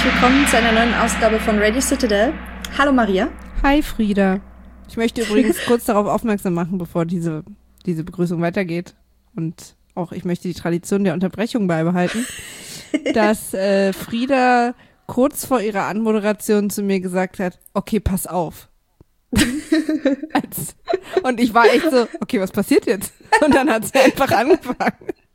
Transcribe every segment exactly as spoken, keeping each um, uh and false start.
willkommen zu einer neuen Ausgabe von Radio Citadel. Hallo Maria. Hi Frieda. Ich möchte übrigens kurz darauf aufmerksam machen, bevor diese, diese Begrüßung weitergeht. Und auch ich möchte die Tradition der Unterbrechung beibehalten, dass äh, Frieda kurz vor ihrer Anmoderation zu mir gesagt hat, okay, pass auf. Als, und ich war echt so, okay, was passiert jetzt? Und dann hat sie einfach angefangen.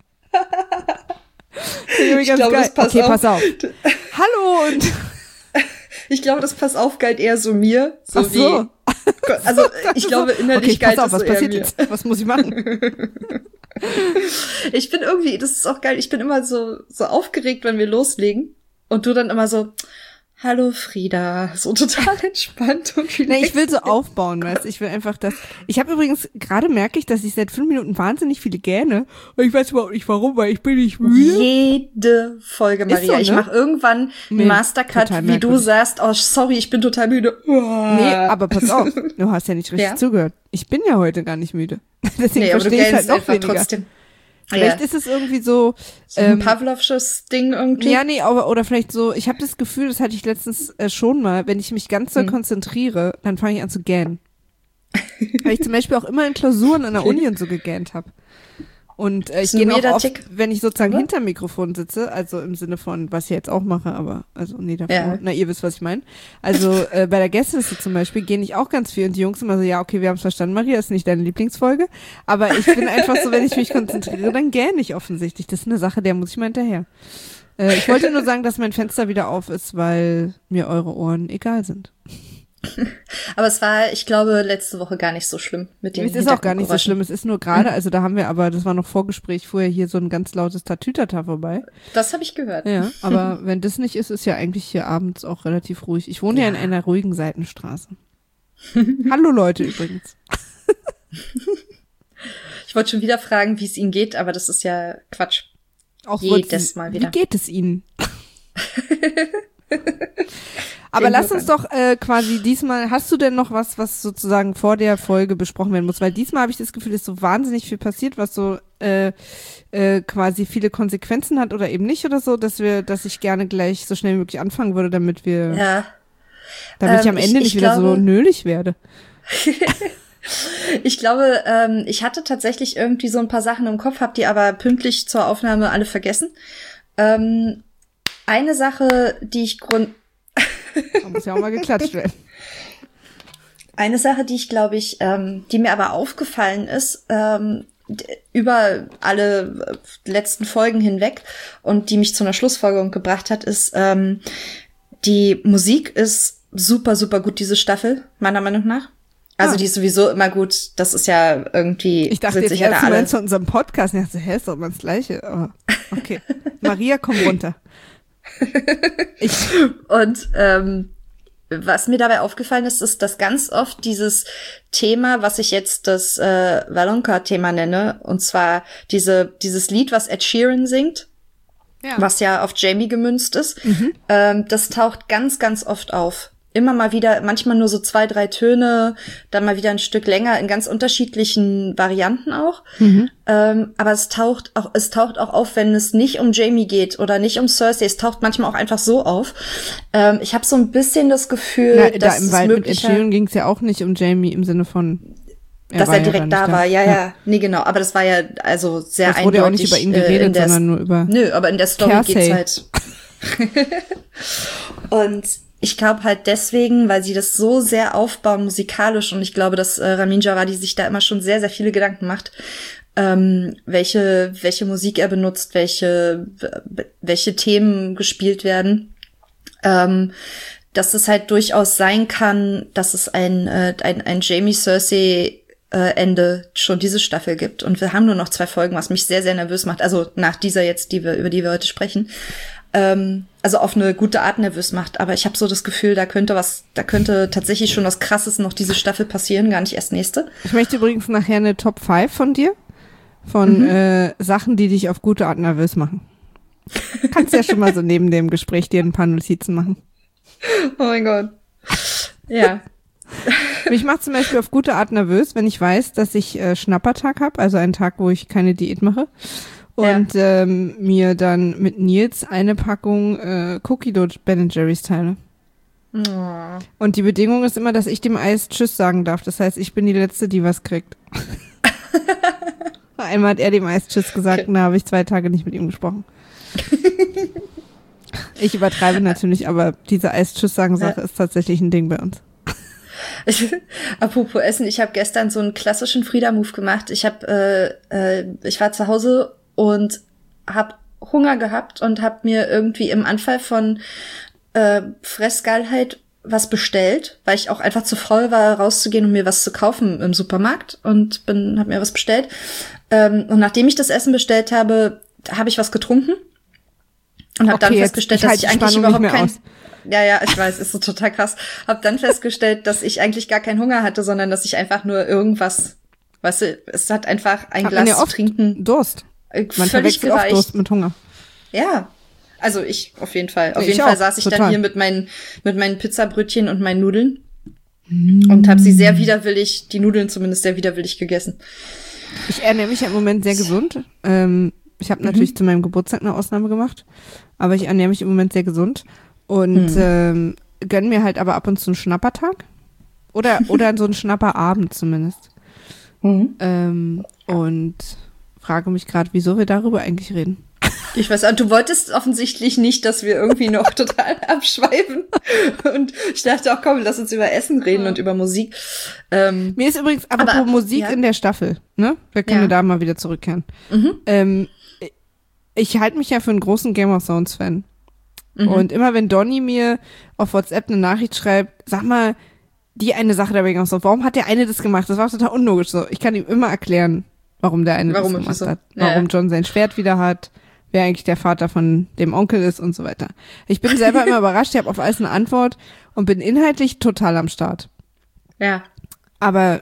Ich glaube, das passt okay, auf. pass auf. Hallo und ich glaube, das pass auf galt eher so mir. So Ach so. Wie, also ich glaube, innerlich okay, galt pass auf, es was so passiert eher jetzt? Was muss ich machen? Ich bin irgendwie, das ist auch geil, ich bin immer so so aufgeregt, wenn wir loslegen. Und du dann immer so, hallo Frieda, so total entspannt und relaxed. Nee, ich will so aufbauen, weißt du, ich will einfach das. Ich habe übrigens, gerade merke ich, dass ich seit fünf Minuten wahnsinnig viele gähne. Und ich weiß überhaupt nicht warum, weil ich bin nicht müde. Jede Folge, Maria. So, ne? Ich mache irgendwann einen Nee, Mastercut, total wie du merkwürdig. sagst, oh sorry, ich bin total müde. Nee, aber pass auf, du hast ja nicht richtig Ja? zugehört. Ich bin ja heute gar nicht müde. Deswegen Nee, aber du verstehe ich gähnst halt noch einfach weniger. trotzdem. Vielleicht Ja. ist es irgendwie so, So ein ähm, Pavlovsches Ding irgendwie. ja, nee, aber, oder vielleicht so, ich habe das Gefühl, das hatte ich letztens äh, schon mal, wenn ich mich ganz doll Hm. konzentriere, dann fange ich an zu gähnen. Weil ich zum Beispiel auch immer in Klausuren an der Uni und so gegähnt habe. Und äh, ich Ist ein gehe auch weirder oft, Tick, wenn ich sozusagen oder? hinter dem Mikrofon sitze, also im Sinne von, was ich jetzt auch mache, aber, also nee, davor, Ja. na, ihr wisst, was ich meine. Also äh, bei der Gästeliste zum Beispiel gehen ich auch ganz viel und die Jungs immer so, ja, okay, wir haben es verstanden, Maria, ist nicht deine Lieblingsfolge, aber ich bin einfach so, wenn ich mich konzentriere, dann gähne ich offensichtlich. Das ist eine Sache, der muss ich mal hinterher. Äh, ich wollte nur sagen, dass mein Fenster wieder auf ist, weil mir eure Ohren egal sind. Aber es war, ich glaube, letzte Woche gar nicht so schlimm mit den Es ist auch gar nicht so Hintergrundgeräuschen. schlimm, es ist nur gerade, also da haben wir aber, das war noch Vorgespräch, vorher hier so ein ganz lautes Tatütata vorbei. Das habe ich gehört. Ja, aber wenn das nicht ist, ist ja eigentlich hier abends auch relativ ruhig. Ich wohne ja, Ja. in einer ruhigen Seitenstraße. Hallo Leute übrigens. Ich wollte schon wieder fragen, wie es Ihnen geht, aber das ist ja Quatsch. Auch Jedes wollt's- Mal wieder. Wie geht es Ihnen? Aber Den lass Hörern. uns doch äh, quasi diesmal, hast du denn noch was, was sozusagen vor der Folge besprochen werden muss? Weil diesmal habe ich das Gefühl, ist so wahnsinnig viel passiert, was so äh, äh, quasi viele Konsequenzen hat oder eben nicht oder so, dass wir, dass ich gerne gleich so schnell wie möglich anfangen würde, damit wir, Ja. damit ich ähm, am Ende ich- nicht ich wieder so glaube- nölig werde. Ich glaube, ähm, ich hatte tatsächlich irgendwie so ein paar Sachen im Kopf, habe die aber pünktlich zur Aufnahme alle vergessen. Ähm, eine Sache, die ich grund Da muss ja auch mal geklatscht werden. Eine Sache, die ich glaube ich, ähm, die mir aber aufgefallen ist, ähm, d- über alle äh, letzten Folgen hinweg und die mich zu einer Schlussfolgerung gebracht hat, ist, ähm, die Musik ist super, super gut, diese Staffel, meiner Meinung nach. Also Ah. die ist sowieso immer gut, das ist ja irgendwie, Ich dachte sind jetzt sich ja da erst, du alle. meinst zu unserem Podcast. Ich dachte, hä, ist doch mal das Gleiche. Aber okay. Maria, komm runter. Ich, Und ähm, was mir dabei aufgefallen ist, ist, dass ganz oft dieses Thema, was ich jetzt das äh, Valonqa-Thema nenne, und zwar diese dieses Lied, was Ed Sheeran singt, ja. was ja auf Jamie gemünzt ist, ähm, das taucht ganz, ganz oft auf. Immer mal wieder, manchmal nur so zwei, drei Töne, dann mal wieder ein Stück länger, in ganz unterschiedlichen Varianten auch. Mhm. Ähm, aber es taucht auch, es taucht auch auf, wenn es nicht um Jamie geht oder nicht um Cersei. Es taucht manchmal auch einfach so auf. Ähm, ich habe so ein bisschen das Gefühl, Na, da dass im es Wald mit Ed möglicher, Sheeran ging es ja auch nicht um Jamie im Sinne von, dass war er ja direkt gar da nicht war. Ja, ja, nee, genau. Aber das war ja also sehr Es eindeutig. wurde ja auch nicht über ihn äh, geredet, in der sondern nur über Nö, aber in der Story Cersei. geht's halt. Und ich glaube halt deswegen, weil sie das so sehr aufbauen musikalisch und ich glaube, dass äh, Ramin Djawadi sich da immer schon sehr, sehr viele Gedanken macht, ähm, welche welche Musik er benutzt, welche welche Themen gespielt werden, ähm, dass es halt durchaus sein kann, dass es ein äh, ein, ein Jamie Cersei äh, Ende schon diese Staffel gibt. Und wir haben nur noch zwei Folgen, was mich sehr, sehr nervös macht. Also nach dieser jetzt, die wir über die wir heute sprechen. Ähm, also auf eine gute Art nervös macht. Aber ich habe so das Gefühl, da könnte was, da könnte tatsächlich schon was Krasses noch diese Staffel passieren, gar nicht erst nächste. Ich möchte übrigens nachher eine Top fünf von dir. Von Mhm. äh, Sachen, die dich auf gute Art nervös machen. Kannst ja schon mal so neben dem Gespräch dir ein paar Notizen machen. Oh mein Gott. Ja. Mich macht zum Beispiel auf gute Art nervös, wenn ich weiß, dass ich äh, Schnappertag habe, also einen Tag, wo ich keine Diät mache. und ja. ähm, mir dann mit Nils eine Packung äh, Cookie Dough Ben Jerry's teile. Oh. Und die Bedingung ist immer, dass ich dem Eis Tschüss sagen darf. Das heißt, ich bin die Letzte, die was kriegt. Einmal hat er dem Eis Tschüss gesagt okay. und da habe ich zwei Tage nicht mit ihm gesprochen. Ich übertreibe natürlich, aber diese Eis-Tschüss-Sagen-Sache ja. ist tatsächlich ein Ding bei uns. Ich, apropos Essen, ich habe gestern so einen klassischen Frieda-Move gemacht. Ich habe, äh, äh, ich war zu Hause und habe Hunger gehabt und habe mir irgendwie im Anfall von äh, Fressgeilheit was bestellt, weil ich auch einfach zu faul war, rauszugehen und mir was zu kaufen im Supermarkt und bin, habe mir was bestellt. Ähm, und nachdem ich das Essen bestellt habe, habe ich was getrunken. Und habe okay, dann festgestellt, ich dass ich eigentlich Spannung überhaupt kein... Aus. Ja, ja, ich weiß, ist so total krass. Hab dann festgestellt, dass ich eigentlich gar keinen Hunger hatte, sondern dass ich einfach nur irgendwas, weißt du, es hat einfach ein hat Glas ja zu trinken. Durst. Man völlig gereicht. Oft Durst mit Hunger. Ja, also ich auf jeden Fall. Auf ich jeden auch, Fall saß ich total. dann hier mit meinen mit meinen Pizzabrötchen und meinen Nudeln mm. und habe sie sehr widerwillig, die Nudeln zumindest sehr widerwillig gegessen. Ich ernähre mich ja im Moment sehr gesund. Ähm, Ich habe natürlich mhm. zu meinem Geburtstag eine Ausnahme gemacht, aber ich ernähre mich im Moment sehr gesund und mhm. ähm, gönne mir halt aber ab und zu einen Schnappertag oder oder so einen Schnapperabend zumindest. Mhm. Ähm, und frage mich gerade, wieso wir darüber eigentlich reden. Ich weiß, du wolltest offensichtlich nicht, dass wir irgendwie noch total abschweifen. Und ich dachte auch, komm, lass uns über Essen reden ja. und über Musik. Ähm, Mir ist übrigens, apropos aber, Musik ja. in der Staffel, ne? Wir können ja. da mal wieder zurückkehren. Mhm. Ähm, ich halte mich ja für einen großen Game of Thrones Fan. Mhm. Und immer wenn Donny mir auf WhatsApp eine Nachricht schreibt, sag mal, die eine Sache der Game of Thrones, warum hat der eine das gemacht? Das war total unlogisch so. Ich kann ihm immer erklären, warum der eine warum das gemacht so? hat. Warum ja. Jon sein Schwert wieder hat, wer eigentlich der Vater von dem Onkel ist und so weiter. Ich bin selber immer überrascht, ich habe auf alles eine Antwort und bin inhaltlich total am Start. Ja. Aber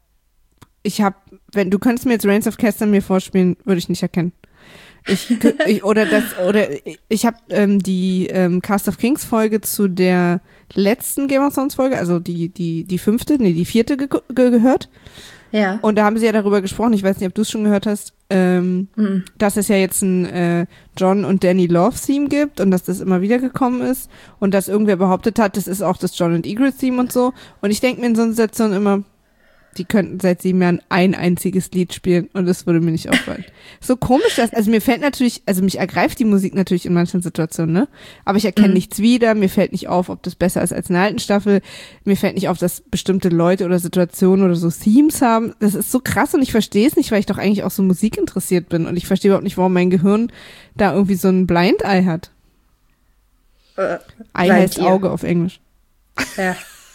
ich habe, wenn du könntest mir jetzt Reigns of Castamere vorspielen, würde ich nicht erkennen. Ich, ich oder das oder ich habe ähm, die ähm, Cast of Kings Folge zu der letzten Game of Thrones Folge, also die die die fünfte, nee die vierte ge- ge- gehört. Ja. Und da haben sie ja darüber gesprochen, ich weiß nicht, ob du es schon gehört hast, ähm, mhm. dass es ja jetzt ein äh, Jon und Dany Love Theme gibt und dass das immer wieder gekommen ist und dass irgendwer behauptet hat, das ist auch das Jon und Ygritte Theme und so. Und ich denke mir in so einer Situation immer, die könnten seit sieben Jahren ein einziges Lied spielen und es würde mir nicht auffallen. So komisch das, also mir fällt natürlich, also mich ergreift die Musik natürlich in manchen Situationen, ne? Aber ich erkenne mhm. nichts wieder, mir fällt nicht auf, ob das besser ist als in der alten Staffel, mir fällt nicht auf, dass bestimmte Leute oder Situationen oder so Themes haben. Das ist so krass und ich verstehe es nicht, weil ich doch eigentlich auch so Musik interessiert bin und ich verstehe überhaupt nicht, warum mein Gehirn da irgendwie so ein Blind Eye hat. Äh, Eye heißt Auge auf Englisch. Ja.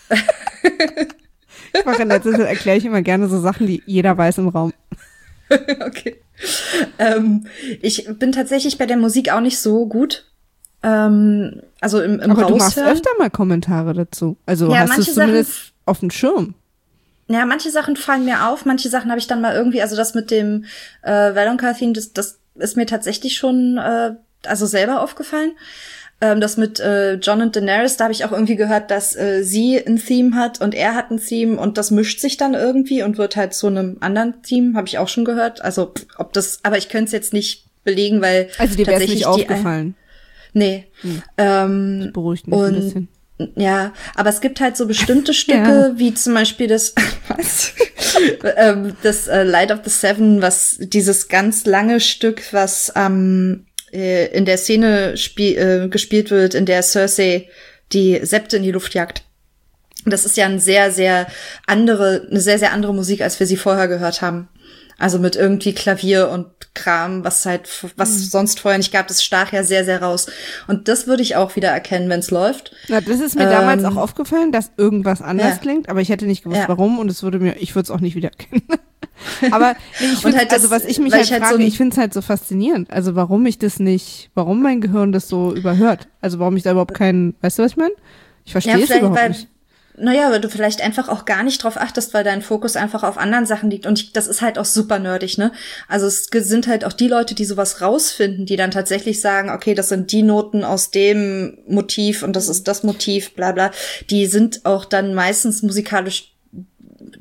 Ich mache in letzter Zeit, erkläre ich immer gerne so Sachen, die jeder weiß im Raum. Okay. Ähm, ich bin tatsächlich bei der Musik auch nicht so gut. Ähm, also im, im Aber Raushören. Du machst öfter mal Kommentare dazu. Also ja, hast du es zumindest Sachen, auf dem Schirm. Ja, manche Sachen fallen mir auf, manche Sachen habe ich dann mal irgendwie, also das mit dem äh, Valonqar-Theme, das, das ist mir tatsächlich schon äh, also selber aufgefallen. Ähm, das mit äh, Jon und Daenerys, da habe ich auch irgendwie gehört, dass äh, sie ein Theme hat und er hat ein Theme und das mischt sich dann irgendwie und wird halt zu einem anderen Theme, habe ich auch schon gehört. Also ob das, aber ich könnte es jetzt nicht belegen, weil also dir wäre es nicht aufgefallen? Nee. Hm. Ähm, das beruhigt mich und, ein bisschen. Ja, aber es gibt halt so bestimmte Stücke, ja. wie zum Beispiel das was? ähm, das äh, Light of the Seven, was dieses ganz lange Stück, was ähm, in der Szene spiel, äh, gespielt wird, in der Cersei die Septe in die Luft jagt. Das ist ja ein sehr, sehr andere, eine sehr, sehr andere Musik, als wir sie vorher gehört haben. Also mit irgendwie Klavier und Kram, was halt, was mhm. sonst vorher nicht gab, das stach ja sehr, sehr raus. Und das würde ich auch wieder erkennen, wenn es läuft. Na, das ist mir ähm, damals auch aufgefallen, dass irgendwas anders ja. klingt, aber ich hätte nicht gewusst, ja. warum, und es würde mir, ich würde es auch nicht wieder erkennen. Aber nee, ich finde, halt also was ich mich halt, halt frage, so ich finde es halt so faszinierend. Also warum ich das nicht, warum mein Gehirn das so überhört. Also warum ich da überhaupt keinen, weißt du, was ich meine? Ich verstehe ja, es überhaupt weil, nicht. Naja, weil du vielleicht einfach auch gar nicht drauf achtest, weil dein Fokus einfach auf anderen Sachen liegt. Und ich, das ist halt auch super nerdig, ne? Also es sind halt auch die Leute, die sowas rausfinden, die dann tatsächlich sagen, okay, das sind die Noten aus dem Motiv und das ist das Motiv, bla bla. Die sind auch dann meistens musikalisch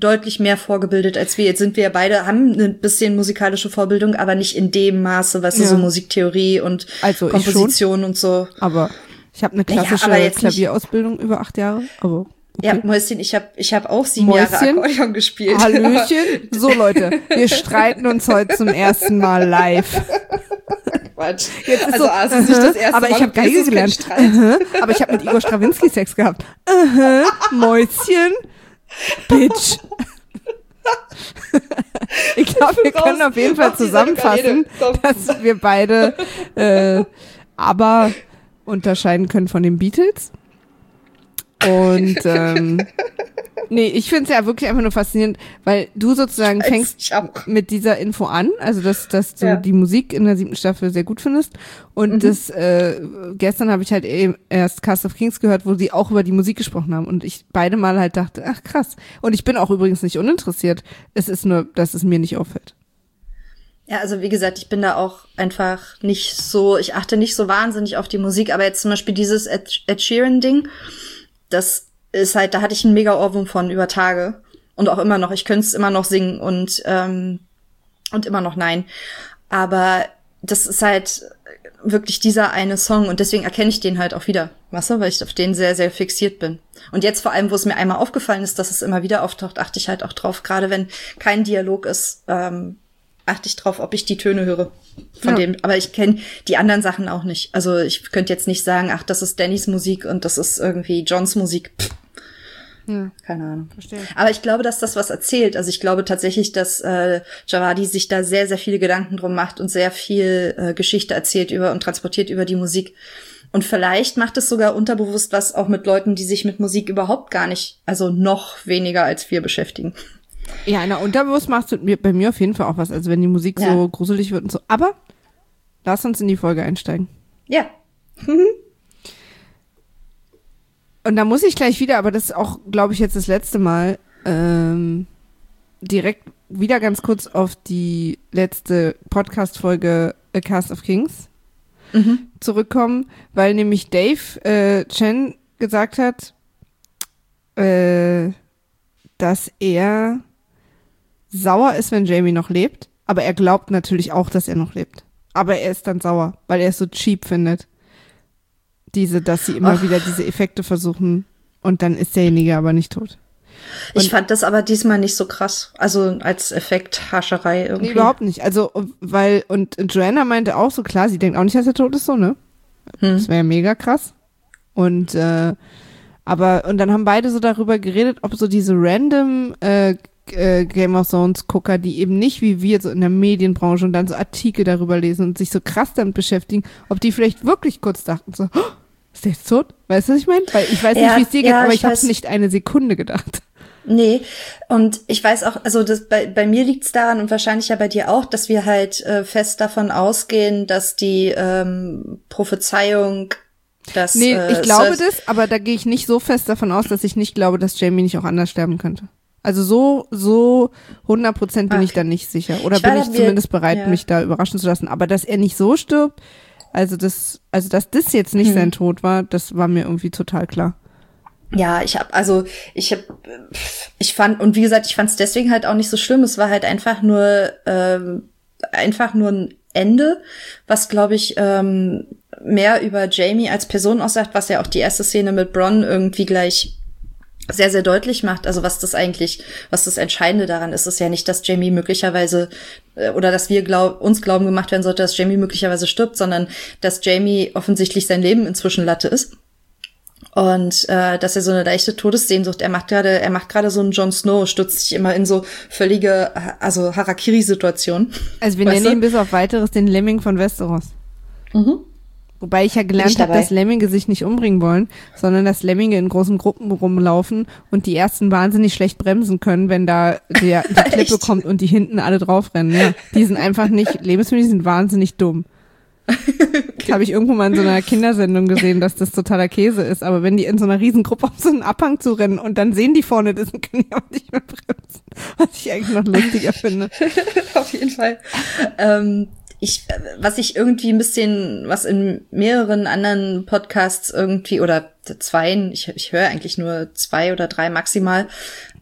deutlich mehr vorgebildet als wir. Jetzt sind wir ja beide, haben ein bisschen musikalische Vorbildung, aber nicht in dem Maße, was ja. so Musiktheorie und also Komposition und so. Aber ich habe eine klassische ja, Klavierausbildung über acht Jahre, aber okay. Ja, Mäuschen, ich habe ich hab auch sieben Mäuschen, Jahre Akkordeon gespielt. Hallöchen. So, Leute, wir streiten uns heute zum ersten Mal live. Quatsch. Jetzt ist also, so, also nicht das erste aber Mal, ich habe Geige gelernt. Uh-huh. Aber ich habe mit Igor Strawinski Sex gehabt. Uh-huh. Mäuschen. Bitch. Ich glaube, wir können auf jeden Fall zusammenfassen, dass wir beide äh, aber unterscheiden können von den Beatles. Und ähm, nee, ich finde es ja wirklich einfach nur faszinierend, weil du sozusagen Scheiß, fängst mit dieser Info an, also dass, dass du ja. die Musik in der siebten Staffel sehr gut findest. Und mhm. das äh, gestern habe ich halt eben erst Cast of Kings gehört, wo sie auch über die Musik gesprochen haben. Und ich beide Mal halt dachte, ach krass. Und ich bin auch übrigens nicht uninteressiert. Es ist nur, dass es mir nicht auffällt. Ja, also wie gesagt, ich bin da auch einfach nicht so, ich achte nicht so wahnsinnig auf die Musik, aber jetzt zum Beispiel dieses Ed, Ed Sheeran-Ding, das ist halt, da hatte ich einen mega Ohrwurm von über Tage und auch immer noch. Ich könnte es immer noch singen und ähm, und immer noch nein. Aber das ist halt wirklich dieser eine Song und deswegen erkenne ich den halt auch wieder, weißt du, weil ich auf den sehr, sehr fixiert bin. Und jetzt vor allem, wo es mir einmal aufgefallen ist, dass es immer wieder auftaucht, achte ich halt auch drauf. Gerade wenn kein Dialog ist, ähm, achte ich drauf, ob ich die Töne höre von ja. dem. Aber ich kenne die anderen Sachen auch nicht. Also ich könnte jetzt nicht sagen, ach, das ist Dannys Musik und das ist irgendwie Johns Musik. Pff. Ja. Keine Ahnung. Verstehe. Aber ich glaube, dass das was erzählt. Also ich glaube tatsächlich, dass äh, Djawadi sich da sehr, sehr viele Gedanken drum macht und sehr viel äh, Geschichte erzählt über und transportiert über die Musik. Und vielleicht macht es sogar unterbewusst was auch mit Leuten, die sich mit Musik überhaupt gar nicht, also noch weniger als wir beschäftigen. Ja, na, unterbewusst macht es bei mir auf jeden Fall auch was. Also wenn die Musik ja. so gruselig wird und so. Aber lass uns in die Folge einsteigen. Ja. Und da muss ich gleich wieder, aber das ist auch, glaube ich, jetzt das letzte Mal, ähm, direkt wieder ganz kurz auf die letzte Podcast-Folge A Cast of Kings mhm. zurückkommen, weil nämlich Dave äh, Chen gesagt hat, äh, dass er sauer ist, wenn Jamie noch lebt, aber er glaubt natürlich auch, dass er noch lebt. Aber er ist dann sauer, weil er es so cheap findet. Diese, dass sie immer Ach. wieder diese Effekte versuchen und dann ist derjenige aber nicht tot. Und ich fand das aber diesmal nicht so krass. Also als Effekthascherei irgendwie. Nee, überhaupt nicht. Also, weil, und Joanna meinte auch so, klar, sie denkt auch nicht, dass er tot ist, so, ne? Hm. Das wäre ja mega krass. Und, äh, aber, und dann haben beide so darüber geredet, ob so diese random äh, äh, Game of Thrones Gucker, die eben nicht wie wir so in der Medienbranche und dann so Artikel darüber lesen und sich so krass damit beschäftigen, ob die vielleicht wirklich kurz dachten so, oh, ist der jetzt tot? Weißt du, was ich meine? Weil ich weiß ja, nicht, wie es dir ja, geht, aber ich ich habe es nicht eine Sekunde gedacht. Nee, und ich weiß auch, also das, bei, bei mir liegt's daran und wahrscheinlich ja bei dir auch, dass wir halt äh, fest davon ausgehen, dass die ähm, Prophezeiung, dass Nee, äh, ich glaube Cersei- das, aber da gehe ich nicht so fest davon aus, dass ich nicht glaube, dass Jamie nicht auch anders sterben könnte. Also so so hundert Prozent bin Ach. ich da nicht sicher. Oder Ich bin war ich da- zumindest bereit, ja. mich da überraschen zu lassen. Aber dass er nicht so stirbt, also das, also dass das jetzt nicht Hm. sein Tod war, das war mir irgendwie total klar. Ja, ich hab, also ich hab, ich fand, und wie gesagt, ich fand es deswegen halt auch nicht so schlimm. Es war halt einfach nur, ähm, einfach nur ein Ende, was, glaube ich, ähm, mehr über Jamie als Person aussagt, was ja auch die erste Szene mit Bronn irgendwie gleich sehr, sehr deutlich macht. Also was das eigentlich, was das Entscheidende daran ist, ist ja nicht, dass Jamie möglicherweise, äh, oder dass wir glaub, uns glauben gemacht werden sollte, dass Jamie möglicherweise stirbt, sondern dass Jamie offensichtlich sein Leben inzwischen Latte ist. Und äh, dass er so eine leichte Todessehnsucht, er macht gerade, er macht gerade so einen Jon Snow, stürzt sich immer in so völlige, also Harakiri-Situationen. Also wir Weißt nennen du? ihn bis auf weiteres den Lemming von Westeros. Mhm. Wobei ich ja gelernt Nicht habe, dabei. dass Lemminge sich nicht umbringen wollen, sondern dass Lemminge in großen Gruppen rumlaufen und die ersten wahnsinnig schlecht bremsen können, wenn da der, die Klippe Echt? kommt und die hinten alle draufrennen. Ja, die sind einfach nicht, Lebensmittel, die sind wahnsinnig dumm. Das habe ich irgendwo mal in so einer Kindersendung gesehen, dass das totaler Käse ist. Aber wenn die in so einer Riesengruppe auf so einen Abhang zu rennen und dann sehen die vorne das und können die aber nicht mehr bremsen. Was ich eigentlich noch lustiger finde. Auf jeden Fall. Ähm, ich, was ich irgendwie ein bisschen, was in mehreren anderen Podcasts irgendwie, oder zweien, ich, ich höre eigentlich nur zwei oder drei maximal,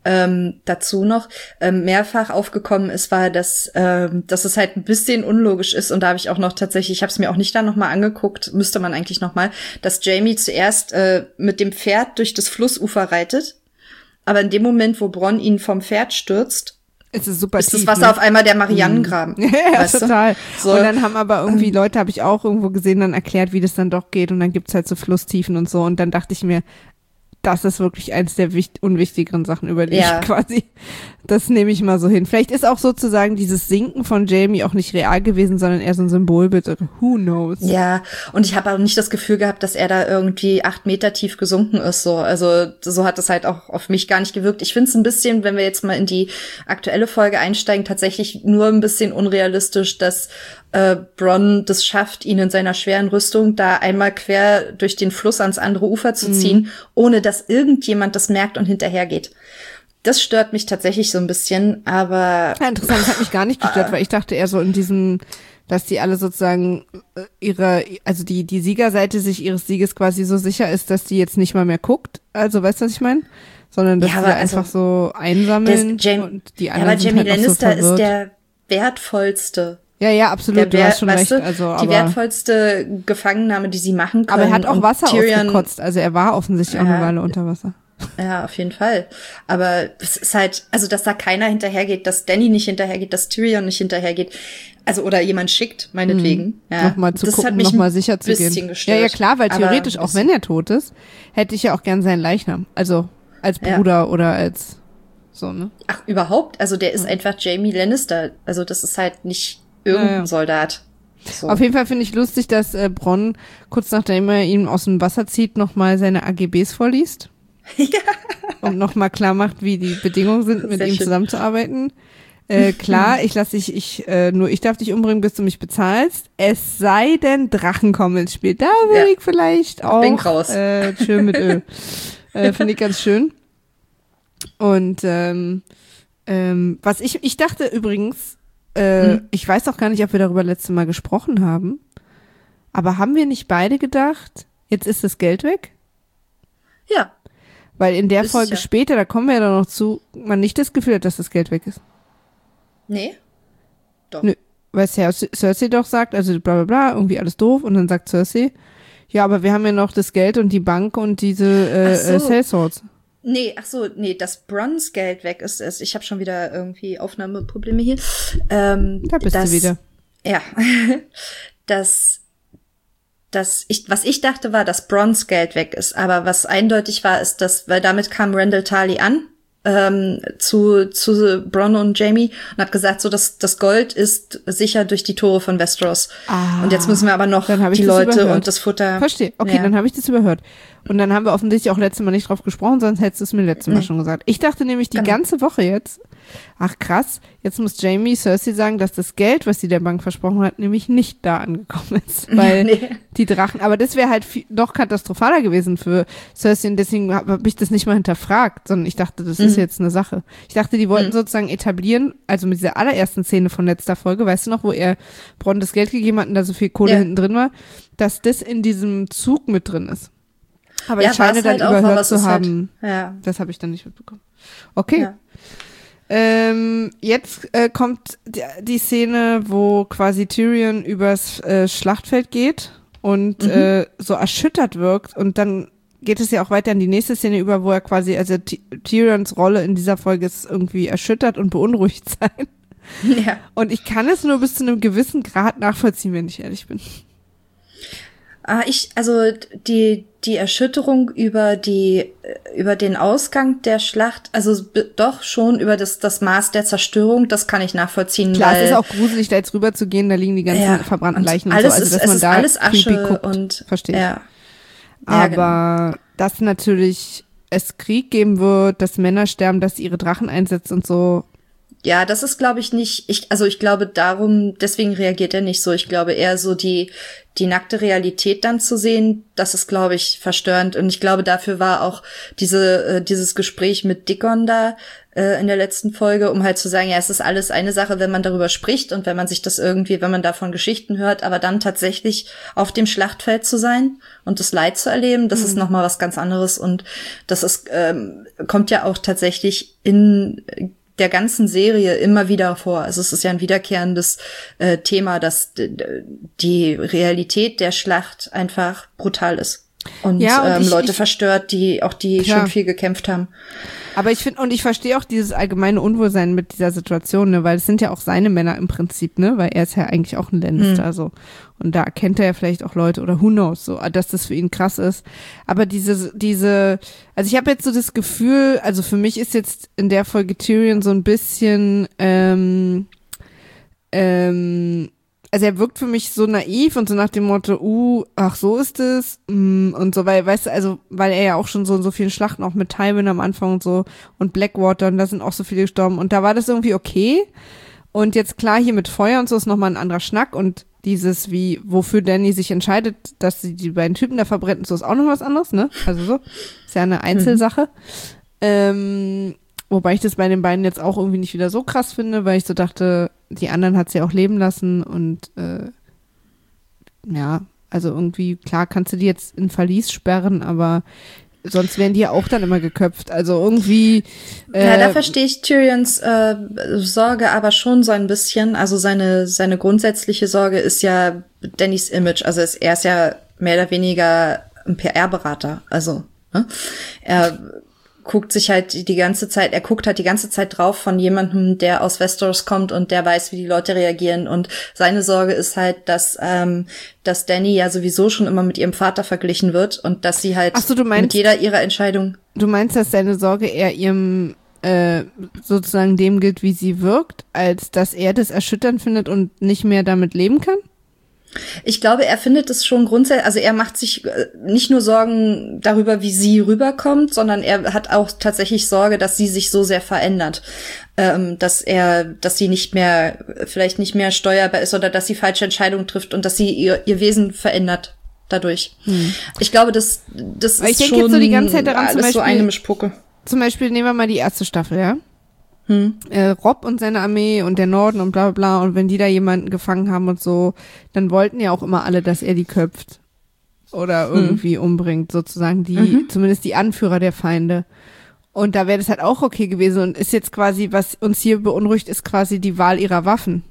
ähm, dazu noch ähm, mehrfach aufgekommen ist, war, dass ähm, dass es halt ein bisschen unlogisch ist. Und da habe ich auch noch tatsächlich, ich habe es mir auch nicht dann nochmal angeguckt, müsste man eigentlich nochmal, dass Jaime zuerst äh, mit dem Pferd durch das Flussufer reitet, aber in dem Moment, wo Bronn ihn vom Pferd stürzt, es ist super ist tief, das Wasser ne? auf einmal der Marianengraben. Ja, weißt total. So. Und dann haben aber irgendwie Leute, habe ich auch irgendwo gesehen, dann erklärt, wie das dann doch geht. Und dann gibt's halt so Flusstiefen und so. Und dann dachte ich mir, das ist wirklich eins der wicht- unwichtigeren Sachen, über die Ja. ich quasi, das nehme ich mal so hin. Vielleicht ist auch sozusagen dieses Sinken von Jaime auch nicht real gewesen, sondern eher so ein Symbolbild. Who knows? Ja, und ich habe auch nicht das Gefühl gehabt, dass er da irgendwie acht Meter tief gesunken ist. So, also so hat es halt auch auf mich gar nicht gewirkt. Ich finde es ein bisschen, wenn wir jetzt mal in die aktuelle Folge einsteigen, tatsächlich nur ein bisschen unrealistisch, dass äh, Bronn das schafft, ihn in seiner schweren Rüstung da einmal quer durch den Fluss ans andere Ufer zu ziehen, mhm. ohne dass irgendjemand das merkt und hinterhergeht. Das stört mich tatsächlich so ein bisschen, aber ja, interessant, das hat mich gar nicht gestört, äh, weil ich dachte eher so in diesem, dass die alle sozusagen ihre, also die die Siegerseite sich ihres Sieges quasi so sicher ist, dass die jetzt nicht mal mehr guckt. Also weißt du, was ich meine? Sondern dass ja, sie also, einfach so einsammeln Jam- und die ja, anderen aber sind Jaime halt noch Lannister so verwirrt. ist der wertvollste. Ja, ja, absolut, Der, du hast schon recht. weißt du, Also, die aber, wertvollste Gefangennahme, die sie machen können. aber er hat auch und Wasser Tyrion, ausgekotzt, also er war offensichtlich auch Ja. eine Weile unter Wasser. Ja, auf jeden Fall. Aber es ist halt, also dass da keiner hinterhergeht, dass Dany nicht hinterhergeht, dass Tyrion nicht hinterhergeht, also oder jemand schickt, meinetwegen. Mhm. Ja. Nochmal zu das gucken, hat mich nochmal ein sicher zu bisschen gehen. gestört. Ja, ja, klar, weil Aber theoretisch, auch es- wenn er tot ist, hätte ich ja auch gern seinen Leichnam. Also als Ja. Bruder oder als so, ne? Ach, überhaupt? Also der ist einfach Jaime Lannister. Also das ist halt nicht irgendein Ja, ja. Soldat. So. Auf jeden Fall finde ich lustig, dass äh, Bronn, kurz nachdem er ihn aus dem Wasser zieht, nochmal seine A G Bs vorliest. Ja. Und nochmal klar macht, wie die Bedingungen sind, mit Sehr ihm schön. zusammenzuarbeiten. Äh, klar, ich lasse dich, ich, äh, nur ich darf dich umbringen, bis du mich bezahlst. Es sei denn, Drachen kommen ins Spiel. Da würde Ja. ich vielleicht auch Bin raus. äh, schön mit Öl. äh, Finde ich ganz schön. Und ähm, ähm, was ich, ich dachte übrigens, äh, Mhm. ich weiß auch gar nicht, ob wir darüber letztes Mal gesprochen haben, aber haben wir nicht beide gedacht, jetzt ist das Geld weg? Ja. Weil in der Ist Folge ja. später, da kommen wir ja dann noch zu, man nicht das Gefühl hat, dass das Geld weg ist. Nee. Doch. Nö. Weil Cer- Cersei doch sagt, also bla bla bla, irgendwie alles doof. Und dann sagt Cersei, ja, aber wir haben ja noch das Geld und die Bank und diese äh, Ach so. äh, Sellswords. Nee, ach so, nee, dass Bronze Geld weg ist, ist ich habe schon wieder irgendwie Aufnahmeprobleme hier. Ähm, Da bist dass, du wieder. Ja. dass dass ich, was ich dachte, war, dass Bronze Geld weg ist. Aber was eindeutig war, ist, dass, weil damit kam Randall Tarly an, ähm, zu, zu Bronn und Jaime und hat gesagt, so, dass das Gold ist sicher durch die Tore von Westeros. Ah, und jetzt müssen wir aber noch dann hab ich die das Leute überhört. und das Futter. Verstehe. Okay, Ja. dann habe ich das überhört. Und dann haben wir offensichtlich auch letztes Mal nicht drauf gesprochen, sonst hättest du es mir letztes Mal Nee. schon gesagt. Ich dachte nämlich die Genau. ganze Woche jetzt, ach krass, jetzt muss Jaime Cersei sagen, dass das Geld, was sie der Bank versprochen hat, nämlich nicht da angekommen ist. Weil Nee. die Drachen, aber das wäre halt viel, noch katastrophaler gewesen für Cersei und deswegen habe hab ich das nicht mal hinterfragt, sondern ich dachte, das ist Mhm. jetzt eine Sache. Ich dachte, die wollten Mhm. sozusagen etablieren, also mit dieser allerersten Szene von letzter Folge, weißt du noch, wo er Bronn das Geld gegeben hat und da so viel Kohle Ja. hinten drin war, dass das in diesem Zug mit drin ist. Aber Ja, ich scheine war's dann halt auch, aber überhört es zu ist halt- haben. Ja. Das habe ich dann nicht mitbekommen. Okay. Ja. Ähm, jetzt äh, kommt die, die Szene, wo quasi Tyrion übers äh, Schlachtfeld geht und Mhm. äh, so erschüttert wirkt und dann geht es ja auch weiter in die nächste Szene über, wo er quasi, also Ty- Tyrions Rolle in dieser Folge ist irgendwie erschüttert und beunruhigt sein. Ja. Und ich kann es nur bis zu einem gewissen Grad nachvollziehen, wenn ich ehrlich bin. Ah, ich, also die die Erschütterung über die über den Ausgang der Schlacht, also b- doch schon über das das Maß der Zerstörung, das kann ich nachvollziehen. Klar, weil, es ist auch gruselig, da jetzt rüber zu gehen, da liegen die ganzen ja, verbrannten und Leichen und alles so, also ist, dass es man ist da alles creepy Asche guckt, und verstehe ich. ja. Ja, genau. Aber dass natürlich es Krieg geben wird, dass Männer sterben, dass sie ihre Drachen einsetzt und so, Ja, das ist, glaube ich, nicht, ich, also ich glaube darum, deswegen reagiert er nicht so. Ich glaube eher so die, die nackte Realität dann zu sehen, das ist, glaube ich, verstörend. Und ich glaube, dafür war auch diese, äh, dieses Gespräch mit Dickon da äh, in der letzten Folge, um halt zu sagen, ja, es ist alles eine Sache, wenn man darüber spricht und wenn man sich das irgendwie, wenn man davon Geschichten hört, aber dann tatsächlich auf dem Schlachtfeld zu sein und das Leid zu erleben, das mhm. ist nochmal was ganz anderes. Und das ist, ähm, kommt ja auch tatsächlich in der ganzen Serie immer wieder vor. Also es ist ja ein wiederkehrendes äh, Thema, dass d- d- die Realität der Schlacht einfach brutal ist und, ja, und ähm, ich, Leute ich, verstört, die auch die klar. schon viel gekämpft haben. Aber ich finde, und ich verstehe auch dieses allgemeine Unwohlsein mit dieser Situation, ne, weil es sind ja auch seine Männer im Prinzip, ne, weil er ist ja eigentlich auch ein Lannister, hm. so. Und da kennt er ja vielleicht auch Leute oder who knows, so, dass das für ihn krass ist. Aber diese, diese, also ich habe jetzt so das Gefühl, also für mich ist jetzt in der Folge Tyrion so ein bisschen, ähm, ähm, also er wirkt für mich so naiv und so nach dem Motto, uh, ach so ist es, mm, und so, weil, weißt du, also, weil er ja auch schon so in so vielen Schlachten, auch mit Tywin am Anfang und so, und Blackwater, und da sind auch so viele gestorben, und da war das irgendwie okay, und jetzt klar, hier mit Feuer und so ist nochmal ein anderer Schnack, und dieses, wie, wofür Dany sich entscheidet, dass sie die beiden Typen da verbrennen, so ist auch noch was anderes, ne, also so, ist ja eine Einzelsache, mhm. ähm, wobei ich das bei den beiden jetzt auch irgendwie nicht wieder so krass finde, weil ich so dachte, die anderen hat sie auch leben lassen und äh, ja, also irgendwie, klar kannst du die jetzt in Verlies sperren, aber sonst werden die ja auch dann immer geköpft. Also irgendwie äh, ja, da verstehe ich Tyrions äh, Sorge aber schon so ein bisschen. Also seine seine grundsätzliche Sorge ist ja Dannys Image. Also ist, er ist ja mehr oder weniger ein P R-Berater. Also ne? Er guckt sich halt die ganze Zeit, er guckt halt die ganze Zeit drauf von jemandem, der aus Westeros kommt und der weiß, wie die Leute reagieren. Und seine Sorge ist halt, dass ähm, dass Dany ja sowieso schon immer mit ihrem Vater verglichen wird und dass sie halt Ach so, du meinst, mit jeder ihrer Entscheidung. Du meinst, dass seine Sorge eher ihrem äh, sozusagen dem gilt, wie sie wirkt, als dass er das erschütternd findet und nicht mehr damit leben kann? Ich glaube, er findet es schon grundsätzlich, also er macht sich nicht nur Sorgen darüber, wie sie rüberkommt, sondern er hat auch tatsächlich Sorge, dass sie sich so sehr verändert, ähm, dass er, dass sie nicht mehr, vielleicht nicht mehr steuerbar ist oder dass sie falsche Entscheidungen trifft und dass sie ihr, ihr Wesen verändert dadurch. Hm. Ich glaube, das, das ist ich denke schon jetzt so die ganze Zeit daran, alles zum Beispiel, so eine Mischpucke. Zum Beispiel nehmen wir mal die erste Staffel, ja? Hm. Äh, Robb und seine Armee und der Norden und bla bla bla, und wenn die da jemanden gefangen haben und so, dann wollten ja auch immer alle, dass er die köpft oder irgendwie hm. umbringt, sozusagen die, mhm. zumindest die Anführer der Feinde. Und da wäre das halt auch okay gewesen und ist jetzt quasi, was uns hier beunruhigt, ist quasi die Wahl ihrer Waffen.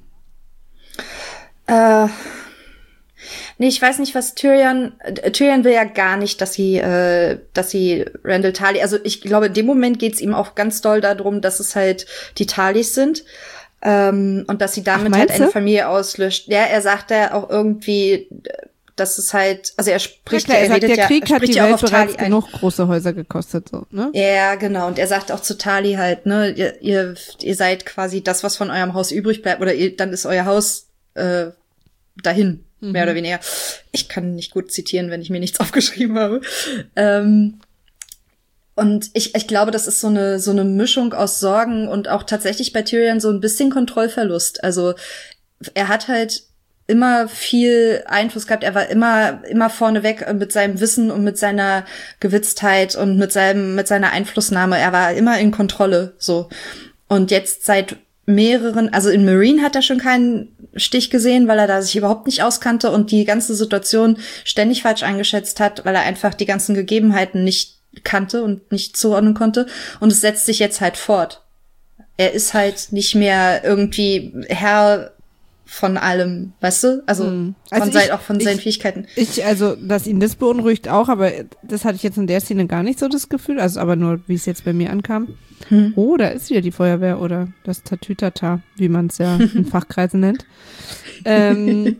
Äh, nee, ich weiß nicht, was Tyrion, äh, Tyrion will ja gar nicht, dass sie, äh, dass sie Randyll Tarly, also ich glaube, in dem Moment geht's ihm auch ganz doll darum, dass es halt die Tarlys sind, ähm, und dass sie damit Ach, halt eine du? Familie auslöscht. Ja, er sagt ja auch irgendwie, dass es halt, also er spricht ja, klar, ja, er er sagt, redet der ja, Krieg er hat die spricht ja auch Welt auf bereits Tarly ein. genug große Häuser gekostet, so, ne? Ja, genau. Und er sagt auch zu Tarly halt, ne, ihr, ihr, ihr seid quasi das, was von eurem Haus übrig bleibt, oder ihr, dann ist euer Haus äh, dahin, mhm. mehr oder weniger. Ich kann nicht gut zitieren, wenn ich mir nichts aufgeschrieben habe. Ähm, und ich, ich glaube, das ist so eine so eine Mischung aus Sorgen und auch tatsächlich bei Tyrion so ein bisschen Kontrollverlust. Also er hat halt immer viel Einfluss gehabt. Er war immer immer vorneweg mit seinem Wissen und mit seiner Gewitztheit und mit seinem mit seiner Einflussnahme. Er war immer in Kontrolle, so. Und jetzt seit mehreren, also in Meereen hat er schon keinen Stich gesehen, weil er da sich überhaupt nicht auskannte und die ganze Situation ständig falsch eingeschätzt hat, weil er einfach die ganzen Gegebenheiten nicht kannte und nicht zuordnen konnte. Und es setzt sich jetzt halt fort. Er ist halt nicht mehr irgendwie Herr von allem, weißt du? Also, hm. also von ich, sein, auch von ich, seinen Fähigkeiten. Ich, also, dass ihn das beunruhigt auch, aber das hatte ich jetzt in der Szene gar nicht so das Gefühl, also aber nur, wie es jetzt bei mir ankam. Hm. Oh, da ist wieder die Feuerwehr oder das Tatütata, wie man es ja in Fachkreisen nennt. Ähm,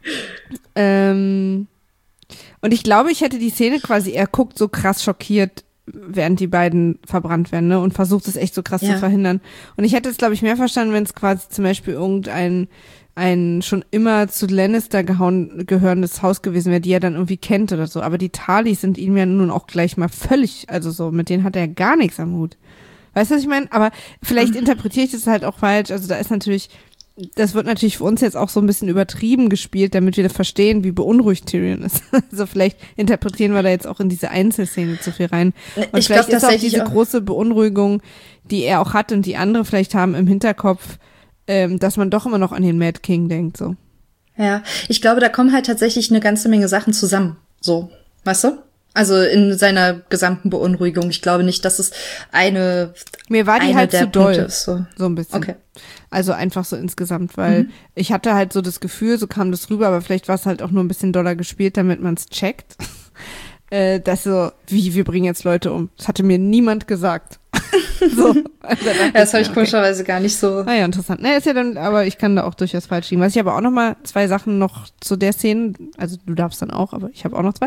ähm, und ich glaube, ich hätte die Szene quasi, er guckt so krass schockiert, während die beiden verbrannt werden, ne, und versucht es echt so krass ja. zu verhindern. Und ich hätte es, glaube ich, mehr verstanden, wenn es quasi zum Beispiel irgendein ein schon immer zu Lannister gehauen, gehörendes Haus gewesen wäre, die er dann irgendwie kennt oder so. Aber die Tarlys sind ihm ja nun auch gleich mal völlig, also so, mit denen hat er gar nichts am Hut. Weißt du, was ich meine? Aber vielleicht interpretiere ich das halt auch falsch. Also da ist natürlich, das wird natürlich für uns jetzt auch so ein bisschen übertrieben gespielt, damit wir verstehen, wie beunruhigt Tyrion ist. Also vielleicht interpretieren wir da jetzt auch in diese Einzelszene zu viel rein. Und ich vielleicht glaub, ist auch diese auch große Beunruhigung, die er auch hat und die andere vielleicht haben im Hinterkopf, ähm, dass man doch immer noch an den Mad King denkt, so. Ja, ich glaube, da kommen halt tatsächlich eine ganze Menge Sachen zusammen, so, weißt du? Also in seiner gesamten Beunruhigung. Ich glaube nicht, dass es eine Mir war die eine halt der zu doll, Punkte ist, so. so ein bisschen. Okay. Also einfach so insgesamt, weil mhm. ich hatte halt so das Gefühl, so kam das rüber, aber vielleicht war es halt auch nur ein bisschen doller gespielt, damit man es checkt. äh, dass so, wie, wir bringen jetzt Leute um. Das hatte mir niemand gesagt. So. Also ja, das habe ich okay. komischerweise gar nicht so. Ah ja, interessant. Ne, ist ja dann, aber ich kann da auch durchaus falsch liegen. Was ich aber auch noch mal zwei Sachen noch zu der Szene, also du darfst dann auch, aber ich habe auch noch zwei.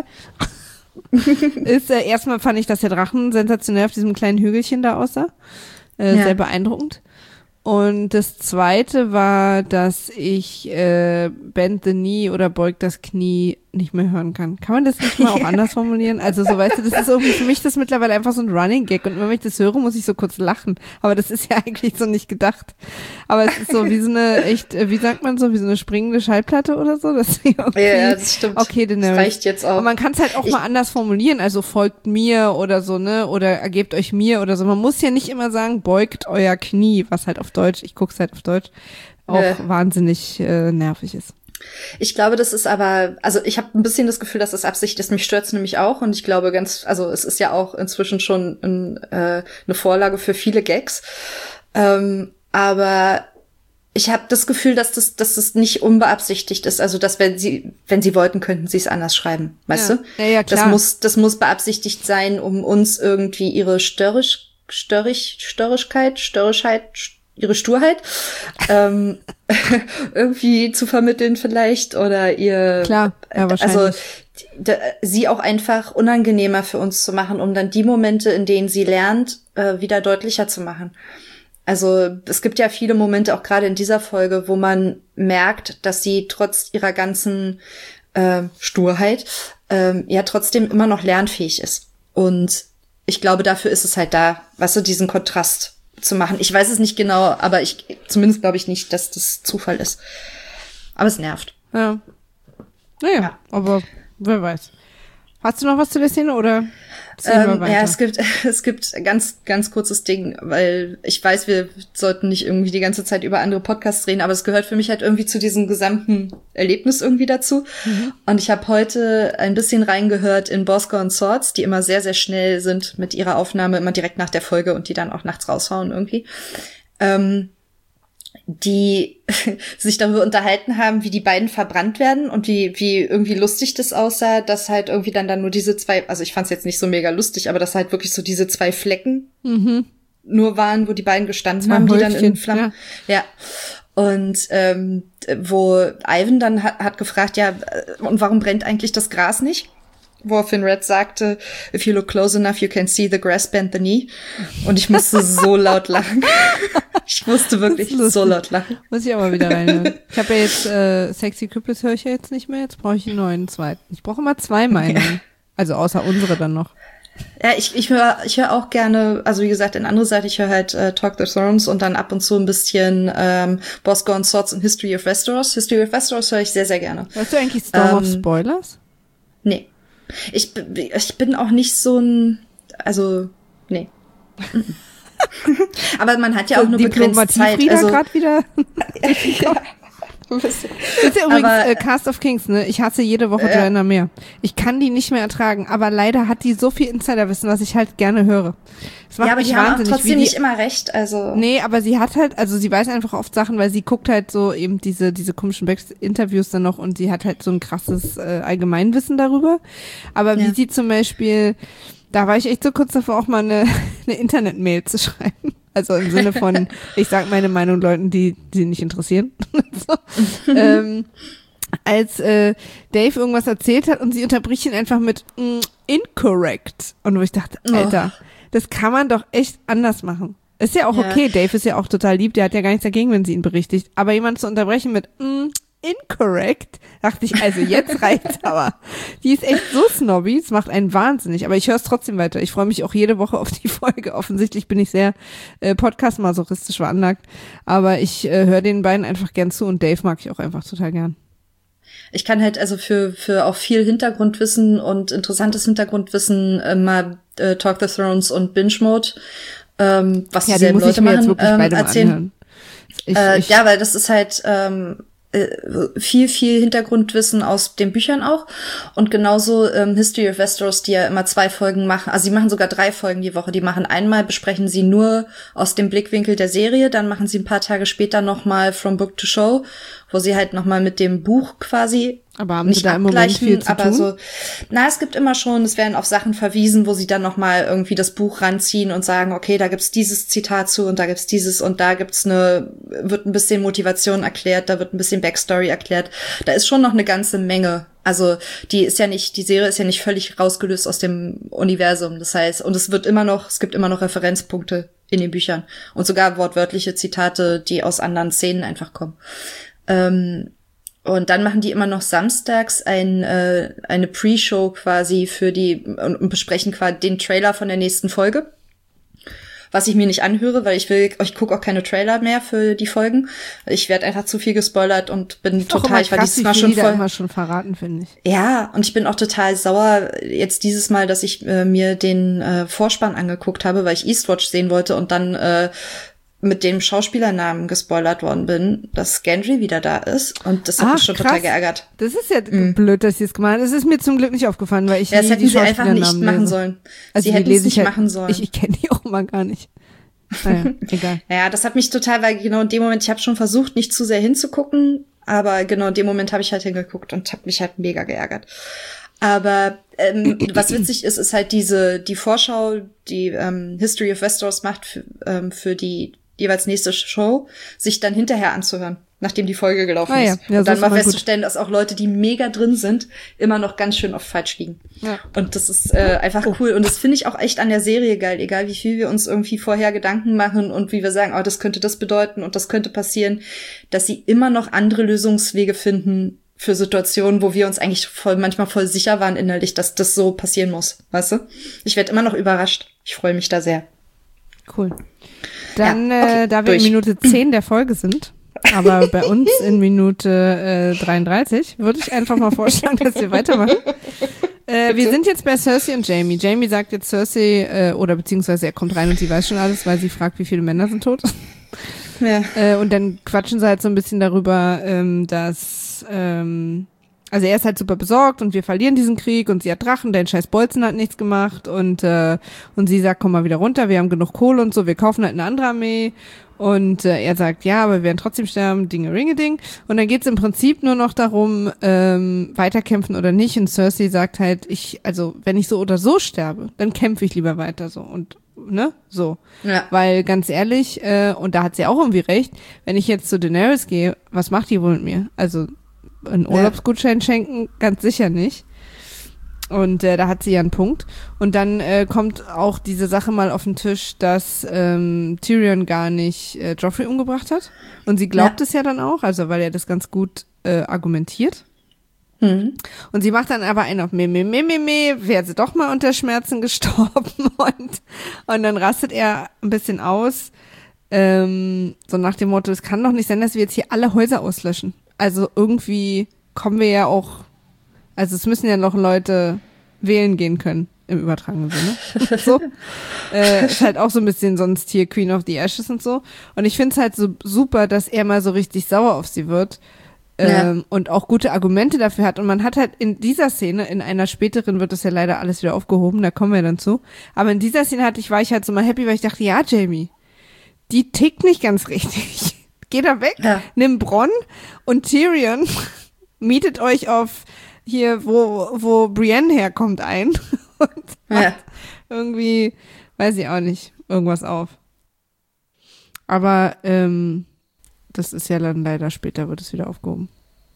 ist äh, erstmal fand ich, dass der Drachen sensationell auf diesem kleinen Hügelchen da aussah. Äh, ja. Sehr beeindruckend. Und das zweite war, dass ich äh, bend the knee oder beugt das Knie nicht mehr hören kann. Kann man das nicht mal auch anders formulieren? Also so, weißt du, das ist irgendwie für mich das mittlerweile einfach so ein Running Gag und immer wenn ich das höre, muss ich so kurz lachen. Aber das ist ja eigentlich so nicht gedacht. Aber es ist so wie so eine echt, wie sagt man so, wie so eine springende Schallplatte oder so. Das ist ja, ja, das stimmt. Okay, das reicht jetzt auch. Und man kann es halt auch ich, mal anders formulieren, also folgt mir oder so, ne, oder ergebt euch mir oder so. Man muss ja nicht immer sagen, beugt euer Knie, was halt auf Deutsch, ich guck's halt auf Deutsch, auch äh. wahnsinnig äh, nervig ist. Ich glaube, das ist aber, also ich habe ein bisschen das Gefühl, dass das Absicht ist. Mich stört's nämlich auch und ich glaube ganz, also es ist ja auch inzwischen schon ein, äh, eine Vorlage für viele Gags. Ähm, aber ich habe das Gefühl, dass das, dass das nicht unbeabsichtigt ist. Also dass wenn sie, wenn sie wollten, könnten sie es anders schreiben, weißt ja. du? Ja, ja, klar. Das muss, das muss beabsichtigt sein, um uns irgendwie ihre störrisch, störrig, Störrigkeit, Störrischheit, ihre Sturheit ähm, irgendwie zu vermitteln vielleicht oder ihr klar, ja, wahrscheinlich. Also d- sie auch einfach unangenehmer für uns zu machen, um dann die Momente, in denen sie lernt, äh, wieder deutlicher zu machen. Also es gibt ja viele Momente, auch gerade in dieser Folge, wo man merkt, dass sie trotz ihrer ganzen äh, Sturheit äh, ja trotzdem immer noch lernfähig ist. Und ich glaube, dafür ist es halt da, weißt du, diesen Kontrast zu machen. Ich weiß es nicht genau, aber ich zumindest glaube ich nicht, dass das Zufall ist. Aber es nervt. Ja. Naja, ja. Aber wer weiß. Hast du noch was zu der Szene oder ziehen wir ähm, weiter? Ja, es gibt es gibt ganz ganz kurzes Ding, weil ich weiß, wir sollten nicht irgendwie die ganze Zeit über andere Podcasts reden, aber es gehört für mich halt irgendwie zu diesem gesamten Erlebnis irgendwie dazu. Mhm. Und ich habe heute ein bisschen reingehört in Bosco und Swords, die immer sehr sehr schnell sind mit ihrer Aufnahme, immer direkt nach der Folge und die dann auch nachts raushauen irgendwie. Ähm, die sich darüber unterhalten haben, wie die beiden verbrannt werden und wie wie irgendwie lustig das aussah, dass halt irgendwie dann dann nur diese zwei, also ich fand es jetzt nicht so mega lustig, aber dass halt wirklich so diese zwei Flecken mhm. nur waren, wo die beiden gestanden zwei haben, Häufchen, die dann in Flammen. Ja. ja. Und ähm, wo Ivan dann hat, hat gefragt, ja, und warum brennt eigentlich das Gras nicht? Woraufhin Red sagte, if you look close enough, you can see the grass bend the knee. Und ich musste so laut lachen. Ich musste wirklich so laut lachen. Muss ich aber wieder reinhören. Ich habe ja jetzt äh, Sexy Küppes höre ich ja jetzt nicht mehr, jetzt brauche ich einen neuen zweiten. Ich brauche immer zwei Meinungen. Okay. Also außer unsere dann noch. Ja, ich ich höre ich höre auch gerne, also wie gesagt, in andere Seite, ich höre halt äh, Talk the Thrones und dann ab und zu ein bisschen ähm, Bosco und Swords und History of Westeros. History of Westeros höre ich sehr, sehr gerne. Hörst du eigentlich Storm ähm, of Spoilers? Nee. Ich, ich bin auch nicht so ein, also, nee. Aber man hat ja auch nur begrenzt Zeit. Also gerade wieder. Ja. Das ist ja übrigens aber, äh, Cast of Kings, ne? Ich hasse jede Woche äh, Joanna Mehr. Ich kann die nicht mehr ertragen, aber leider hat die so viel Insiderwissen, was ich halt gerne höre. Das macht ja, aber mich die wahnsinnig, haben auch trotzdem die, nicht immer recht, also. Nee, aber sie hat halt, also sie weiß einfach oft Sachen, weil sie guckt halt so eben diese diese komischen Back-Interviews dann noch und sie hat halt so ein krasses äh, Allgemeinwissen darüber. Aber ja. wie sie zum Beispiel, da war ich echt so kurz davor, auch mal eine, eine Internet-Mail zu schreiben. Also im Sinne von, ich sag meine Meinung Leuten, die die nicht interessieren. so. ähm, als äh, Dave irgendwas erzählt hat und sie unterbricht ihn einfach mit mm, incorrect. Und wo ich dachte, Alter, oh. das kann man doch echt anders machen. Ist ja auch ja. okay, Dave ist ja auch total lieb, der hat ja gar nichts dagegen, wenn sie ihn berichtigt. Aber jemanden zu unterbrechen mit mm, incorrect. Dachte ich, also jetzt reicht's aber. Die ist echt so snobby, es macht einen wahnsinnig. Aber ich höre es trotzdem weiter. Ich freue mich auch jede Woche auf die Folge. Offensichtlich bin ich sehr äh, podcast-masochistisch veranlagt. Aber ich äh, höre den beiden einfach gern zu und Dave mag ich auch einfach total gern. Ich kann halt also für für auch viel Hintergrundwissen und interessantes Hintergrundwissen äh, mal äh, Talk the Thrones und Binge Mode, ähm, was ja, dieselben die muss Leute ich mir machen, jetzt wirklich ähm, beide mal erzählen. anhören. Ich, äh, ich, ja, weil das ist halt ähm, viel, viel Hintergrundwissen aus den Büchern auch. Und genauso ähm, History of Westeros, die ja immer zwei Folgen machen. Also sie machen sogar drei Folgen die Woche. Die machen einmal, besprechen sie nur aus dem Blickwinkel der Serie. Dann machen sie ein paar Tage später nochmal From Book to Show, wo sie halt nochmal mit dem Buch quasi aber haben nicht sie da im Moment viel zu aber tun? so, na, es gibt immer schon, es werden auf Sachen verwiesen, wo sie dann nochmal irgendwie das Buch ranziehen und sagen, okay, da gibt's dieses Zitat zu und da gibt's dieses und da gibt's eine, wird ein bisschen Motivation erklärt, da wird ein bisschen Backstory erklärt. Da ist schon noch eine ganze Menge. Also, die ist ja nicht, die Serie ist ja nicht völlig rausgelöst aus dem Universum. Das heißt, und es wird immer noch, es gibt immer noch Referenzpunkte in den Büchern und sogar wortwörtliche Zitate, die aus anderen Szenen einfach kommen. Ähm, Und dann machen die immer noch samstags ein, äh, eine Pre-Show quasi für die und, und besprechen quasi den Trailer von der nächsten Folge. Was ich mir nicht anhöre, weil ich will, ich gucke auch keine Trailer mehr für die Folgen. Ich werde einfach zu viel gespoilert und bin ist total, ich war krass, dieses Mal wie schon die voll. da immer schon verraten, finde ich. Ja, und ich bin auch total sauer jetzt dieses Mal, dass ich äh, mir den äh, Vorspann angeguckt habe, weil ich Eastwatch sehen wollte und dann äh, mit dem Schauspielernamen gespoilert worden bin, dass Gendry wieder da ist. Und das hat Ach, mich schon krass. total geärgert. Das ist ja Mhm. blöd, dass sie es gemacht haben. Das ist mir zum Glück nicht aufgefallen, weil ich Ja, das nie hätten die sie einfach nicht Schauspielernamen machen lese. sollen. Also sie die hätten lese es nicht ich halt, machen sollen. Ich, ich kenne die auch mal gar nicht. Naja, egal. Ja, das hat mich total, weil genau in dem Moment, ich habe schon versucht, nicht zu sehr hinzugucken, aber genau in dem Moment habe ich halt hingeguckt und habe mich halt mega geärgert. Aber ähm, was witzig ist, ist halt diese die Vorschau, die ähm, History of Westeros macht für, ähm, für die jeweils nächste Show, sich dann hinterher anzuhören, nachdem die Folge gelaufen ah, ja. ist. Ja, und so dann ist mal immer festzustellen, dass auch Leute, die mega drin sind, immer noch ganz schön oft falsch liegen. Ja. Und das ist äh, einfach Oh. cool. Und das finde ich auch echt an der Serie geil, egal wie viel wir uns irgendwie vorher Gedanken machen und wie wir sagen, oh, das könnte das bedeuten und das könnte passieren, dass sie immer noch andere Lösungswege finden für Situationen, wo wir uns eigentlich voll manchmal voll sicher waren innerlich, dass das so passieren muss, weißt du? Ich werde immer noch überrascht. Ich freue mich da sehr. Cool. Dann, Ja, okay, äh, da wir durch. in Minute zehn der Folge sind, aber bei uns in Minute äh, dreiunddreißig, würde ich einfach mal vorschlagen, dass wir weitermachen. Äh, wir sind jetzt bei Cersei und Jaime. Jaime sagt jetzt Cersei, äh, oder beziehungsweise er kommt rein und sie weiß schon alles, weil sie fragt, wie viele Männer sind tot. Ja. Äh, und dann quatschen sie halt so ein bisschen darüber, ähm, dass, ähm, also er ist halt super besorgt und wir verlieren diesen Krieg und sie hat Drachen, dein scheiß Bolzen hat nichts gemacht und äh, und sie sagt, komm mal wieder runter, wir haben genug Kohle und so, wir kaufen halt eine andere Armee und äh, er sagt, ja, aber wir werden trotzdem sterben, Dinge-Ringe-Ding und dann geht's im Prinzip nur noch darum, ähm, weiterkämpfen oder nicht und Cersei sagt halt, ich, also wenn ich so oder so sterbe, dann kämpfe ich lieber weiter so und ne, so. Ja. Weil ganz ehrlich, äh, und da hat sie auch irgendwie recht, wenn ich jetzt zu Daenerys gehe, was macht die wohl mit mir? Also einen Urlaubsgutschein schenken, ganz sicher nicht. Und äh, da hat sie ja einen Punkt. Und dann äh, kommt auch diese Sache mal auf den Tisch, dass ähm, Tyrion gar nicht äh, Joffrey umgebracht hat. Und sie glaubt Ja. es ja dann auch, also weil er das ganz gut äh, argumentiert. Mhm. Und sie macht dann aber einen auf meh, meh, meh, meh, meh, wäre sie doch mal unter Schmerzen gestorben. Und, und dann rastet er ein bisschen aus, ähm, so nach dem Motto, es kann doch nicht sein, dass wir jetzt hier alle Häuser auslöschen. Also irgendwie kommen wir ja auch, also es müssen ja noch Leute wählen gehen können, im übertragenen Sinne. So. Äh, ist halt auch so ein bisschen sonst hier Queen of the Ashes und so. Und ich finde es halt so super, dass er mal so richtig sauer auf sie wird. Ähm, ja. Und auch gute Argumente dafür hat. Und man hat halt in dieser Szene, in einer späteren wird das ja leider alles wieder aufgehoben, da kommen wir dann zu. Aber in dieser Szene hatte ich, war ich halt so mal happy, weil ich dachte, ja, Jaime, die tickt nicht ganz richtig. Geh da weg, Ja. nimm Bronn und Tyrion, mietet euch auf hier, wo, wo Brienne herkommt, ein und macht Ja. irgendwie, weiß ich auch nicht, irgendwas auf. Aber, ähm, das ist ja dann leider später, wird es wieder aufgehoben.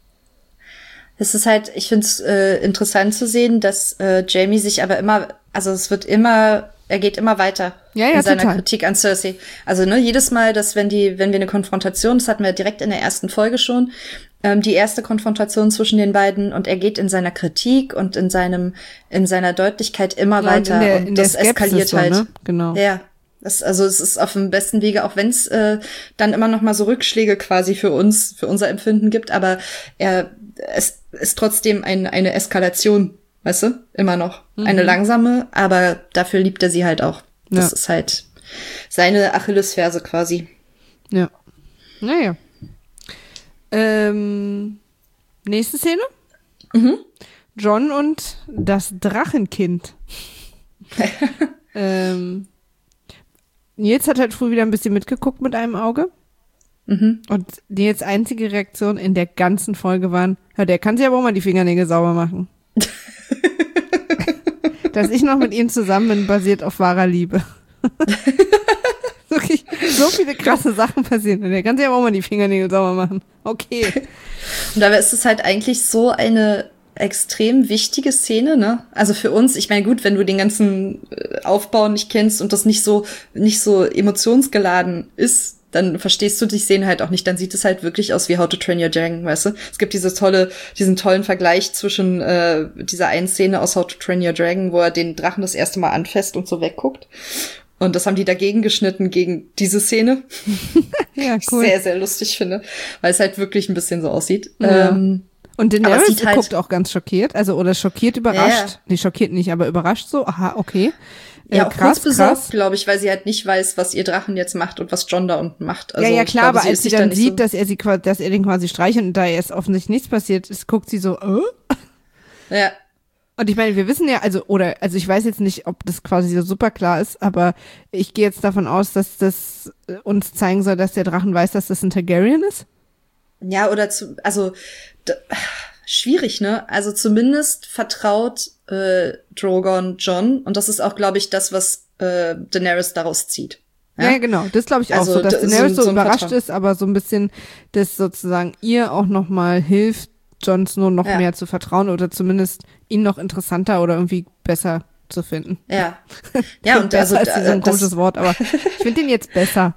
Es ist halt, ich finde es äh, interessant zu sehen, dass äh, Jaime sich aber immer, also es wird immer, er geht immer weiter Ja, ja, in seiner total. Kritik an Cersei. Also ne, jedes Mal, dass wenn die, wenn wir eine Konfrontation, das hatten wir direkt in der ersten Folge schon, ähm, die erste Konfrontation zwischen den beiden und er geht in seiner Kritik und in seinem in seiner Deutlichkeit immer ja, weiter und, der, und das eskaliert so, halt. Ne? Genau. Ja. Das, also es ist auf dem besten Wege, auch wenn es äh, dann immer noch mal so Rückschläge quasi für uns, für unser Empfinden gibt, aber er es ist trotzdem ein, eine Eskalation, weißt du, immer noch. Mhm. Eine langsame, aber dafür liebt er sie halt auch. Das ja. ist halt seine Achillesferse quasi. Ja. Naja. Ähm, nächste Szene? Mhm. John und das Drachenkind. ähm, Nils hat halt früh wieder ein bisschen mitgeguckt mit einem Auge. Mhm. Und Nils einzige Reaktion in der ganzen Folge waren, ja, der kann sich aber auch mal die Fingernägel sauber machen. Dass ich noch mit ihm zusammen bin, basiert auf wahrer Liebe. Wirklich, so viele krasse Sachen passieren. Der kann sich aber auch mal die Fingernägel sauber machen. Okay. Und dabei ist es halt eigentlich so eine extrem wichtige Szene, ne? Also für uns, ich meine, gut, wenn du den ganzen Aufbau nicht kennst und das nicht so nicht so emotionsgeladen ist, dann verstehst du die Szene halt auch nicht. Dann sieht es halt wirklich aus wie How to Train Your Dragon, weißt du? Es gibt diese tolle, diesen tollen Vergleich zwischen äh, dieser einen Szene aus How to Train Your Dragon, wo er den Drachen das erste Mal anfasst und so wegguckt. Und das haben die dagegen geschnitten gegen diese Szene. Ja, cool. Sehr, sehr lustig finde, weil es halt wirklich ein bisschen so aussieht. Ja. Ähm, Und Daenerys halt guckt auch ganz schockiert, also oder schockiert, überrascht. Ja. Nee, schockiert nicht, aber überrascht so. Aha, okay. Ja, äh, auch krass, kurz besorgt, glaube ich, weil sie halt nicht weiß, was ihr Drachen jetzt macht und was John da unten macht. Also, ja, ja, klar, glaube, aber sie als sie dann da sieht, so dass er sie quasi, dass er den quasi streichelt und da erst offensichtlich nichts passiert ist, guckt sie so, äh? Ja. Und ich meine, wir wissen ja, also, oder, also ich weiß jetzt nicht, ob das quasi so super klar ist, aber ich gehe jetzt davon aus, dass das uns zeigen soll, dass der Drachen weiß, dass das ein Targaryen ist. Ja, oder zu, also, d- schwierig, ne? Also zumindest vertraut äh, Drogon John und das ist auch, glaube ich, das, was äh, Daenerys daraus zieht. Ja, ja genau. Das glaube ich auch Also, so, dass da- Daenerys so- so, so ein überrascht Vertrauen. ist, aber so ein bisschen das sozusagen ihr auch nochmal hilft, Jon Snow noch Ja. mehr zu vertrauen oder zumindest ihn noch interessanter oder irgendwie besser zu finden. Ja. Ja, und besser also ist so ein das, komisches Wort, aber ich finde den jetzt besser.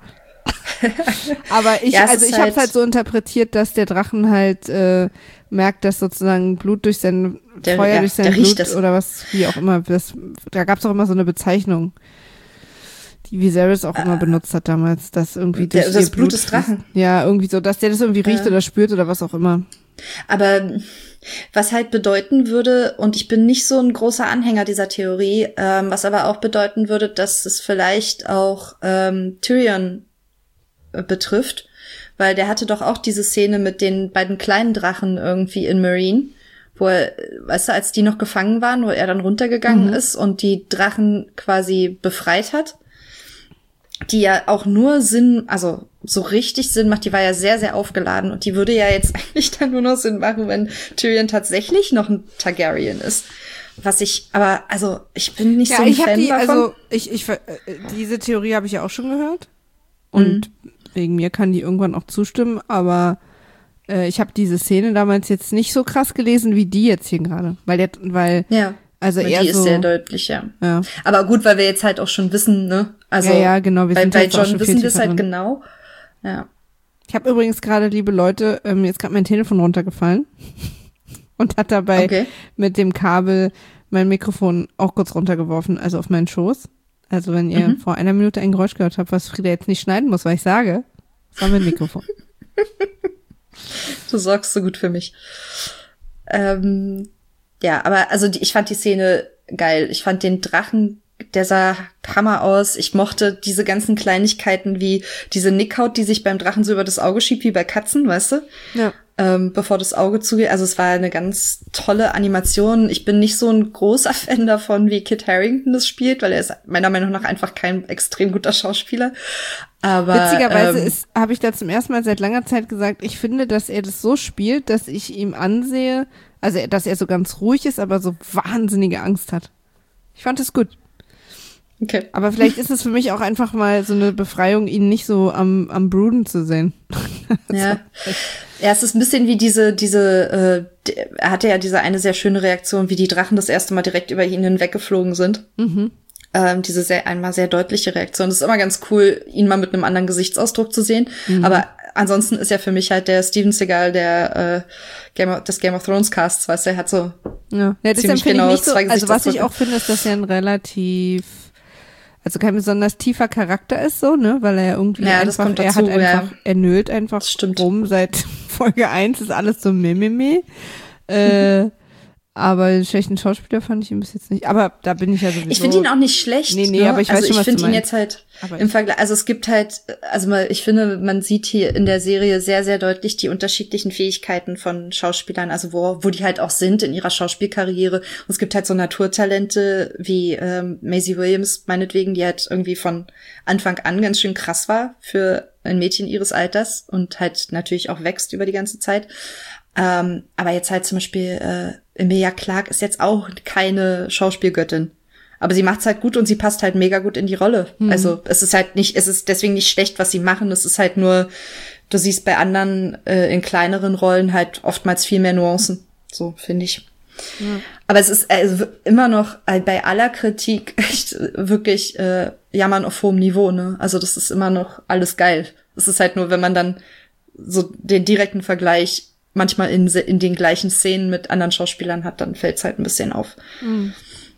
Aber ich, Ja, es also ist ich habe es halt- halt so interpretiert, dass der Drachen halt äh, merkt, dass sozusagen Blut durch sein Der- Feuer ja, durch sein der riecht Blut es. oder was, wie auch immer. Das, da gab es auch immer so eine Bezeichnung, die Viserys auch immer benutzt hat damals, dass irgendwie Der- durch das ihr Blut des fließt. Drachen. Ja, irgendwie so, dass der das irgendwie riecht Ja. oder spürt oder was auch immer. Aber was halt bedeuten würde, und ich bin nicht so ein großer Anhänger dieser Theorie, ähm, was aber auch bedeuten würde, dass es vielleicht auch ähm, Tyrion äh, betrifft, weil der hatte doch auch diese Szene mit den beiden kleinen Drachen irgendwie in Meereen, wo er, weißt du, als die noch gefangen waren, wo er dann runtergegangen Mhm. ist und die Drachen quasi befreit hat, die ja auch nur Sinn, also so richtig Sinn macht, die war ja sehr, sehr aufgeladen und die würde ja jetzt eigentlich dann nur noch Sinn machen, wenn Tyrion tatsächlich noch ein Targaryen ist. Was ich, aber, also, ich bin nicht Ja, so ein ich habe Fan die, davon. also ich, ich, ver- äh, diese Theorie habe ich ja auch schon gehört und wegen mir kann die irgendwann auch zustimmen, aber äh, ich habe diese Szene damals jetzt nicht so krass gelesen wie die jetzt hier gerade, weil der, weil ja, also die eher ist so, sehr deutlich, ja. ja. Aber gut, weil wir jetzt halt auch schon wissen, ne? Also, Ja, ja, genau, wir bei, sind bei jetzt auch John schon viel wissen wir es tiefer halt drin. genau. Ja. Ich habe übrigens gerade, liebe Leute, ähm, jetzt gerade mein Telefon runtergefallen und hat dabei Okay. mit dem Kabel mein Mikrofon auch kurz runtergeworfen, also auf meinen Schoß. Also wenn ihr Mhm. vor einer Minute ein Geräusch gehört habt, was Frieda jetzt nicht schneiden muss, weil ich sage, das war mein Mikrofon. Du sorgst so gut für mich. Ähm, ja, aber also die, ich fand die Szene geil. Ich fand den Drachen, der sah Hammer aus. Ich mochte diese ganzen Kleinigkeiten wie diese Nickhaut, die sich beim Drachen so über das Auge schiebt, wie bei Katzen, weißt du? Ja. Ähm, bevor das Auge zugeht. Also es war eine ganz tolle Animation. Ich bin nicht so ein großer Fan davon, wie Kit Harington das spielt, weil er ist meiner Meinung nach einfach kein extrem guter Schauspieler. Aber Witzigerweise ähm, ist, habe ich da zum ersten Mal seit langer Zeit gesagt, ich finde, dass er das so spielt, dass ich ihm ansehe, also er- dass er so ganz ruhig ist, aber so wahnsinnige Angst hat. Ich fand es gut. okay. Aber vielleicht ist es für mich auch einfach mal so eine Befreiung, ihn nicht so am, am Bruden zu sehen. Ja. Ja, es ist ein bisschen wie diese, diese, äh, d- er hatte ja diese eine sehr schöne Reaktion, wie die Drachen das erste Mal direkt über ihn hinweggeflogen sind. Mhm. Ähm, diese sehr, einmal sehr deutliche Reaktion. Das ist immer ganz cool, ihn mal mit einem anderen Gesichtsausdruck zu sehen. Mhm. Aber ansonsten ist ja für mich halt der Steven Seagal der äh, Game of, des Game of Thrones Casts, weißt du, er hat so ja. Ja, ziemlich genau nicht so, zwei also was ich Gesichter. auch finde, ist, dass er ein relativ, also kein besonders tiefer Charakter ist so, ne, weil er ja irgendwie ja, das einfach, kommt dazu, er hat einfach, ja. er nölt einfach rum, seit Folge eins ist alles so mimimi. Äh, aber den schlechten Schauspieler fand ich ihn bis jetzt nicht. Aber da bin ich ja sowieso. Ich finde ihn auch nicht schlecht. Nee, nee, ne? aber ich also weiß schon, was ich finde du ihn meinst. jetzt halt aber im Vergleich, also es gibt halt, also mal, ich finde, man sieht hier in der Serie sehr, sehr deutlich die unterschiedlichen Fähigkeiten von Schauspielern, also wo, wo die halt auch sind in ihrer Schauspielkarriere. Und es gibt halt so Naturtalente wie ähm, Maisie Williams, meinetwegen, die halt irgendwie von Anfang an ganz schön krass war für ein Mädchen ihres Alters und halt natürlich auch wächst über die ganze Zeit. Ähm, aber jetzt halt zum Beispiel äh, Emilia Clarke ist jetzt auch keine Schauspielgöttin. Aber sie macht's halt gut und sie passt halt mega gut in die Rolle. Mhm. Also es ist halt nicht, es ist deswegen nicht schlecht, was sie machen. Es ist halt nur, du siehst bei anderen äh, in kleineren Rollen halt oftmals viel mehr Nuancen. So, finde ich. Ja. Aber es ist also immer noch äh, bei aller Kritik echt wirklich äh, Jammern auf hohem Niveau, ne? Also das ist immer noch alles geil. Es ist halt nur, wenn man dann so den direkten Vergleich manchmal in, in den gleichen Szenen mit anderen Schauspielern hat, dann fällt's halt ein bisschen auf. Mhm.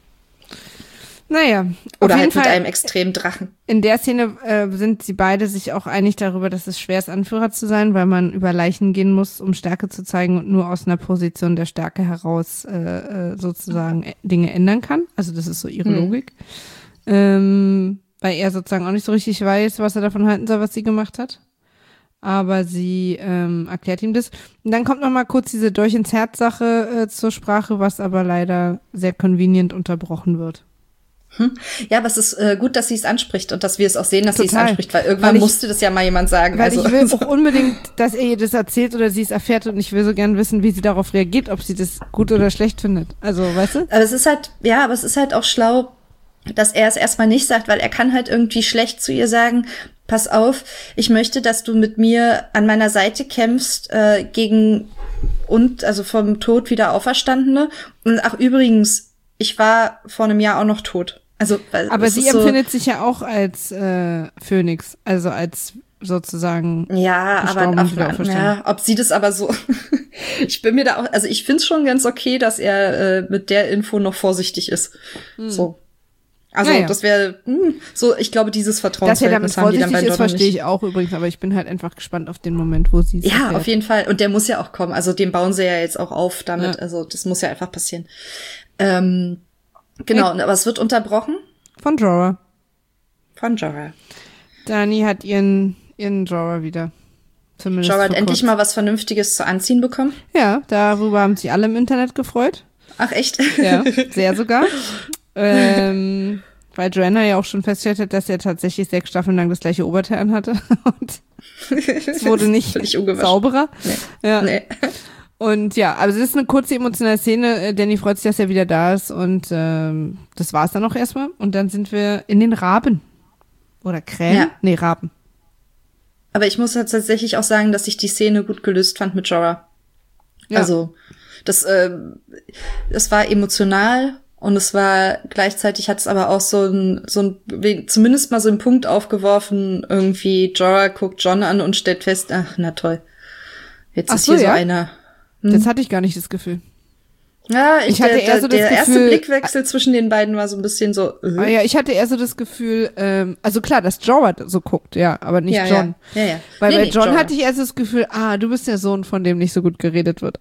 Naja. Oder auf halt jeden mit Fall, einem extremen Drachen. In der Szene äh, sind sie beide sich auch einig darüber, dass es schwer ist, Anführer zu sein, weil man über Leichen gehen muss, um Stärke zu zeigen und nur aus einer Position der Stärke heraus äh, sozusagen äh, Dinge ändern kann. Also das ist so ihre mhm. Logik. Ähm, weil er sozusagen auch nicht so richtig weiß, was er davon halten soll, was sie gemacht hat. Aber sie ähm, erklärt ihm das. Und dann kommt noch mal kurz diese Dolch ins Herz-Sache äh, zur Sprache, was aber leider sehr convenient unterbrochen wird. Hm. Ja, aber es ist äh, gut, dass sie es anspricht und dass wir es auch sehen, dass Total. sie es anspricht, weil irgendwann weil ich, musste das ja mal jemand sagen. Weil also, ich will auch unbedingt, dass er ihr das erzählt oder sie es erfährt und ich will so gern wissen, wie sie darauf reagiert, ob sie das gut oder schlecht findet. Also, weißt du? Aber es ist halt, ja, aber es ist halt auch schlau, dass er es erstmal nicht sagt, weil er kann halt irgendwie schlecht zu ihr sagen, pass auf, ich möchte, dass du mit mir an meiner Seite kämpfst äh, gegen und also vom Tod wieder Auferstandene. Und ach übrigens, ich war vor einem Jahr auch noch tot. Also, aber sie empfindet so, sich ja auch als äh, Phönix, also als sozusagen ja, aber auf, ja, ob sie das aber so ich bin mir da auch, also ich find's schon ganz okay, dass er äh, mit der Info noch vorsichtig ist. Hm. So. Also ja, ja. das wäre so, ich glaube, dieses Vertrauensverhältnis haben die dann beim Dass er damit vorsichtig ist, verstehe ich auch übrigens, aber ich bin halt einfach gespannt auf den Moment, wo sie es Ja, erfährt. Auf jeden Fall. Und der muss ja auch kommen. Also den bauen sie ja jetzt auch auf damit. Ja. Also das muss ja einfach passieren. Ähm, genau, hey. Aber es wird unterbrochen. Von Jorah. Von Jorah. Dani hat ihren, ihren Jorah wieder. Zumindest Jorah hat endlich mal was Vernünftiges zu anziehen bekommen. Ja, darüber haben sich alle im Internet gefreut. Ach, echt? Ja, sehr sogar. ähm, weil Joanna ja auch schon festgestellt hat, dass er tatsächlich sechs Staffeln lang das gleiche Oberteil anhatte. Und es wurde nicht sauberer. Nee. Ja. Nee. Und ja, also es ist eine kurze emotionale Szene. Danny freut sich, dass er wieder da ist. Und ähm, das war's dann auch erstmal. Und dann sind wir in den Raben. Oder Krähen? Ja. Nee, Raben. Aber ich muss halt tatsächlich auch sagen, dass ich die Szene gut gelöst fand mit Jorah. Ja. Also, das, äh, das war emotional. Und es war, gleichzeitig hat es aber auch so ein, so ein, zumindest mal so einen Punkt aufgeworfen, irgendwie Jorah guckt Jon an und stellt fest, ach, na toll. Jetzt ach ist so, hier so ja? einer. Hm. Das hatte ich gar nicht das Gefühl. Ja, ich, ich hatte der, eher so das der Gefühl, erste Blickwechsel zwischen den beiden war so ein bisschen so, äh. Ja, ich hatte eher so das Gefühl, ähm, also klar, dass Jorah so guckt, ja, aber nicht ja, Jon. Ja, ja, ja. Weil nee, bei nee, Jon Jorah. hatte ich erst das Gefühl, ah, du bist der Sohn, von dem nicht so gut geredet wird.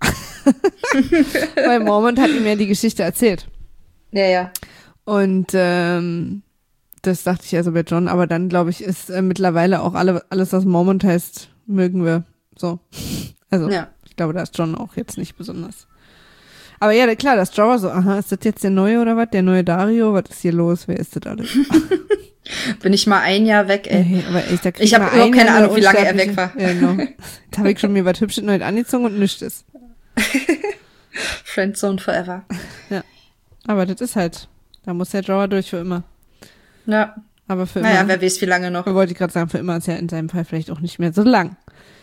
Weil Mormont hat ihm ja die Geschichte erzählt. Ja, ja. Und ähm, das dachte ich also bei Jon, aber dann, glaube ich, ist äh, mittlerweile auch alle, alles, was Mormont heißt, mögen wir so. Also, ja. Ich glaube, da ist Jon auch jetzt nicht besonders. Aber ja, klar, das Jorah so, aha, ist das jetzt der Neue oder was? Der neue Dario? Was ist hier los? Wer ist das alles? Bin ich mal ein Jahr weg, ey. Nee, aber echt, da krieg ich habe überhaupt keine Ahnung, wie lange er weg war. Ja, genau. Jetzt habe ich schon mir was Hübsches Neues angezogen und nichts ist. Friendzone forever. Ja. Aber das ist halt, da muss der Jorah durch für immer. Ja. Aber für naja, immer. wer weiß, wie lange noch. Wollte ich gerade sagen, für immer ist ja in seinem Fall vielleicht auch nicht mehr so lang.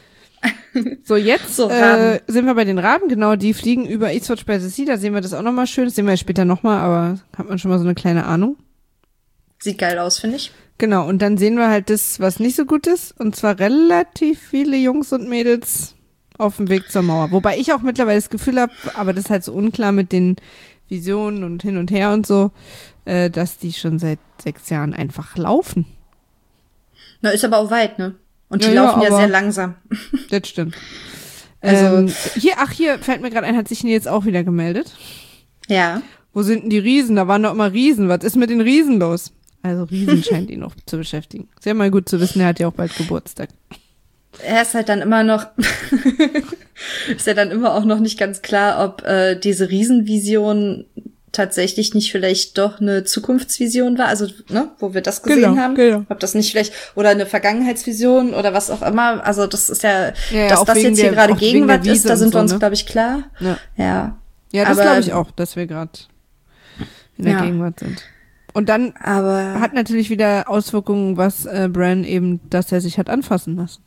So, jetzt so, äh, sind wir bei den Raben, genau, die fliegen über Eastwatch by the Sea, da sehen wir das auch nochmal schön, das sehen wir ja später nochmal, aber hat man schon mal so eine kleine Ahnung. Sieht geil aus, finde ich. Genau, und dann sehen wir halt das, was nicht so gut ist. Und zwar relativ viele Jungs und Mädels auf dem Weg zur Mauer. Wobei ich auch mittlerweile das Gefühl habe, aber das ist halt so unklar mit den Visionen und hin und her und so, äh, dass die schon seit sechs Jahren einfach laufen. Na, ist aber auch weit, ne? Und die ja, laufen ja ja sehr langsam. Das stimmt. Also ähm, hier, ach hier, fällt mir gerade ein, hat sich Nils auch wieder gemeldet. Ja. Wo sind denn die Riesen? Da waren doch immer Riesen. Was ist mit den Riesen los? Also Riesen scheint ihn noch zu beschäftigen. Sehr mal gut zu wissen, er hat ja auch bald Geburtstag. Er ist halt dann immer noch, ist ja dann immer auch noch nicht ganz klar, ob äh, diese Riesenvision tatsächlich nicht vielleicht doch eine Zukunftsvision war, also ne, wo wir das gesehen genau, haben, genau. ob das nicht vielleicht oder eine Vergangenheitsvision oder was auch immer, also das ist ja, ja dass ja, das jetzt hier gerade Gegenwart ist, da sind so, wir uns, ne? glaube ich, klar. Ja, ja, ja das aber, glaube ich auch, dass wir gerade in der ja. Gegenwart sind. Und dann aber hat natürlich wieder Auswirkungen, was äh, Bran eben, dass er sich hat anfassen lassen.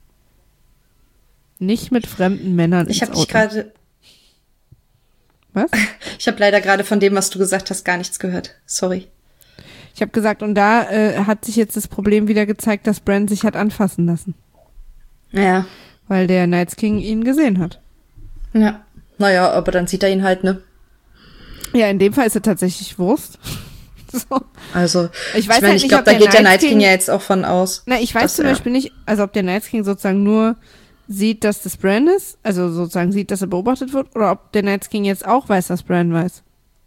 Nicht mit fremden Männern ich habe ins dich Auto. gerade Was? Ich habe leider gerade von dem, was du gesagt hast, gar nichts gehört. Sorry. Ich habe gesagt, und da äh, hat sich jetzt das Problem wieder gezeigt, dass Bran sich hat anfassen lassen. Ja. Weil der Night's King ihn gesehen hat. Ja. Naja, aber dann sieht er ihn halt, ne? Ja, in dem Fall ist er tatsächlich Wurst. so. Also, ich weiß ich, mein, halt ich nicht, glaube, ob da der geht der Night's Night King King ja jetzt auch von aus. Na, ich weiß dass zum er- Beispiel nicht, also ob der Night's King sozusagen nur sieht, dass das Bran ist, also sozusagen sieht, dass er beobachtet wird, oder ob der Night's King jetzt auch weiß, dass Bran weiß.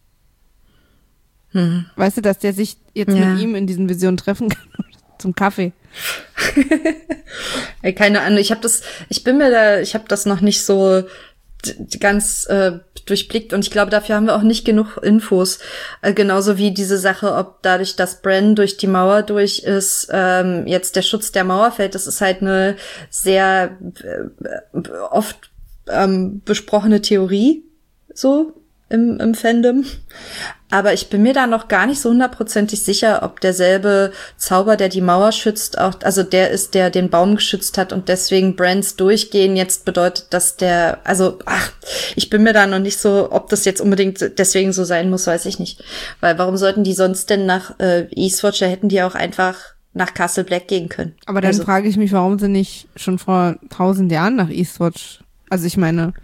Hm. Weißt du, dass der sich jetzt Ja. mit ihm in diesen Visionen treffen kann? Zum Kaffee. Ey, keine Ahnung, ich habe das, ich bin mir da, ich habe das noch nicht so d- ganz äh, durchblickt und ich glaube, dafür haben wir auch nicht genug Infos. Äh, genauso wie diese Sache, ob dadurch, dass Bran durch die Mauer durch ist, ähm, jetzt der Schutz der Mauer fällt. Das ist halt eine sehr äh, oft ähm, besprochene Theorie, so im, im Fandom. Aber ich bin mir da noch gar nicht so hundertprozentig sicher, ob derselbe Zauber, der die Mauer schützt, auch, also der ist, der den Baum geschützt hat und deswegen Brans Durchgehen jetzt bedeutet, dass der, also, ach, ich bin mir da noch nicht so, ob das jetzt unbedingt deswegen so sein muss, weiß ich nicht. Weil warum sollten die sonst denn nach äh, Eastwatch, da hätten die auch einfach nach Castle Black gehen können. Aber dann also, frage ich mich, warum sie nicht schon vor tausend Jahren nach Eastwatch, also ich meine,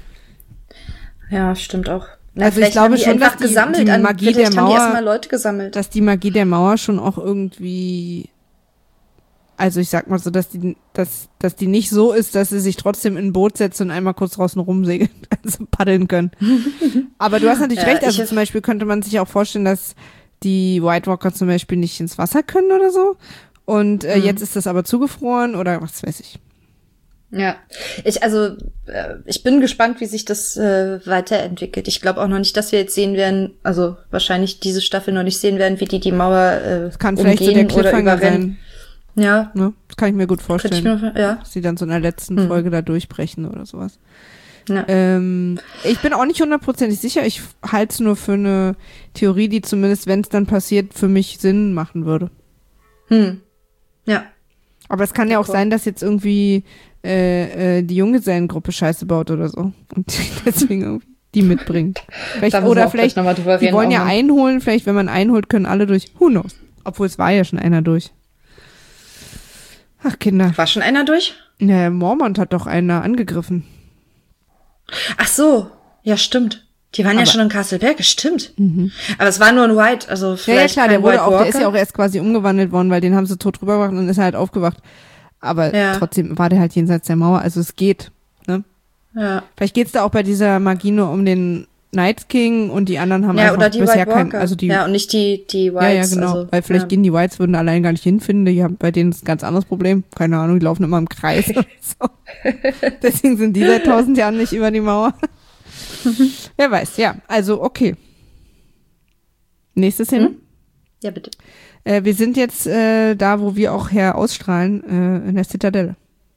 ja, stimmt auch. Na, also ich vielleicht glaube haben die schon, einfach dass die, gesammelt die an, Magie vielleicht der haben die Mauer, erstmal Leute gesammelt. dass die Magie der Mauer schon auch irgendwie, also ich sag mal so, dass die, dass, dass die nicht so ist, dass sie sich trotzdem in ein Boot setzen und einmal kurz draußen rumsegeln, also paddeln können. Aber du hast natürlich Ja, recht, also ich- zum Beispiel könnte man sich auch vorstellen, dass die White Walker zum Beispiel nicht ins Wasser können oder so. Und äh, Mhm. jetzt ist das aber zugefroren oder was weiß ich. Ja, ich also äh, ich bin gespannt, wie sich das äh, weiterentwickelt. Ich glaube auch noch nicht, dass wir jetzt sehen werden, also wahrscheinlich diese Staffel noch nicht sehen werden, wie die die Mauer äh, Das kann vielleicht so der umgehen oder Cliffhanger überrennen. sein. Ja, Ne? Das kann ich mir gut könnte ich vorstellen. mir, ja. Dass sie dann so in der letzten Hm. Folge da durchbrechen oder sowas. ja. Ähm, ich bin auch nicht hundertprozentig sicher. Ich halte es nur für eine Theorie, die zumindest, wenn es dann passiert, für mich Sinn machen würde. Hm. Ja. Aber es kann ja auch D'accord. sein, dass jetzt irgendwie äh, äh, die Junggesellengruppe Scheiße baut oder so. Und deswegen irgendwie die mitbringt. Vielleicht, Da müssen wir oder auch gleich vielleicht, noch mal drüber die reden, wollen auch ja mal. einholen. Vielleicht, wenn man einholt, können alle durch. Who knows? Obwohl es war ja schon einer durch. Ach, Kinder. War schon einer durch? Ja, Mormont hat doch einer angegriffen. Ach so, ja, stimmt. Die waren ja Aber- schon in Castleberg, stimmt. Aber es war nur ein White, also Ja, ja, vielleicht klar, kein der wurde White auch, der ist Walker. ja auch erst quasi umgewandelt worden, weil den haben sie tot rübergebracht und dann ist er halt aufgewacht. Aber Ja. trotzdem war der halt jenseits der Mauer, also es geht. Ne? Ja. Vielleicht geht's da auch bei dieser Magie nur um den Night King und die anderen haben Ja, einfach oder die bisher White kein, Walker. also die, ja, und nicht die, die Whites. ja, ja, genau, Also, weil vielleicht ja. gehen die Whites würden allein gar nicht hinfinden, die haben bei denen ist ein ganz anderes Problem, keine Ahnung, die laufen immer im Kreis oder so. Deswegen sind die seit tausend Jahren nicht über die Mauer. Wer weiß, ja, also okay. Nächste Szene. Hm? Ja, bitte. Äh, wir sind jetzt äh, da, wo wir auch her ausstrahlen, äh, in der Zitadelle.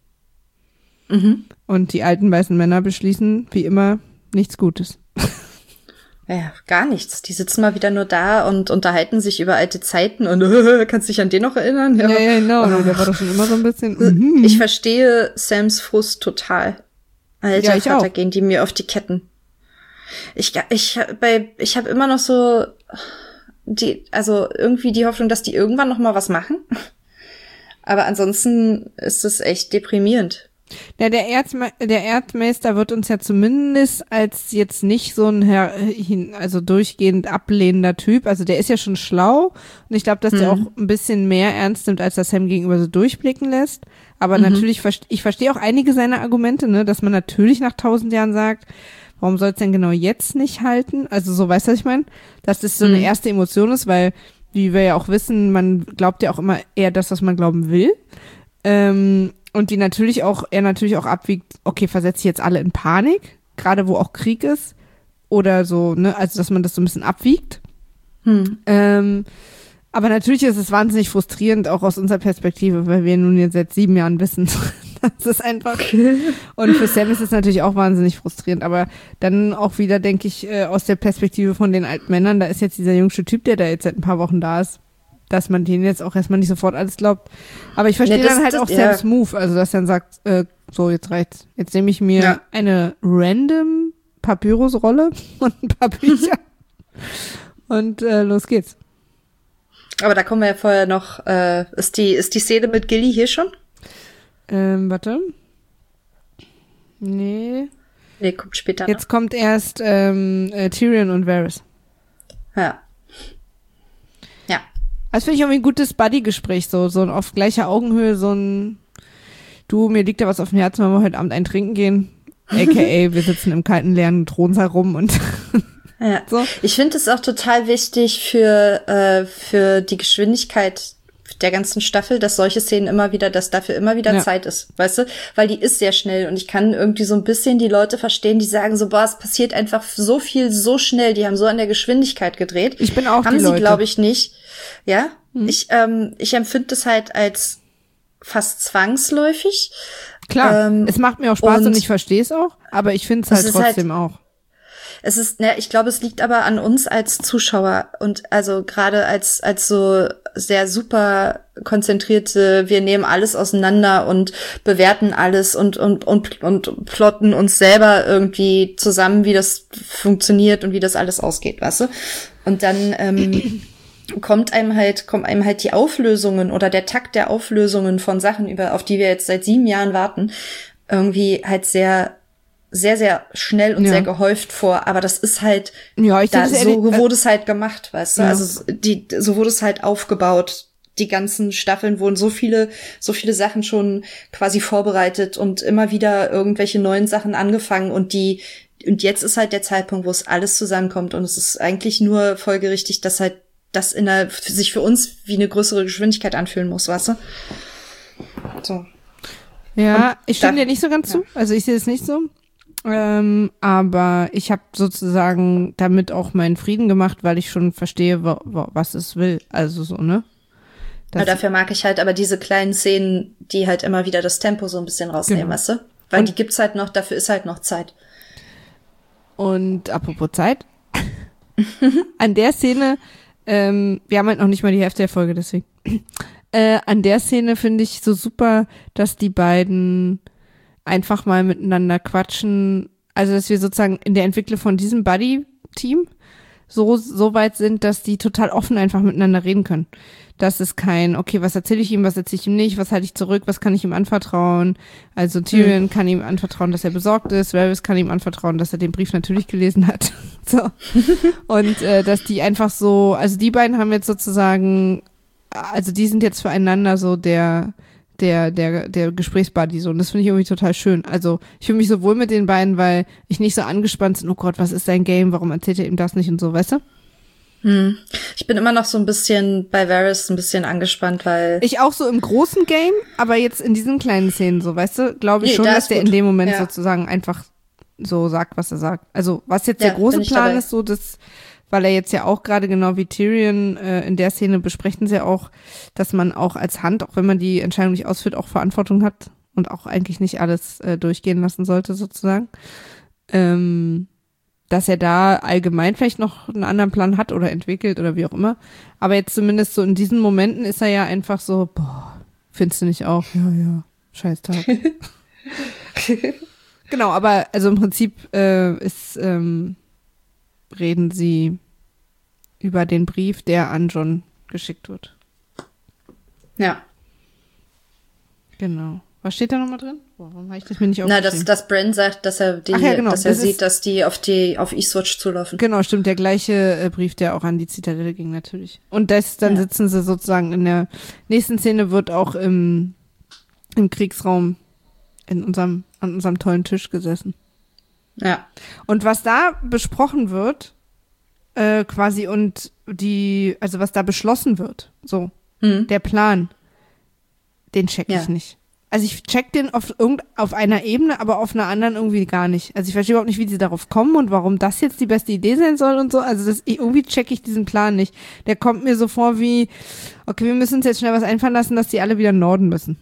Mhm. Und die alten weißen Männer beschließen, wie immer, nichts Gutes. Ja, gar nichts. Die sitzen mal wieder nur da und unterhalten sich über alte Zeiten und äh, kannst dich an den noch erinnern? Ja, ja, genau. Oh. Der war doch schon immer so ein bisschen. Mhm. Ich verstehe Sams Frust total. Alter Ja, ich Vater, auch. gehen die mir auf die Ketten. Ich, ich, bei, ich habe immer noch so, die, also irgendwie die Hoffnung, dass die irgendwann noch mal was machen. Aber ansonsten ist es echt deprimierend. Ja, der, Erzme- der Erdmeister wird uns ja zumindest als jetzt nicht so ein Herr, also durchgehend ablehnender Typ, also der ist ja schon schlau und ich glaube, dass der Mhm. auch ein bisschen mehr ernst nimmt, als das Sam gegenüber so durchblicken lässt. Aber Mhm. natürlich, verste- ich verstehe auch einige seiner Argumente, ne, dass man natürlich nach tausend Jahren sagt, warum soll es denn genau jetzt nicht halten? Also so, weißt du, was ich meine? Dass das so eine Mhm. erste Emotion ist, weil, wie wir ja auch wissen, man glaubt ja auch immer eher das, was man glauben will. Ähm, und die natürlich auch, er natürlich auch abwiegt, okay, versetze ich jetzt alle in Panik, gerade wo auch Krieg ist, oder so, ne, also dass man das so ein bisschen abwiegt. Hm. Ähm, aber natürlich ist es wahnsinnig frustrierend, auch aus unserer Perspektive, weil wir nun jetzt seit sieben Jahren wissen, das ist einfach, und für Sam ist es natürlich auch wahnsinnig frustrierend, aber dann auch wieder, denke ich, äh, aus der Perspektive von den alten Männern, da ist jetzt dieser jüngste Typ, der da jetzt seit ein paar Wochen da ist, dass man denen jetzt auch erstmal nicht sofort alles glaubt. Aber ich verstehe Ja, das- dann halt das- auch ja. Sams Move, also dass er dann sagt, äh, so, jetzt reicht's. Jetzt nehme ich mir Ja. eine random Papyrus-Rolle und ein paar Bücher und äh, los geht's. Aber da kommen wir ja vorher noch, äh, ist die, ist die Szene mit Gilly hier schon? Ähm, warte. Nee. Nee, kommt später. Jetzt kommt erst ähm, äh, Tyrion und Varys. Noch. Ja. Ja. Das finde ich irgendwie ein gutes Buddy-Gespräch, so, so ein auf gleicher Augenhöhe, so ein du, mir liegt da was auf dem Herzen, wenn wir heute Abend ein Trinken gehen. A K A, wir sitzen im kalten, leeren Thronsaal rum und Ja. so. Ich finde es auch total wichtig für, äh, für die Geschwindigkeit der ganzen Staffel, dass solche Szenen immer wieder, dass dafür immer wieder Ja. Zeit ist, weißt du? Weil die ist sehr schnell und ich kann irgendwie so ein bisschen die Leute verstehen, die sagen so, boah, es passiert einfach so viel, so schnell, die haben so an der Geschwindigkeit gedreht. Ich bin auch Haben die sie, Leute. glaube ich, nicht. Ja? Mhm. Ich, ähm, ich empfinde das halt als fast zwangsläufig. Klar, Ähm, es macht mir auch Spaß und, und ich verstehe es auch, aber ich finde es es halt ist halt- trotzdem auch. Es ist, ne, ich glaube, es liegt aber an uns als Zuschauer und also gerade als als so sehr super konzentrierte, wir nehmen alles auseinander und bewerten alles und und und und plotten uns selber irgendwie zusammen, wie das funktioniert und wie das alles ausgeht, weißt du? Und dann ähm, kommt einem halt kommen einem halt die Auflösungen oder der Takt der Auflösungen von Sachen, über auf die wir jetzt seit sieben Jahren warten, irgendwie halt sehr sehr, sehr schnell und Ja. sehr gehäuft vor, aber das ist halt, Ja, ich da, sehe das so ehrlich- wurde es halt gemacht, weißt du, Ja. also die, so wurde es halt aufgebaut. Die ganzen Staffeln wurden so viele, so viele Sachen schon quasi vorbereitet und immer wieder irgendwelche neuen Sachen angefangen und die, und jetzt ist halt der Zeitpunkt, wo es alles zusammenkommt und es ist eigentlich nur folgerichtig, dass halt das in der, sich für uns wie eine größere Geschwindigkeit anfühlen muss, weißt du? So. Ja, Und ich stimme da- dir nicht so ganz zu. Also ich sehe es nicht so. Ähm, aber ich habe sozusagen damit auch meinen Frieden gemacht, weil ich schon verstehe, wa- wa- was es will. Also so, ne? Das- Ja, dafür mag ich halt aber diese kleinen Szenen, die halt immer wieder das Tempo so ein bisschen rausnehmen, Genau. weißt du? Weil Und- die gibt's halt noch, dafür ist halt noch Zeit. Und apropos Zeit, an der Szene, ähm, wir haben halt noch nicht mal die Hälfte der Folge, deswegen. Äh, an der Szene finde ich so super, dass die beiden einfach mal miteinander quatschen. Also, dass wir sozusagen in der Entwicklung von diesem Buddy-Team so, so weit sind, dass die total offen einfach miteinander reden können. Das ist kein, okay, was erzähle ich ihm, was erzähle ich ihm nicht, was halte ich zurück, was kann ich ihm anvertrauen. Also Tyrion kann ihm anvertrauen, dass er besorgt ist, Varys kann ihm anvertrauen, dass er den Brief natürlich gelesen hat. So. Und äh, dass die einfach so, also die beiden haben jetzt sozusagen, also die sind jetzt füreinander so der, der, der, der Gesprächsbuddy so. Und das finde ich irgendwie total schön. Also ich fühle mich so wohl mit den beiden, weil ich nicht so angespannt bin, oh Gott, was ist sein Game, warum erzählt er ihm das nicht und so, weißt du? Hm. Ich bin immer noch so ein bisschen bei Varys ein bisschen angespannt, weil Ich auch so im großen Game, aber jetzt in diesen kleinen Szenen so, weißt du, glaube ich Nee, schon, da dass ist der gut. in dem Moment Ja. sozusagen einfach so sagt, was er sagt. Also was jetzt Ja, der große bin ich Plan dabei. ist, so das, weil er jetzt ja auch gerade genau wie Tyrion äh, in der Szene besprechen sie auch, dass man auch als Hand, auch wenn man die Entscheidung nicht ausführt, auch Verantwortung hat und auch eigentlich nicht alles äh, durchgehen lassen sollte sozusagen. Ähm, dass er da allgemein vielleicht noch einen anderen Plan hat oder entwickelt oder wie auch immer. Aber jetzt zumindest so in diesen Momenten ist er ja einfach so, boah, findest du nicht auch? Ja, ja, scheiß Tag. Genau, aber also im Prinzip äh, ist, ähm, reden sie über den Brief, der an John geschickt wird. Ja. Genau. Was steht da nochmal drin? Boah, warum habe ich das mir nicht Na, aufgeschrieben? dass, dass Bran sagt, dass er, die, ja, genau. dass er das sieht, ist, dass die auf die auf Eastwatch zulaufen. Genau, stimmt. Der gleiche äh, Brief, der auch an die Zitadelle ging, natürlich. Und das, dann ja. sitzen sie sozusagen in der nächsten Szene, wird auch im, im Kriegsraum in unserem, an unserem tollen Tisch gesessen. Ja. Und was da besprochen wird, äh, quasi und die, also was da beschlossen wird, so, hm. der Plan, den check ich ja. nicht. Also ich check den auf irgend, auf einer Ebene, aber auf einer anderen irgendwie gar nicht. Also ich verstehe überhaupt nicht, wie sie darauf kommen und warum das jetzt die beste Idee sein soll und so. Also das, irgendwie check ich diesen Plan nicht. Der kommt mir so vor wie, okay, wir müssen uns jetzt schnell was einfallen lassen, dass die alle wieder in den Norden müssen.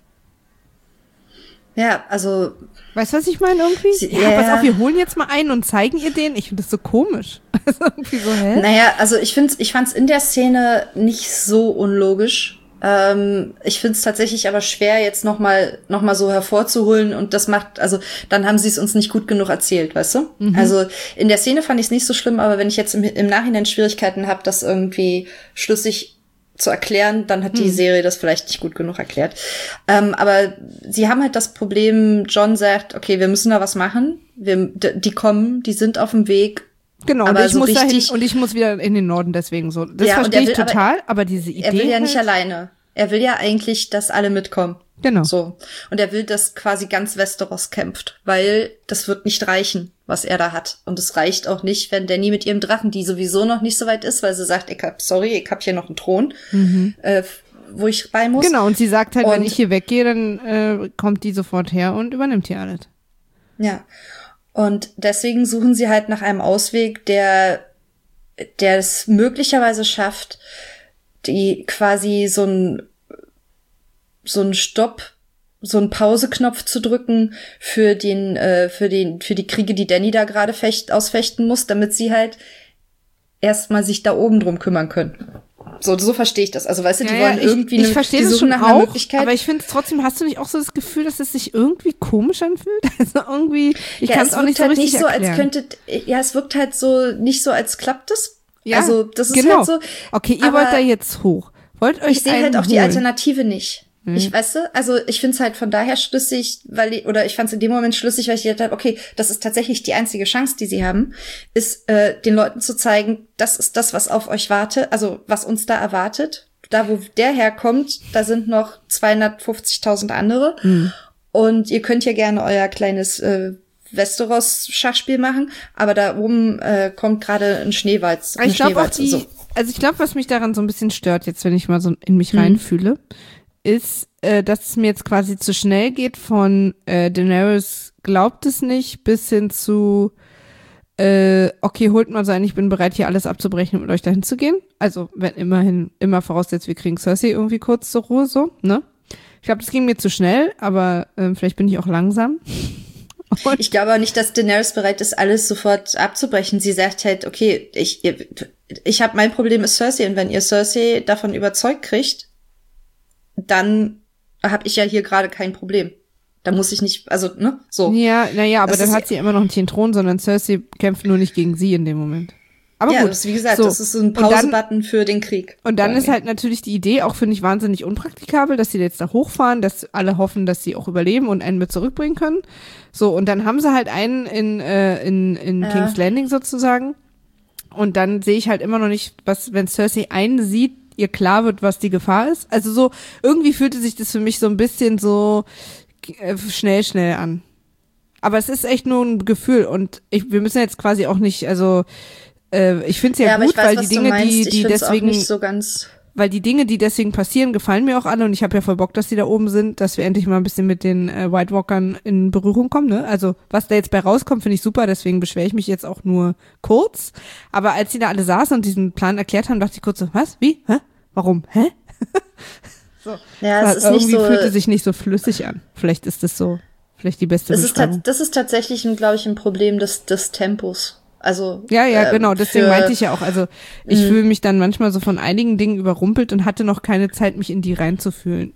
Ja, also. Weißt du, was ich meine irgendwie? Sie, ja, ja, pass auf, wir holen jetzt mal einen und zeigen ihr den. Ich finde das so komisch. Also irgendwie so, hä? Naja, also ich find's, ich fand's in der Szene nicht so unlogisch. Ähm, ich find's tatsächlich aber schwer, jetzt nochmal noch mal so hervorzuholen und das macht, also dann haben sie es uns nicht gut genug erzählt, weißt du? Mhm. Also in der Szene fand ich es nicht so schlimm, aber wenn ich jetzt im, im Nachhinein Schwierigkeiten habe, das irgendwie schlüssig zu erklären, dann hat die hm. Serie das vielleicht nicht gut genug erklärt. Ähm, aber sie haben halt das Problem, John sagt, okay, wir müssen da was machen. Wir, die kommen, die sind auf dem Weg. Genau, aber und ich so muss richtig, dahin und ich muss wieder in den Norden deswegen so. Das ja, verstehe ich will, total, aber, aber diese Idee. Er will ja halt nicht alleine. Er will ja eigentlich, dass alle mitkommen. Genau. So. Und er will, dass quasi ganz Westeros kämpft, weil das wird nicht reichen, was er da hat. Und es reicht auch nicht, wenn Dany mit ihrem Drachen, die sowieso noch nicht so weit ist, weil sie sagt, ich hab, sorry, ich hab hier noch einen Thron, mhm. äh, wo ich rein muss. Genau, und sie sagt halt, und wenn ich hier weggehe, dann äh, kommt die sofort her und übernimmt hier alles. Ja. Und deswegen suchen sie halt nach einem Ausweg, der, der es möglicherweise schafft, die quasi so ein so einen Stopp, so einen Pauseknopf zu drücken für den, äh, für den, für die Kriege, die Dany da gerade fecht, ausfechten muss, damit sie halt erstmal sich da oben drum kümmern können. So, so verstehe ich das. Also, weißt du, die ja, wollen ja, ich, irgendwie ich eine, verstehe die das suchen schon nach einer auch, Möglichkeit. Aber ich finde es trotzdem, hast du nicht auch so das Gefühl, dass es sich irgendwie komisch anfühlt? Also irgendwie, ich ja, kann es auch nicht so halt richtig nicht so, erklären. Als könnte, ja, es wirkt halt so, nicht so, als klappt es. Ja, also, das ist genau. halt so. Okay, ihr wollt da jetzt hoch. Wollt euch Ich sehe halt auch holen. die Alternative nicht. Hm. Ich weißt du, also ich finde es halt von daher schlüssig, weil ich, oder ich fand es in dem Moment schlüssig, weil ich gedacht habe, okay, das ist tatsächlich die einzige Chance, die sie haben, ist äh, den Leuten zu zeigen, das ist das, was auf euch wartet, also was uns da erwartet. Da, wo der herkommt, da sind noch zweihundertfünfzigtausend andere. Hm. Und ihr könnt ja gerne euer kleines äh, Westeros-Schachspiel machen, aber da oben äh, kommt gerade ein Schneewalz. Ich glaube auch die, so. Also ich glaube, was mich daran so ein bisschen stört, jetzt wenn ich mal so in mich reinfühle, ist, äh, dass es mir jetzt quasi zu schnell geht von äh, Daenerys glaubt es nicht bis hin zu äh, okay, holt mal sein, ich bin bereit, hier alles abzubrechen und mit euch dahin zu gehen. Also, wenn immerhin, immer voraussetzt, wir kriegen Cersei irgendwie kurz zur Ruhe, so, ne? Ich glaube, das ging mir zu schnell, aber äh, vielleicht bin ich auch langsam. Und ich glaube auch nicht, dass Daenerys bereit ist, alles sofort abzubrechen. Sie sagt halt, okay, ich, ich habe mein Problem ist Cersei und wenn ihr Cersei davon überzeugt kriegt, dann habe ich ja hier gerade kein Problem. Da muss ich nicht, also, ne, so. Ja, naja, aber das dann hat sie immer noch nicht den Thron, sondern Cersei kämpft nur nicht gegen sie in dem Moment. Aber ja, gut. das, wie gesagt, so. das ist so ein Pause-Button für den Krieg. Und dann ist halt natürlich die Idee, auch finde ich wahnsinnig unpraktikabel, dass sie jetzt da hochfahren, dass alle hoffen, dass sie auch überleben und einen mit zurückbringen können. So, und dann haben sie halt einen in, äh, in, in ja. King's Landing sozusagen. Und dann sehe ich halt immer noch nicht, was, wenn Cersei einen sieht, ihr klar wird, was die Gefahr ist. Also so, irgendwie fühlte sich das für mich so ein bisschen so äh, schnell, schnell an. Aber es ist echt nur ein Gefühl und ich, wir müssen jetzt quasi auch nicht, also äh, ich finde es ja, ja gut, weiß, weil die Dinge, die, die deswegen, nicht so ganz weil die Dinge, die deswegen passieren, gefallen mir auch alle und ich habe ja voll Bock, dass die da oben sind, dass wir endlich mal ein bisschen mit den äh, White Walkern in Berührung kommen, ne? Also was da jetzt bei rauskommt, finde ich super, deswegen beschwere ich mich jetzt auch nur kurz. Aber als die da alle saßen und diesen Plan erklärt haben, dachte ich kurz so, was? Wie? Hä? Warum? Hä? so. Ja, es ist irgendwie nicht so, fühlte sich nicht so flüssig an. Vielleicht ist das so, vielleicht die beste es Beschreibung. Ist das ist tatsächlich, glaube ich, ein Problem des, des Tempos. Also ja, ja, äh, genau, deswegen für, meinte ich ja auch, also ich fühle mich dann manchmal so von einigen Dingen überrumpelt und hatte noch keine Zeit, mich in die reinzufühlen.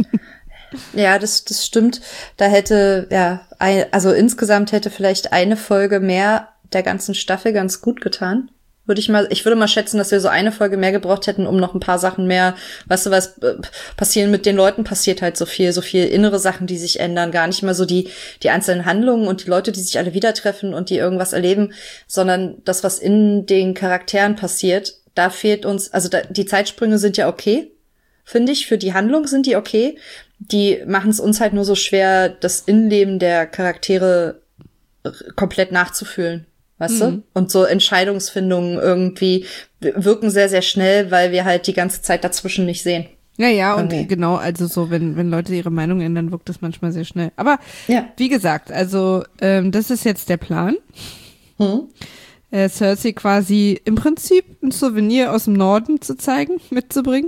Ja, das das stimmt. Da hätte, ja, ein, also insgesamt hätte vielleicht eine Folge mehr der ganzen Staffel ganz gut getan. Würde ich mal, ich würde mal schätzen, dass wir so eine Folge mehr gebraucht hätten, um noch ein paar Sachen mehr, weißt du was, äh, passieren mit den Leuten, passiert halt so viel, so viel innere Sachen, die sich ändern, gar nicht mal so die, die einzelnen Handlungen und die Leute, die sich alle wieder treffen und die irgendwas erleben, sondern das, was in den Charakteren passiert, da fehlt uns, also da, die Zeitsprünge sind ja okay, finde ich, für die Handlung sind die okay, die machen es uns halt nur so schwer, das Innenleben der Charaktere komplett nachzufühlen. Weißt du? Mhm. Und so Entscheidungsfindungen irgendwie wirken sehr, sehr schnell, weil wir halt die ganze Zeit dazwischen nicht sehen. Ja, ja, und okay. Genau, also so, wenn wenn Leute ihre Meinung ändern, wirkt das manchmal sehr schnell. Aber ja. Wie gesagt, also ähm, das ist jetzt der Plan. Hm. Äh, Cersei quasi im Prinzip ein Souvenir aus dem Norden zu zeigen, mitzubringen.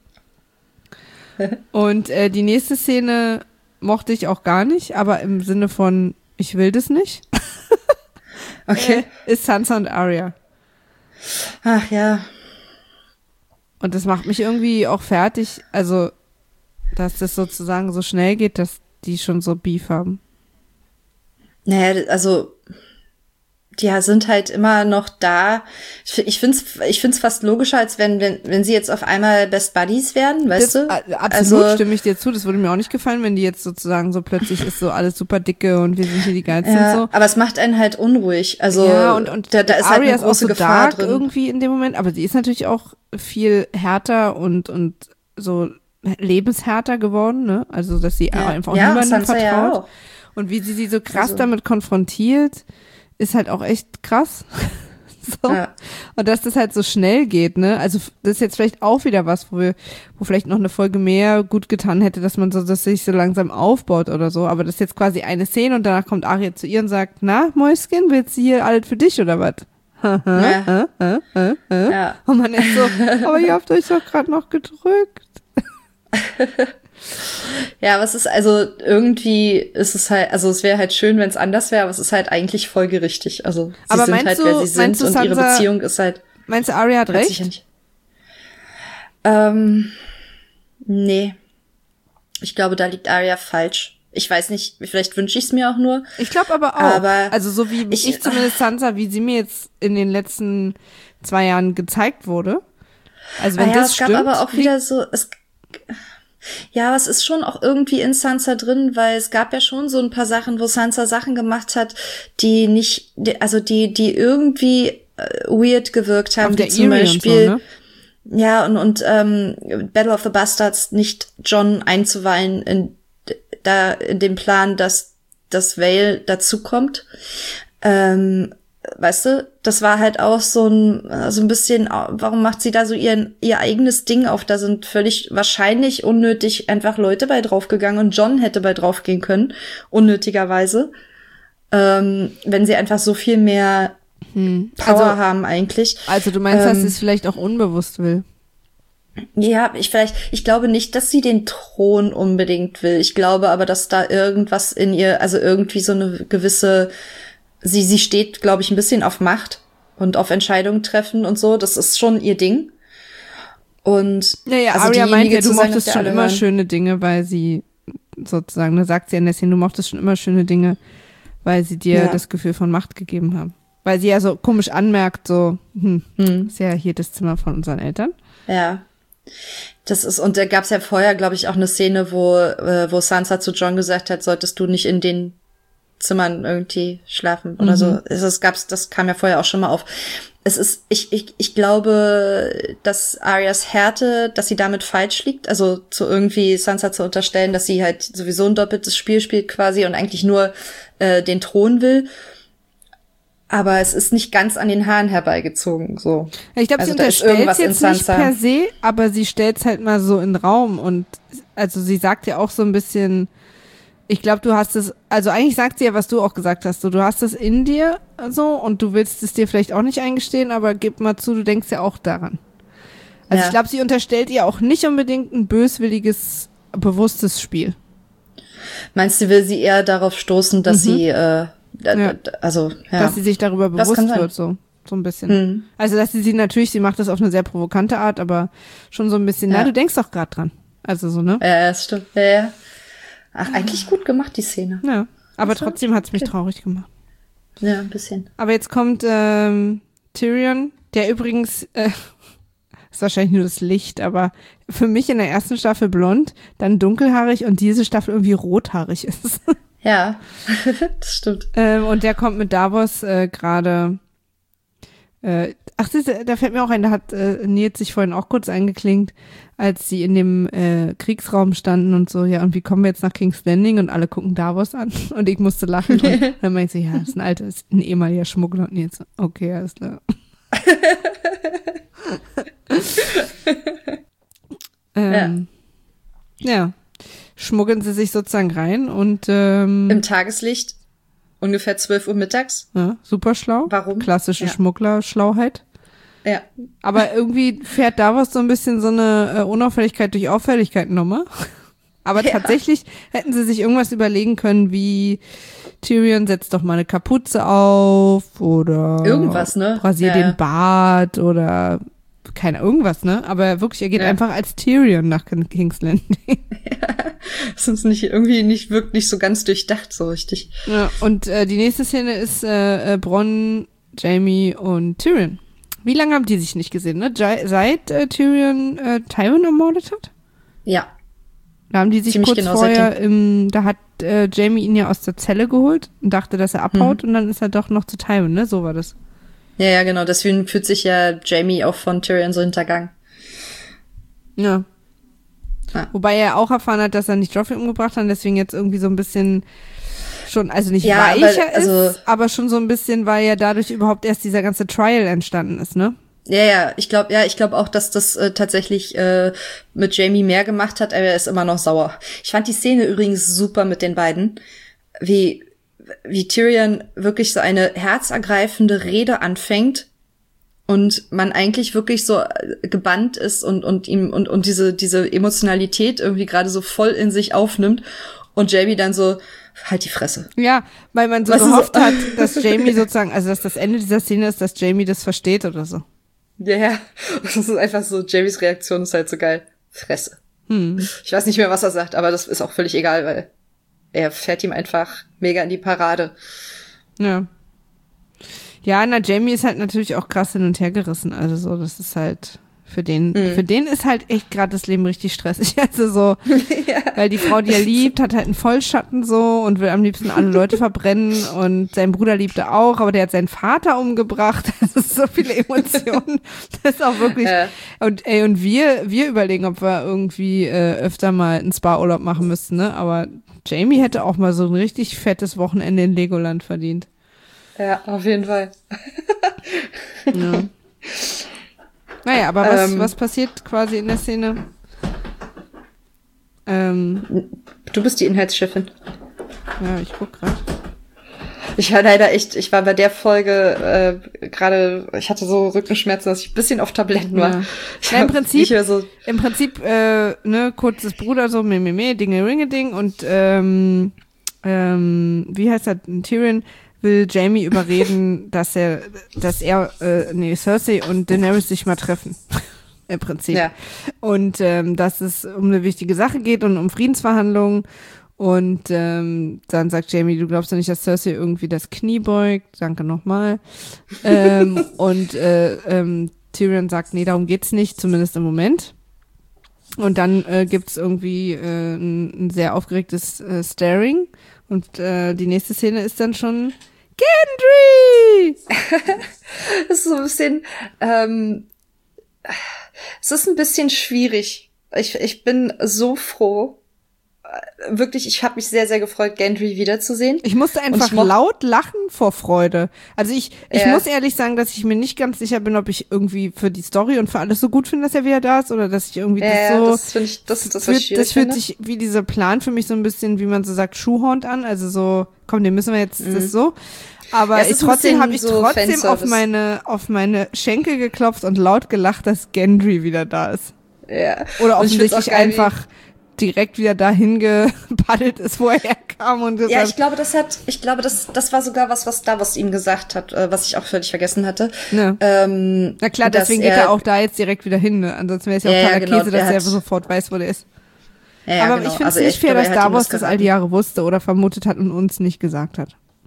Und äh, die nächste Szene mochte ich auch gar nicht, aber im Sinne von, ich will das nicht. Okay. Äh, ist Sansa und Arya. Ach ja. Und das macht mich irgendwie auch fertig, also, dass das sozusagen so schnell geht, dass die schon so Beef haben. Naja, also, die sind halt immer noch da. Ich find's, ich find's fast logischer, als wenn, wenn, wenn sie jetzt auf einmal Best Buddies werden, weißt das, du? Absolut, also, stimme ich dir zu. Das würde mir auch nicht gefallen, wenn die jetzt sozusagen so plötzlich ist so alles super dicke und wir sind hier die Geilsten ja, und so. Aber es macht einen halt unruhig. Also, ja, und, und da, da ist halt eine große ist auch so Gefahr dark drin. Irgendwie in dem Moment, aber sie ist natürlich auch viel härter und, und so lebenshärter geworden, ne? Also, dass sie ja. einfach ja, niemandem Sansa vertraut. Ja auch. Und wie sie sie so krass also. damit konfrontiert, ist halt auch echt krass. so. Ja. Und dass das halt so schnell geht, ne? Also das ist jetzt vielleicht auch wieder was, wo wir, wo vielleicht noch eine Folge mehr gut getan hätte, dass man so, dass sich so langsam aufbaut oder so. Aber das ist jetzt quasi eine Szene und danach kommt Arya zu ihr und sagt, na, Mäuschen, willst du hier alles für dich oder was? Ja. Ja. Und man ist so, aber ihr habt euch doch gerade noch gedrückt. Ja, aber es ist also irgendwie ist es halt, also es wäre halt schön, wenn es anders wäre, aber es ist halt eigentlich folgerichtig. Also sie aber sind halt, du, wer sie sind du, und Sansa, ihre Beziehung ist halt. Meinst du, Arya hat recht? Nicht. Ähm, nee. Ich glaube, da liegt Arya falsch. Ich weiß nicht, vielleicht wünsche ich es mir auch nur. Ich glaube aber auch. Aber also so wie ich, ich zumindest Sansa, wie sie mir jetzt in den letzten zwei Jahren gezeigt wurde. Also wenn ah ja, das es stimmt. gab aber auch wieder so, es ja, aber es ist schon auch irgendwie in Sansa drin, weil es gab ja schon so ein paar Sachen, wo Sansa Sachen gemacht hat, die nicht, die, also die, die irgendwie äh, weird gewirkt haben, wie zum Beispiel, so, ne? Ja, und, und ähm, Battle of the Bastards nicht Jon einzuweihen in, da, in dem Plan, dass das Vale dazukommt. Ähm, Weißt du, das war halt auch so ein, so ein bisschen, warum macht sie da so ihr, ihr eigenes Ding auf? Da sind völlig wahrscheinlich unnötig einfach Leute bei draufgegangen und Jon hätte bei draufgehen können, unnötigerweise. Ähm, wenn sie einfach so viel mehr hm. Power also, haben eigentlich. Also du meinst, ähm, dass sie es vielleicht auch unbewusst will? Ja, ich vielleicht, ich glaube nicht, dass sie den Thron unbedingt will. Ich glaube aber, dass da irgendwas in ihr, also irgendwie so eine gewisse Sie, sie steht, glaube ich, ein bisschen auf Macht und auf Entscheidungen treffen und so. Das ist schon ihr Ding. Und naja, also Arya meint ja, du mochtest schon immer schöne Dinge, weil sie sozusagen, da sagt sie in der Szene, du mochtest schon immer schöne Dinge, weil sie dir ja. das Gefühl von Macht gegeben haben. Weil sie ja so komisch anmerkt, so, hm, hm. ist ja hier das Zimmer von unseren Eltern. Ja. Das ist, und da gab's ja vorher, glaube ich, auch eine Szene, wo, äh, wo Sansa zu Jon gesagt hat, solltest du nicht in den Zimmern irgendwie schlafen oder mhm. so. Es, es gab's, das kam ja vorher auch schon mal auf. Es ist, ich, ich, ich glaube, dass Aryas Härte, dass sie damit falsch liegt, also zu irgendwie Sansa zu unterstellen, dass sie halt sowieso ein doppeltes Spiel spielt quasi und eigentlich nur äh, den Thron will. Aber es ist nicht ganz an den Haaren herbeigezogen, so. Ich glaube, also sie unterstellt es jetzt nicht per se, aber sie stellt es halt mal so in den Raum und also sie sagt ja auch so ein bisschen, ich glaube, du hast es, also eigentlich sagt sie ja, was du auch gesagt hast, so, du hast es in dir so und du willst es dir vielleicht auch nicht eingestehen, aber gib mal zu, du denkst ja auch daran. Also ja. Ich glaube, sie unterstellt ihr auch nicht unbedingt ein böswilliges, bewusstes Spiel. Meinst du, will sie eher darauf stoßen, dass mhm. sie, äh, ja. also, ja. Dass sie sich darüber bewusst wird, so, so ein bisschen. Mhm. Also, dass sie sie natürlich, sie macht das auf eine sehr provokante Art, aber schon so ein bisschen, ja. na, du denkst doch gerade dran. Also so, ne? Ja, das stimmt, ja, ja. Ach, eigentlich gut gemacht, die Szene. Ja, aber also, trotzdem hat's mich okay. traurig gemacht. Ja, ein bisschen. Aber jetzt kommt ähm, Tyrion, Der übrigens, äh, ist wahrscheinlich nur das Licht, aber für mich in der ersten Staffel blond, dann dunkelhaarig und diese Staffel irgendwie rothaarig ist. Ja, das stimmt. Ähm, und der kommt mit Davos äh, gerade, äh, ach, da fällt mir auch ein, da hat äh, Nils sich vorhin auch kurz eingeklinkt, als sie in dem äh, Kriegsraum standen und so, ja, und wie kommen wir jetzt nach King's Landing? Und alle gucken Davos an und ich musste lachen. Und dann meinte ich, ja, das ist ein alter, ist ein ehemaliger Schmuggler. Und Nils, okay, alles klar. ähm, ja. ja. Schmuggeln sie sich sozusagen rein und ähm, im Tageslicht, ungefähr zwölf Uhr mittags. Ja, super schlau. Warum? Klassische Ja. Schmuggler-Schlauheit. Ja. Aber irgendwie fährt Davos so ein bisschen so eine äh, Unauffälligkeit durch Auffälligkeit Nummer. Aber Ja. tatsächlich hätten sie sich irgendwas überlegen können, wie Tyrion setzt doch mal eine Kapuze auf oder Irgendwas, ne? rasiert Ja, ja. den Bart oder keine irgendwas, ne? Aber wirklich, er geht Ja. einfach als Tyrion nach King's Landing. Das ist nicht irgendwie nicht wirklich so ganz durchdacht, so richtig. Ja, und äh, die nächste Szene ist äh, äh, Bronn, Jaime und Tyrion. Wie lange haben die sich nicht gesehen, ne? Ja, seit äh, Tyrion äh, Tywin ermordet hat? Ja. Da haben die sich Ziemlich kurz genau vorher, im, da hat äh, Jaime ihn ja aus der Zelle geholt und dachte, dass er abhaut Mhm. und dann ist er doch noch zu Tywin, ne? So war das. Ja, ja, genau. Deswegen fühlt sich ja Jaime auch von Tyrion so hintergangen. Ja. Ja. Wobei er auch erfahren hat, dass er nicht Joffrey umgebracht hat, deswegen jetzt irgendwie so ein bisschen schon, also nicht Ja, weicher aber, also, ist, aber schon so ein bisschen, weil ja dadurch überhaupt erst dieser ganze Trial entstanden ist, ne? Ja, ja, ich glaube, ja, ich glaube auch, dass das äh, tatsächlich äh, mit Jaime mehr gemacht hat, aber er ist immer noch sauer. Ich fand die Szene übrigens super mit den beiden, wie wie Tyrion wirklich so eine herzergreifende Rede anfängt und man eigentlich wirklich so äh, gebannt ist und und ihm und und diese diese Emotionalität irgendwie gerade so voll in sich aufnimmt und Jaime dann so halt die Fresse. Ja, weil man so Weißt du, gehofft so- hat, dass Jaime sozusagen, also dass das Ende dieser Szene ist, dass Jaime das versteht oder so. Ja, ja. Das ist einfach so, Jaimes Reaktion ist halt so geil. Fresse. Hm. Ich weiß nicht mehr, was er sagt, aber das ist auch völlig egal, weil er fährt ihm einfach mega in die Parade. Ja. Ja, na, Jaime ist halt natürlich auch krass hin und her gerissen, also so, das ist halt für den, Mhm. für den ist halt echt gerade das Leben richtig stressig, also so, Ja. weil die Frau, die er liebt, hat halt einen Vollschatten so und will am liebsten alle Leute verbrennen und sein Bruder liebt er auch, aber der hat seinen Vater umgebracht, das ist so viele Emotionen, das ist auch wirklich, Ja. und ey, und wir, wir überlegen, ob wir irgendwie äh, öfter mal einen Spa-Urlaub machen müssten, ne, aber Jaime hätte auch mal so ein richtig fettes Wochenende in Legoland verdient. Ja, auf jeden Fall. Ja. Naja, aber was, Ähm. was passiert quasi in der Szene? Ähm, Du bist die Inhaltschefin. ja, ich guck grad. Ich war leider echt, ich war bei der Folge äh, gerade, ich hatte so Rückenschmerzen, dass ich ein bisschen auf Tabletten war. Ja. Ich Ja, im hab Prinzip- nicht mehr so, Im Prinzip, äh, ne, kurzes Bruder, so, meh, meh, meh, Dinge, Ringe, Ding und, ähm, ähm, wie heißt das, Tyrion will Jaime überreden, dass er, dass er, äh, nee, Cersei und Daenerys sich mal treffen. Im Prinzip. ja. Und ähm, dass es um eine wichtige Sache geht und um Friedensverhandlungen. Und ähm, dann sagt Jaime, du glaubst doch nicht, dass Cersei irgendwie das Knie beugt. Danke nochmal. ähm, und äh, ähm, Tyrion sagt, nee, darum geht's nicht, zumindest im Moment. Und dann äh, gibt's irgendwie äh, ein, ein sehr aufgeregtes äh, Staring. Und äh, die nächste Szene ist dann schon Gendry! Das ist so ein bisschen, ähm, es ist ein bisschen schwierig. Ich, ich bin so froh. Äh, Wirklich, ich habe mich sehr, sehr gefreut, Gendry wiederzusehen. Ich musste einfach ich moch- laut lachen vor Freude. Also ich, ich Ja. muss ehrlich sagen, dass ich mir nicht ganz sicher bin, ob ich irgendwie für die Story und für alles so gut finde, dass er wieder da ist, oder dass ich irgendwie Ja, das ja, so, das finde ich, das, das, was fühlt, ich schwierig das fühlt finde. sich wie dieser Plan für mich so ein bisschen, wie man so sagt, Schuhhornt an. Also so, komm, den müssen wir jetzt, das so. Aber Ja, es ich, ist ein trotzdem bisschen habe ich so trotzdem auf Fanservice. meine, auf meine Schenkel geklopft und laut gelacht, dass Gendry wieder da ist. Ja. Und ich find's Oder auch offensichtlich geil, wie- einfach direkt wieder dahin gepaddelt ist, wo er herkam und gesagt, Ja, ich glaube, das hat, ich glaube, das, das war sogar was, was Davos ihm gesagt hat, äh, was ich auch völlig vergessen hatte. ne. Ähm, Na klar, dass deswegen geht er auch da jetzt direkt wieder hin, ne? Ansonsten wäre es ja auch Ja, ja, totaler genau, Käse, der dass er hat- sofort weiß, wo der ist. Ja, ja, Aber genau. ich finde es Also nicht fair, glaube, dass er hat ihm Davos das all geraten. die Jahre wusste oder vermutet hat und uns nicht gesagt hat.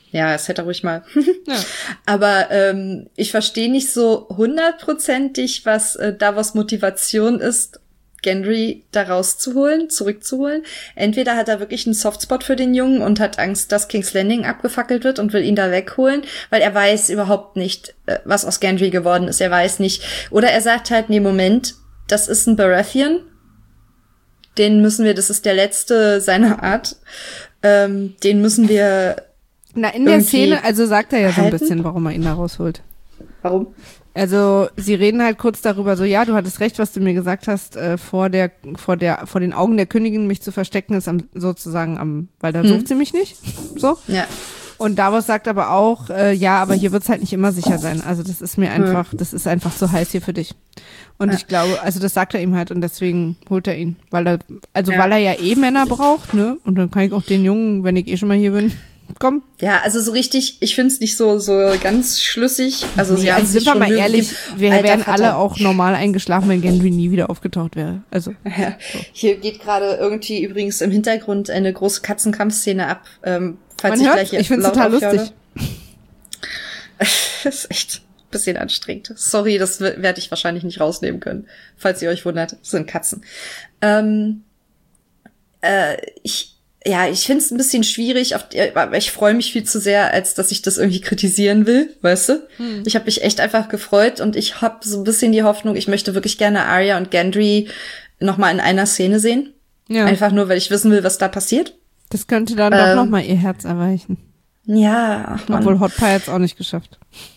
Ja, es hätte ruhig mal. Ja. Aber ähm, ich verstehe nicht so hundertprozentig, was äh, Davos Motivation ist, Gendry da rauszuholen, zurückzuholen. Entweder hat er wirklich einen Softspot für den Jungen und hat Angst, dass King's Landing abgefackelt wird und will ihn da wegholen, weil er weiß überhaupt nicht, äh, was aus Gendry geworden ist. Er weiß nicht. Oder er sagt halt, nee, Moment, das ist ein Baratheon. Den müssen wir, das ist der letzte seiner Art. Ähm, den müssen wir Na, in der Szene, also sagt er ja so ein bisschen, warum er ihn da rausholt. Warum? Also, sie reden halt kurz darüber, so, ja, du hattest recht, was du mir gesagt hast, äh, vor der, vor der, vor den Augen der Königin mich zu verstecken, ist am, sozusagen am, weil da hm. sucht sie mich nicht, so. Ja. Und Davos sagt aber auch, äh, ja, aber hier wird's halt nicht immer sicher sein. Also, das ist mir einfach, hm. das ist einfach zu heiß hier für dich. Und ja. ich glaube, also, das sagt er ihm halt und deswegen holt er ihn, weil er, also, ja. weil er ja eh Männer braucht, ne, und dann kann ich auch den Jungen, wenn ich eh schon mal hier bin, komm. Ja, also so richtig, ich find's nicht so so ganz schlüssig. Also sie nee, haben also sich sind wir schon mal ehrlich, wir Alter, wären Vater. alle auch normal eingeschlafen, wenn Gendry nie wieder aufgetaucht wäre. Also ja. so. Hier geht gerade irgendwie übrigens im Hintergrund eine große Katzenkampfszene ab. Ähm, falls Man ich hört, gleich ich find's laut total aufhöre. lustig. Das ist echt ein bisschen anstrengend. Sorry, das w- werde ich wahrscheinlich nicht rausnehmen können. Falls ihr euch wundert, das sind Katzen. Ähm, äh, ich Ja, ich find's ein bisschen schwierig, auf, aber ich freue mich viel zu sehr, als dass ich das irgendwie kritisieren will, weißt du? Hm. Ich habe mich echt einfach gefreut und ich habe so ein bisschen die Hoffnung, ich möchte wirklich gerne Arya und Gendry noch mal in einer Szene sehen. Ja. Einfach nur, weil ich wissen will, was da passiert. Das könnte dann ähm, doch noch mal ihr Herz erreichen. Ja, ach Mann. Obwohl Hot Pie hat's auch nicht geschafft.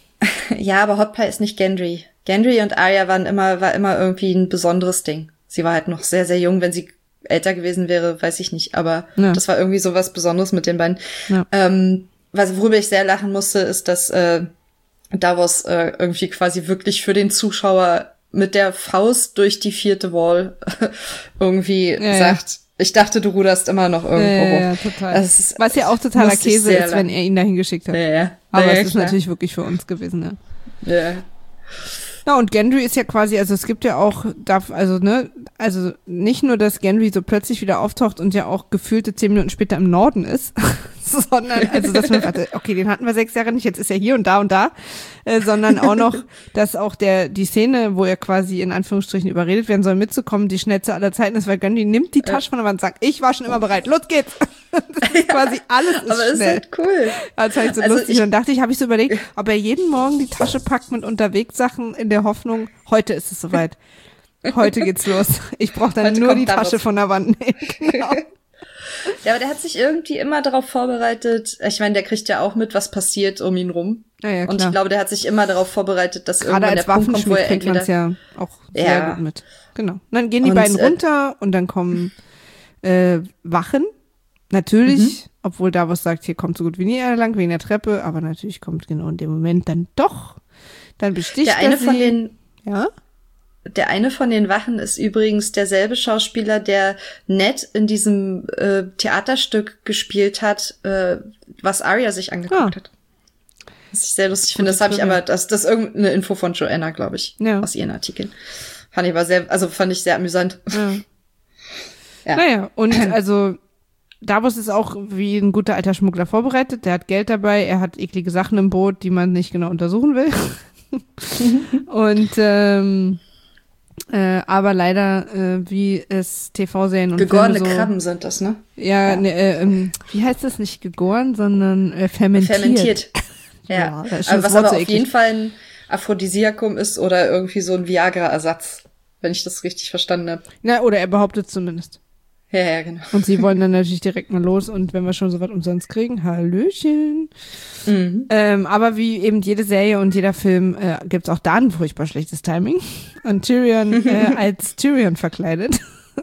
Ja, aber Hot Pie ist nicht Gendry. Gendry und Arya waren immer, war immer irgendwie ein besonderes Ding. Sie war halt noch sehr, sehr jung, wenn sie älter gewesen wäre, weiß ich nicht, aber ja. das war irgendwie so was Besonderes mit den beiden. Ja. Ähm, was, worüber ich sehr lachen musste, ist, dass äh, Davos äh, irgendwie quasi wirklich für den Zuschauer mit der Faust durch die vierte Wall irgendwie ja, sagt, ja. ich dachte, du ruderst immer noch irgendwo ja, hoch. Ja, ja, total. Ist, was ja auch totaler Käse ist, wenn er ihn dahin geschickt hat. Ja, ja. Aber ja, es ist klar. natürlich wirklich für uns gewesen, ja. Ja. Na, und Gendry ist ja quasi, also es gibt ja auch, darf, also, ne, also nicht nur, dass Gendry so plötzlich wieder auftaucht und ja auch gefühlte zehn Minuten später im Norden ist, sondern, also, dass man, also, okay, den hatten wir sechs Jahre nicht, jetzt ist er hier und da und da, äh, sondern auch noch, dass auch der, die Szene, wo er quasi in Anführungsstrichen überredet werden soll, mitzukommen, die schnellste aller Zeiten ist, weil Gendry nimmt die Tasche von der Wand und sagt, ich war schon immer bereit, los geht's! Das ist quasi alles ist aber schnell. ist halt cool. Das war halt so also lustig. Ich, und dann dachte ich, habe ich so überlegt, ob er jeden Morgen die Tasche packt mit Unterwegssachen in der Hoffnung, heute ist es soweit. Heute geht's los. Ich brauche dann heute nur die Davos. Tasche von der Wand nehmen. Genau. Ja, aber der hat sich irgendwie immer darauf vorbereitet. Ich meine, der kriegt ja auch mit, was passiert um ihn rum. Ja, ja, und ich glaube, der hat sich immer darauf vorbereitet, dass gerade irgendwann als der Punkt kommt, wo er kriegt entweder man's ja auch sehr ja. gut mit. Genau. Und dann gehen die und, beiden äh, runter und dann kommen äh, Wachen. Natürlich, mhm. obwohl Davos sagt, hier kommt so gut wie nie einer lang wegen der Treppe, aber natürlich kommt genau in dem Moment dann doch. Dann besticht der eine er sie. von den ja? Der eine von den Wachen ist übrigens derselbe Schauspieler, der Ned in diesem äh, Theaterstück gespielt hat, äh, was Arya sich angeguckt ah. hat. Was ich sehr lustig finde. Das habe ich aber, das, das ist irgendeine Info von Joanna, glaube ich, ja. aus ihren Artikeln. Fand ich aber sehr, also fand ich sehr amüsant. Ja. ja. Naja, und also Davos ist auch wie ein guter alter Schmuggler vorbereitet. Der hat Geld dabei, er hat eklige Sachen im Boot, die man nicht genau untersuchen will. und ähm, äh, aber leider, äh, wie es T V-Serien und gegorene Filme so, Krabben sind das, ne? Ja, ja. Ne, äh, ähm, wie heißt das? Nicht gegoren, sondern äh, fermentiert. Fermentiert. Ja, ja aber was aber so auf jeden Fall ein Aphrodisiakum ist oder irgendwie so ein Viagra-Ersatz, wenn ich das richtig verstanden habe. Na, oder er behauptet zumindest. Ja, ja, genau. Und sie wollen dann natürlich direkt mal los und wenn wir schon so was umsonst kriegen, Hallöchen. Mhm. Ähm, aber wie eben jede Serie und jeder Film äh, gibt's auch da ein furchtbar schlechtes Timing. Und Tyrion äh, als Tyrion verkleidet.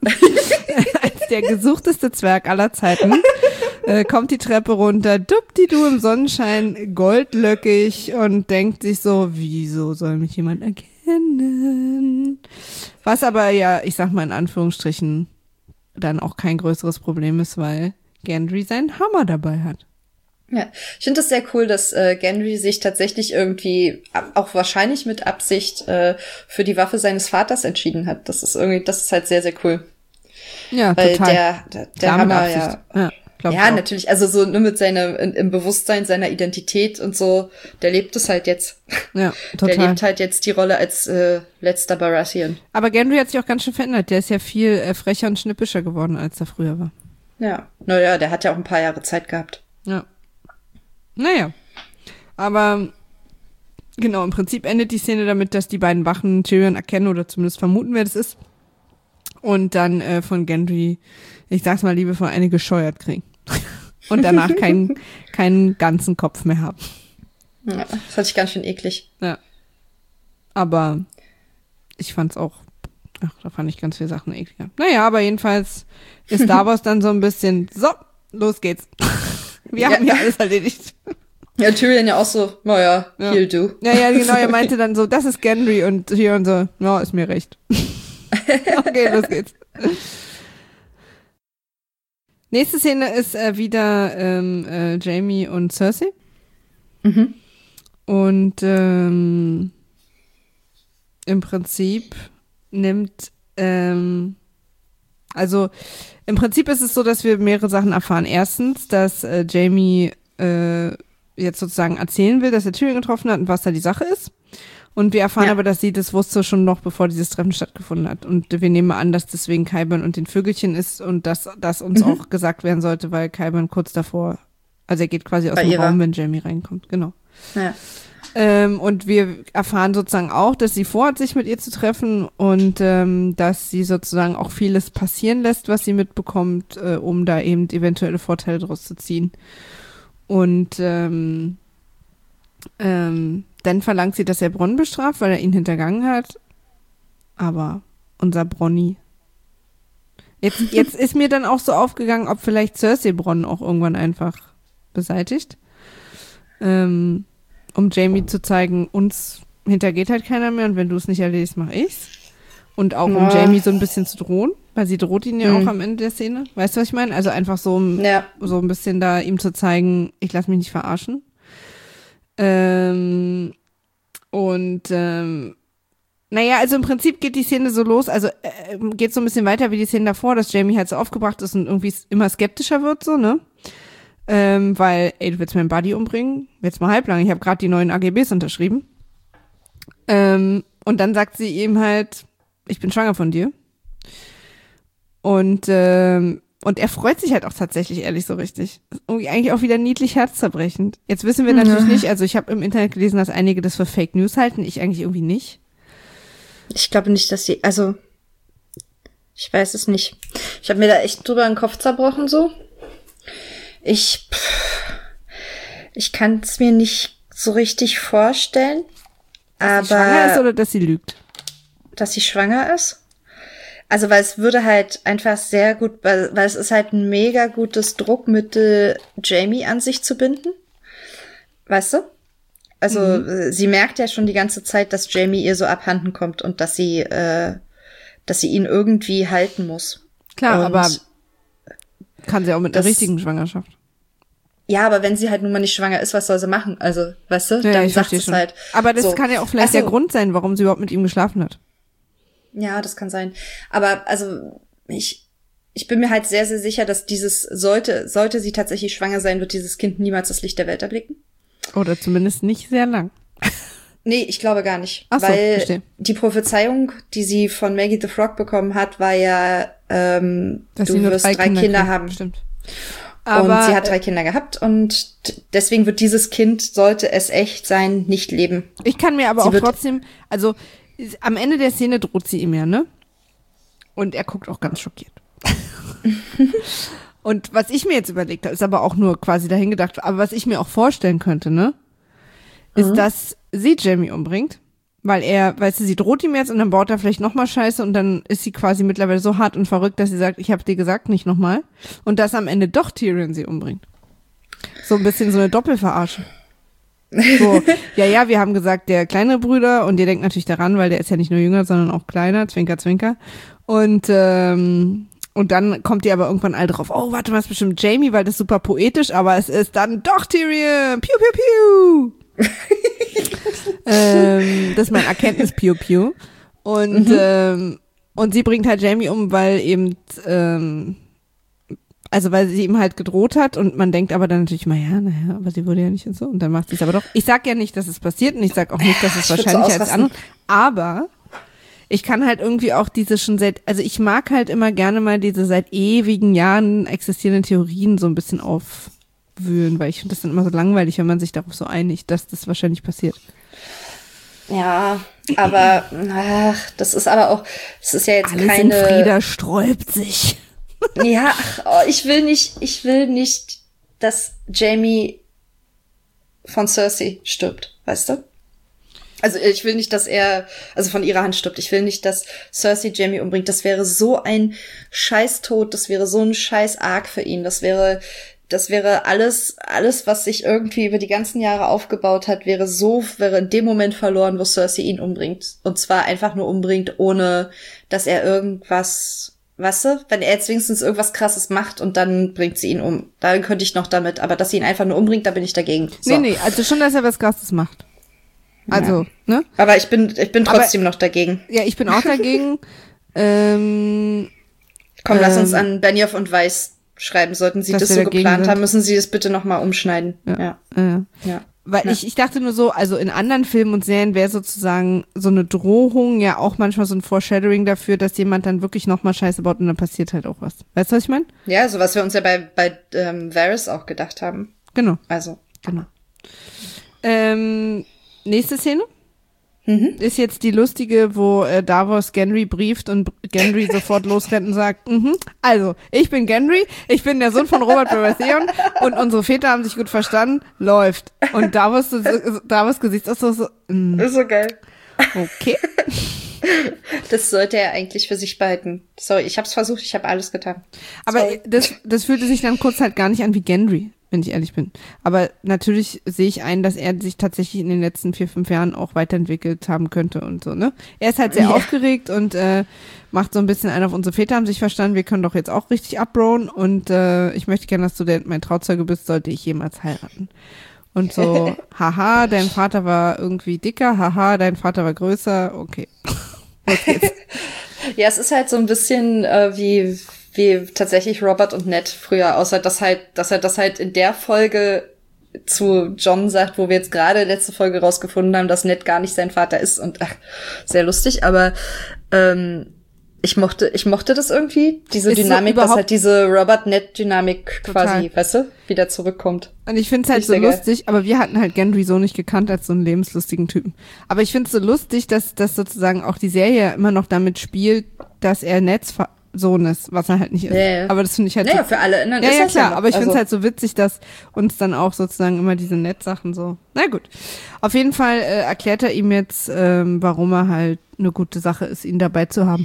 Als der gesuchteste Zwerg aller Zeiten. Äh, kommt die Treppe runter, duppdidu im Sonnenschein, goldlöckig und denkt sich so, wieso soll mich jemand erkennen? Was aber ja, ich sag mal in Anführungsstrichen, dann auch kein größeres Problem ist, weil Gendry seinen Hammer dabei hat. Ja, ich finde das sehr cool, dass äh, Gendry sich tatsächlich irgendwie, auch wahrscheinlich mit Absicht, äh, für die Waffe seines Vaters entschieden hat. Das ist irgendwie, das ist halt sehr, sehr cool. Ja, weil total. der, der, der Hammer, ja, ja. Glaub ja, natürlich. Also so nur mit seiner, in, im Bewusstsein seiner Identität und so, der lebt es halt jetzt. Ja, total. Der lebt halt jetzt die Rolle als äh, letzter Baratheon. Aber Gendry hat sich auch ganz schön verändert. Der ist ja viel äh, frecher und schnippischer geworden, als er früher war. Ja, naja, der hat ja auch ein paar Jahre Zeit gehabt. Ja. Naja. Aber genau, im Prinzip endet die Szene damit, dass die beiden Wachen Tyrion erkennen oder zumindest vermuten, wer das ist. Und dann äh, von Gendry, ich sag's mal liebevoll, eine gescheuert kriegen. Und danach keinen keinen ganzen Kopf mehr haben. Ja, das fand ich ganz schön eklig. Ja. Aber ich fand's auch, ach, da fand ich ganz viele Sachen ekliger. Naja, aber jedenfalls ist Davos dann so ein bisschen, so, los geht's. Wir Ja. haben hier alles erledigt. Ja, Tyrion ja auch so, naja, Ja. he'll do. Ja, ja, genau, er meinte dann so, das ist Gendry und Tyrion so, ja, ist mir recht. Okay, los geht's. Nächste Szene ist äh, wieder ähm, äh, Jaime und Cersei. Mhm. Und ähm, im Prinzip nimmt, ähm, also im Prinzip ist es so, dass wir mehrere Sachen erfahren. Erstens, dass äh, Jaime äh, jetzt sozusagen erzählen will, dass er Tyrion getroffen hat und was da die Sache ist. Und wir erfahren Ja. aber, dass sie das wusste schon noch, bevor dieses Treffen stattgefunden hat. Und wir nehmen an, dass deswegen Qyburn und den Vögelchen ist und dass das uns Mhm. auch gesagt werden sollte, weil Qyburn kurz davor, also er geht quasi aus Bei dem ihrer. Raum, wenn Jaime reinkommt. Genau. Ja. Ähm, und wir erfahren sozusagen auch, dass sie vorhat, sich mit ihr zu treffen und ähm, dass sie sozusagen auch vieles passieren lässt, was sie mitbekommt, äh, um da eben eventuelle Vorteile draus zu ziehen. Und ähm, ähm, dann verlangt sie, dass er Bronn bestraft, weil er ihn hintergangen hat. Aber unser Bronny. Jetzt, jetzt ist mir dann auch so aufgegangen, ob vielleicht Cersei Bronn auch irgendwann einfach beseitigt. Ähm, um Jaime zu zeigen, uns hintergeht halt keiner mehr und wenn du es nicht erledigst, mach ich's. Und auch um Ja. Jaime so ein bisschen zu drohen, weil sie droht ihn ja Mhm. auch am Ende der Szene. Weißt du, was ich meine? Also einfach so, um Ja. so ein bisschen da ihm zu zeigen, ich lasse mich nicht verarschen. Ähm, und ähm, naja, also im Prinzip geht die Szene so los, also äh, geht so ein bisschen weiter wie die Szene davor, dass Jaime halt so aufgebracht ist und irgendwie immer skeptischer wird, so, ne? Ähm, weil, ey, du willst meinen Buddy umbringen? Jetzt mal halblang, ich habe gerade die neuen A G Bs unterschrieben. Ähm, und dann sagt sie ihm halt, ich bin schwanger von dir. Und ähm, und er freut sich halt auch tatsächlich, ehrlich, so richtig. Irgendwie eigentlich auch wieder niedlich herzzerbrechend. Jetzt wissen wir natürlich Ja. nicht, also ich habe im Internet gelesen, dass einige das für Fake News halten, ich eigentlich irgendwie nicht. Ich glaube nicht, dass sie, also, ich weiß es nicht. Ich habe mir da echt drüber den Kopf zerbrochen, so. Ich, pff, ich kann es mir nicht so richtig vorstellen, Dass sie schwanger ist aber oder dass sie lügt? dass sie schwanger ist. Also, weil es würde halt einfach sehr gut, weil, weil es ist halt ein mega gutes Druckmittel, Jaime an sich zu binden. Weißt du? Also, äh, sie merkt ja schon die ganze Zeit, dass Jaime ihr so abhanden kommt und dass sie, äh, dass sie ihn irgendwie halten muss. Klar, Und- aber kann sie auch mit einer das- richtigen Schwangerschaft. Ja, aber wenn sie halt nun mal nicht schwanger ist, was soll sie machen? Also, weißt du, Ja, dann ich sagt verstehe es schon. halt. Aber das so. kann ja auch vielleicht Ach so. der Grund sein, warum sie überhaupt mit ihm geschlafen hat. Ja, das kann sein. Aber also ich ich bin mir halt sehr sehr sicher, dass dieses sollte sollte sie tatsächlich schwanger sein, wird dieses Kind niemals das Licht der Welt erblicken. Oder zumindest nicht sehr lang. Nee, ich glaube gar nicht, Ach so, weil verstehe. die Prophezeiung, die sie von Maggie the Frog bekommen hat, war ja ähm, Dass du sie nur wirst drei drei, Kinder, Kinder, kriegen. haben. Stimmt. Aber und sie hat drei Kinder gehabt und t- deswegen wird dieses Kind, sollte es echt sein, nicht leben. ich kann mir aber Sie auch wird- trotzdem, also ist- am Ende der Szene droht sie ihm ja, ne? Und er guckt auch ganz schockiert. Und was ich mir jetzt überlegt habe, ist aber auch nur quasi dahin gedacht, aber was ich mir auch vorstellen könnte, ne? Ist, Mhm. dass sie Jaime umbringt, weil er, weißt du, sie droht ihm jetzt und dann baut er vielleicht nochmal Scheiße und dann ist sie quasi mittlerweile so hart und verrückt, dass sie sagt, ich habe dir gesagt, nicht nochmal. Und dass am Ende doch Tyrion sie umbringt. So ein bisschen so eine Doppelverarsche. So, ja, ja, wir haben gesagt, der kleinere Bruder und ihr denkt natürlich daran, weil der ist ja nicht nur jünger, sondern auch kleiner, Zwinker, Zwinker. Und, ähm, und dann kommt ihr aber irgendwann all drauf, oh, warte mal, ist bestimmt Jaime, weil das ist super poetisch, aber es ist dann doch Tyrion, piu, piu, piu. ähm, das ist mein Erkenntnis, piu, piu. Und, Mhm. ähm, und sie bringt halt Jaime um, weil eben, ähm, Also weil sie ihm halt gedroht hat und man denkt aber dann natürlich mal, ja, naja, aber sie wurde ja nicht und so. Und dann macht sie es aber doch. Ich sag ja nicht, dass es passiert und ich sag auch nicht, dass es wahrscheinlich so als andere. Aber ich kann halt irgendwie auch diese schon seit, also ich mag halt immer gerne mal diese seit ewigen Jahren existierenden Theorien so ein bisschen aufwühlen, weil ich finde das dann immer so langweilig, wenn man sich darauf so einigt, dass das wahrscheinlich passiert. Ja, aber ach, das ist aber auch, das ist ja jetzt Alles keine. in Frieda sträubt sich. Ja, ach, oh, ich will nicht, ich will nicht, dass Jaime von Cersei stirbt, weißt du? Also ich will nicht, dass er, also von ihrer Hand stirbt. Ich will nicht, dass Cersei Jaime umbringt. Das wäre so ein Scheißtod, das wäre so ein Scheiß-Arc für ihn. Das wäre, das wäre alles, alles, was sich irgendwie über die ganzen Jahre aufgebaut hat, wäre so, wäre in dem Moment verloren, wo Cersei ihn umbringt. Und zwar einfach nur umbringt, ohne dass er irgendwas, weißt du, wenn er jetzt wenigstens irgendwas Krasses macht und dann bringt sie ihn um. Da könnte ich noch damit, aber dass sie ihn einfach nur umbringt, da bin ich dagegen. So. Nee, nee, also schon, dass er was Krasses macht. Also, ja. ne? Aber ich bin, ich bin trotzdem Aber, noch dagegen. Ja, ich bin auch dagegen. ähm, Komm, ähm, lass uns ähm, an Benioff und Weiss schreiben. Sollten sie das so geplant haben, müssen sie das bitte nochmal umschneiden. Ja. Ja. ja. ja. Weil ja. ich, ich dachte nur so, also in anderen Filmen und Serien wäre sozusagen so eine Drohung ja auch manchmal so ein Foreshadowing dafür, dass jemand dann wirklich nochmal Scheiße baut und dann passiert halt auch was. Weißt du, was ich meine? Ja, so was wir uns ja bei, bei ähm, Varys auch gedacht haben. Genau. Also. Genau. Ähm, nächste Szene? Mhm. Ist jetzt die lustige, wo äh, Davos Gendry brieft und Gendry sofort losrennt und sagt, mhm, also, ich bin Gendry, ich bin der Sohn von Robert Baratheon und unsere Väter haben sich gut verstanden, läuft. Und Davos, Davos Gesichtsausdruck so, mm, ist so geil. Okay. Das sollte er eigentlich für sich behalten. Sorry, ich hab's versucht, ich habe alles getan. Aber Sorry. das, das fühlte sich dann kurz halt gar nicht an wie Gendry, wenn ich ehrlich bin. Aber natürlich sehe ich ein, dass er sich tatsächlich in den letzten vier, fünf Jahren auch weiterentwickelt haben könnte und so, ne? Er ist halt sehr ja. aufgeregt und äh, macht so ein bisschen einen auf unsere Väter haben sich verstanden, wir können doch jetzt auch richtig abrohen und äh, ich möchte gerne, dass du der, mein Trauzeuge bist, sollte ich jemals heiraten. Und so, haha, dein Vater war irgendwie dicker, haha, dein Vater war größer, okay. Los geht's. Ja, es ist halt so ein bisschen äh, wie wie tatsächlich Robert und Ned früher, außer dass halt, dass er das halt in der Folge zu Jon sagt, wo wir jetzt gerade letzte Folge rausgefunden haben, dass Ned gar nicht sein Vater ist und ach, sehr lustig, aber ähm, ich mochte, ich mochte das irgendwie, diese ist Dynamik, so dass halt diese Robert-Ned-Dynamik quasi, Total. weißt du, wieder zurückkommt. Und ich find's halt Ich so sehr geil. lustig, aber wir hatten halt Gendry so nicht gekannt als so einen lebenslustigen Typen. Aber ich find's so lustig, dass, dass sozusagen auch die Serie immer noch damit spielt, dass er Neds Fa- Sohn ist, was er halt nicht ist. Ja, ja. Aber das finde ich halt Naja, so, für alle anderen ja, ist ja, das klar, ja noch. aber ich finde es Also- halt so witzig, dass uns dann auch sozusagen immer diese Ned-Sachen so, na gut. Auf jeden Fall äh, erklärt er ihm jetzt, ähm, warum er halt eine gute Sache ist, ihn dabei zu haben.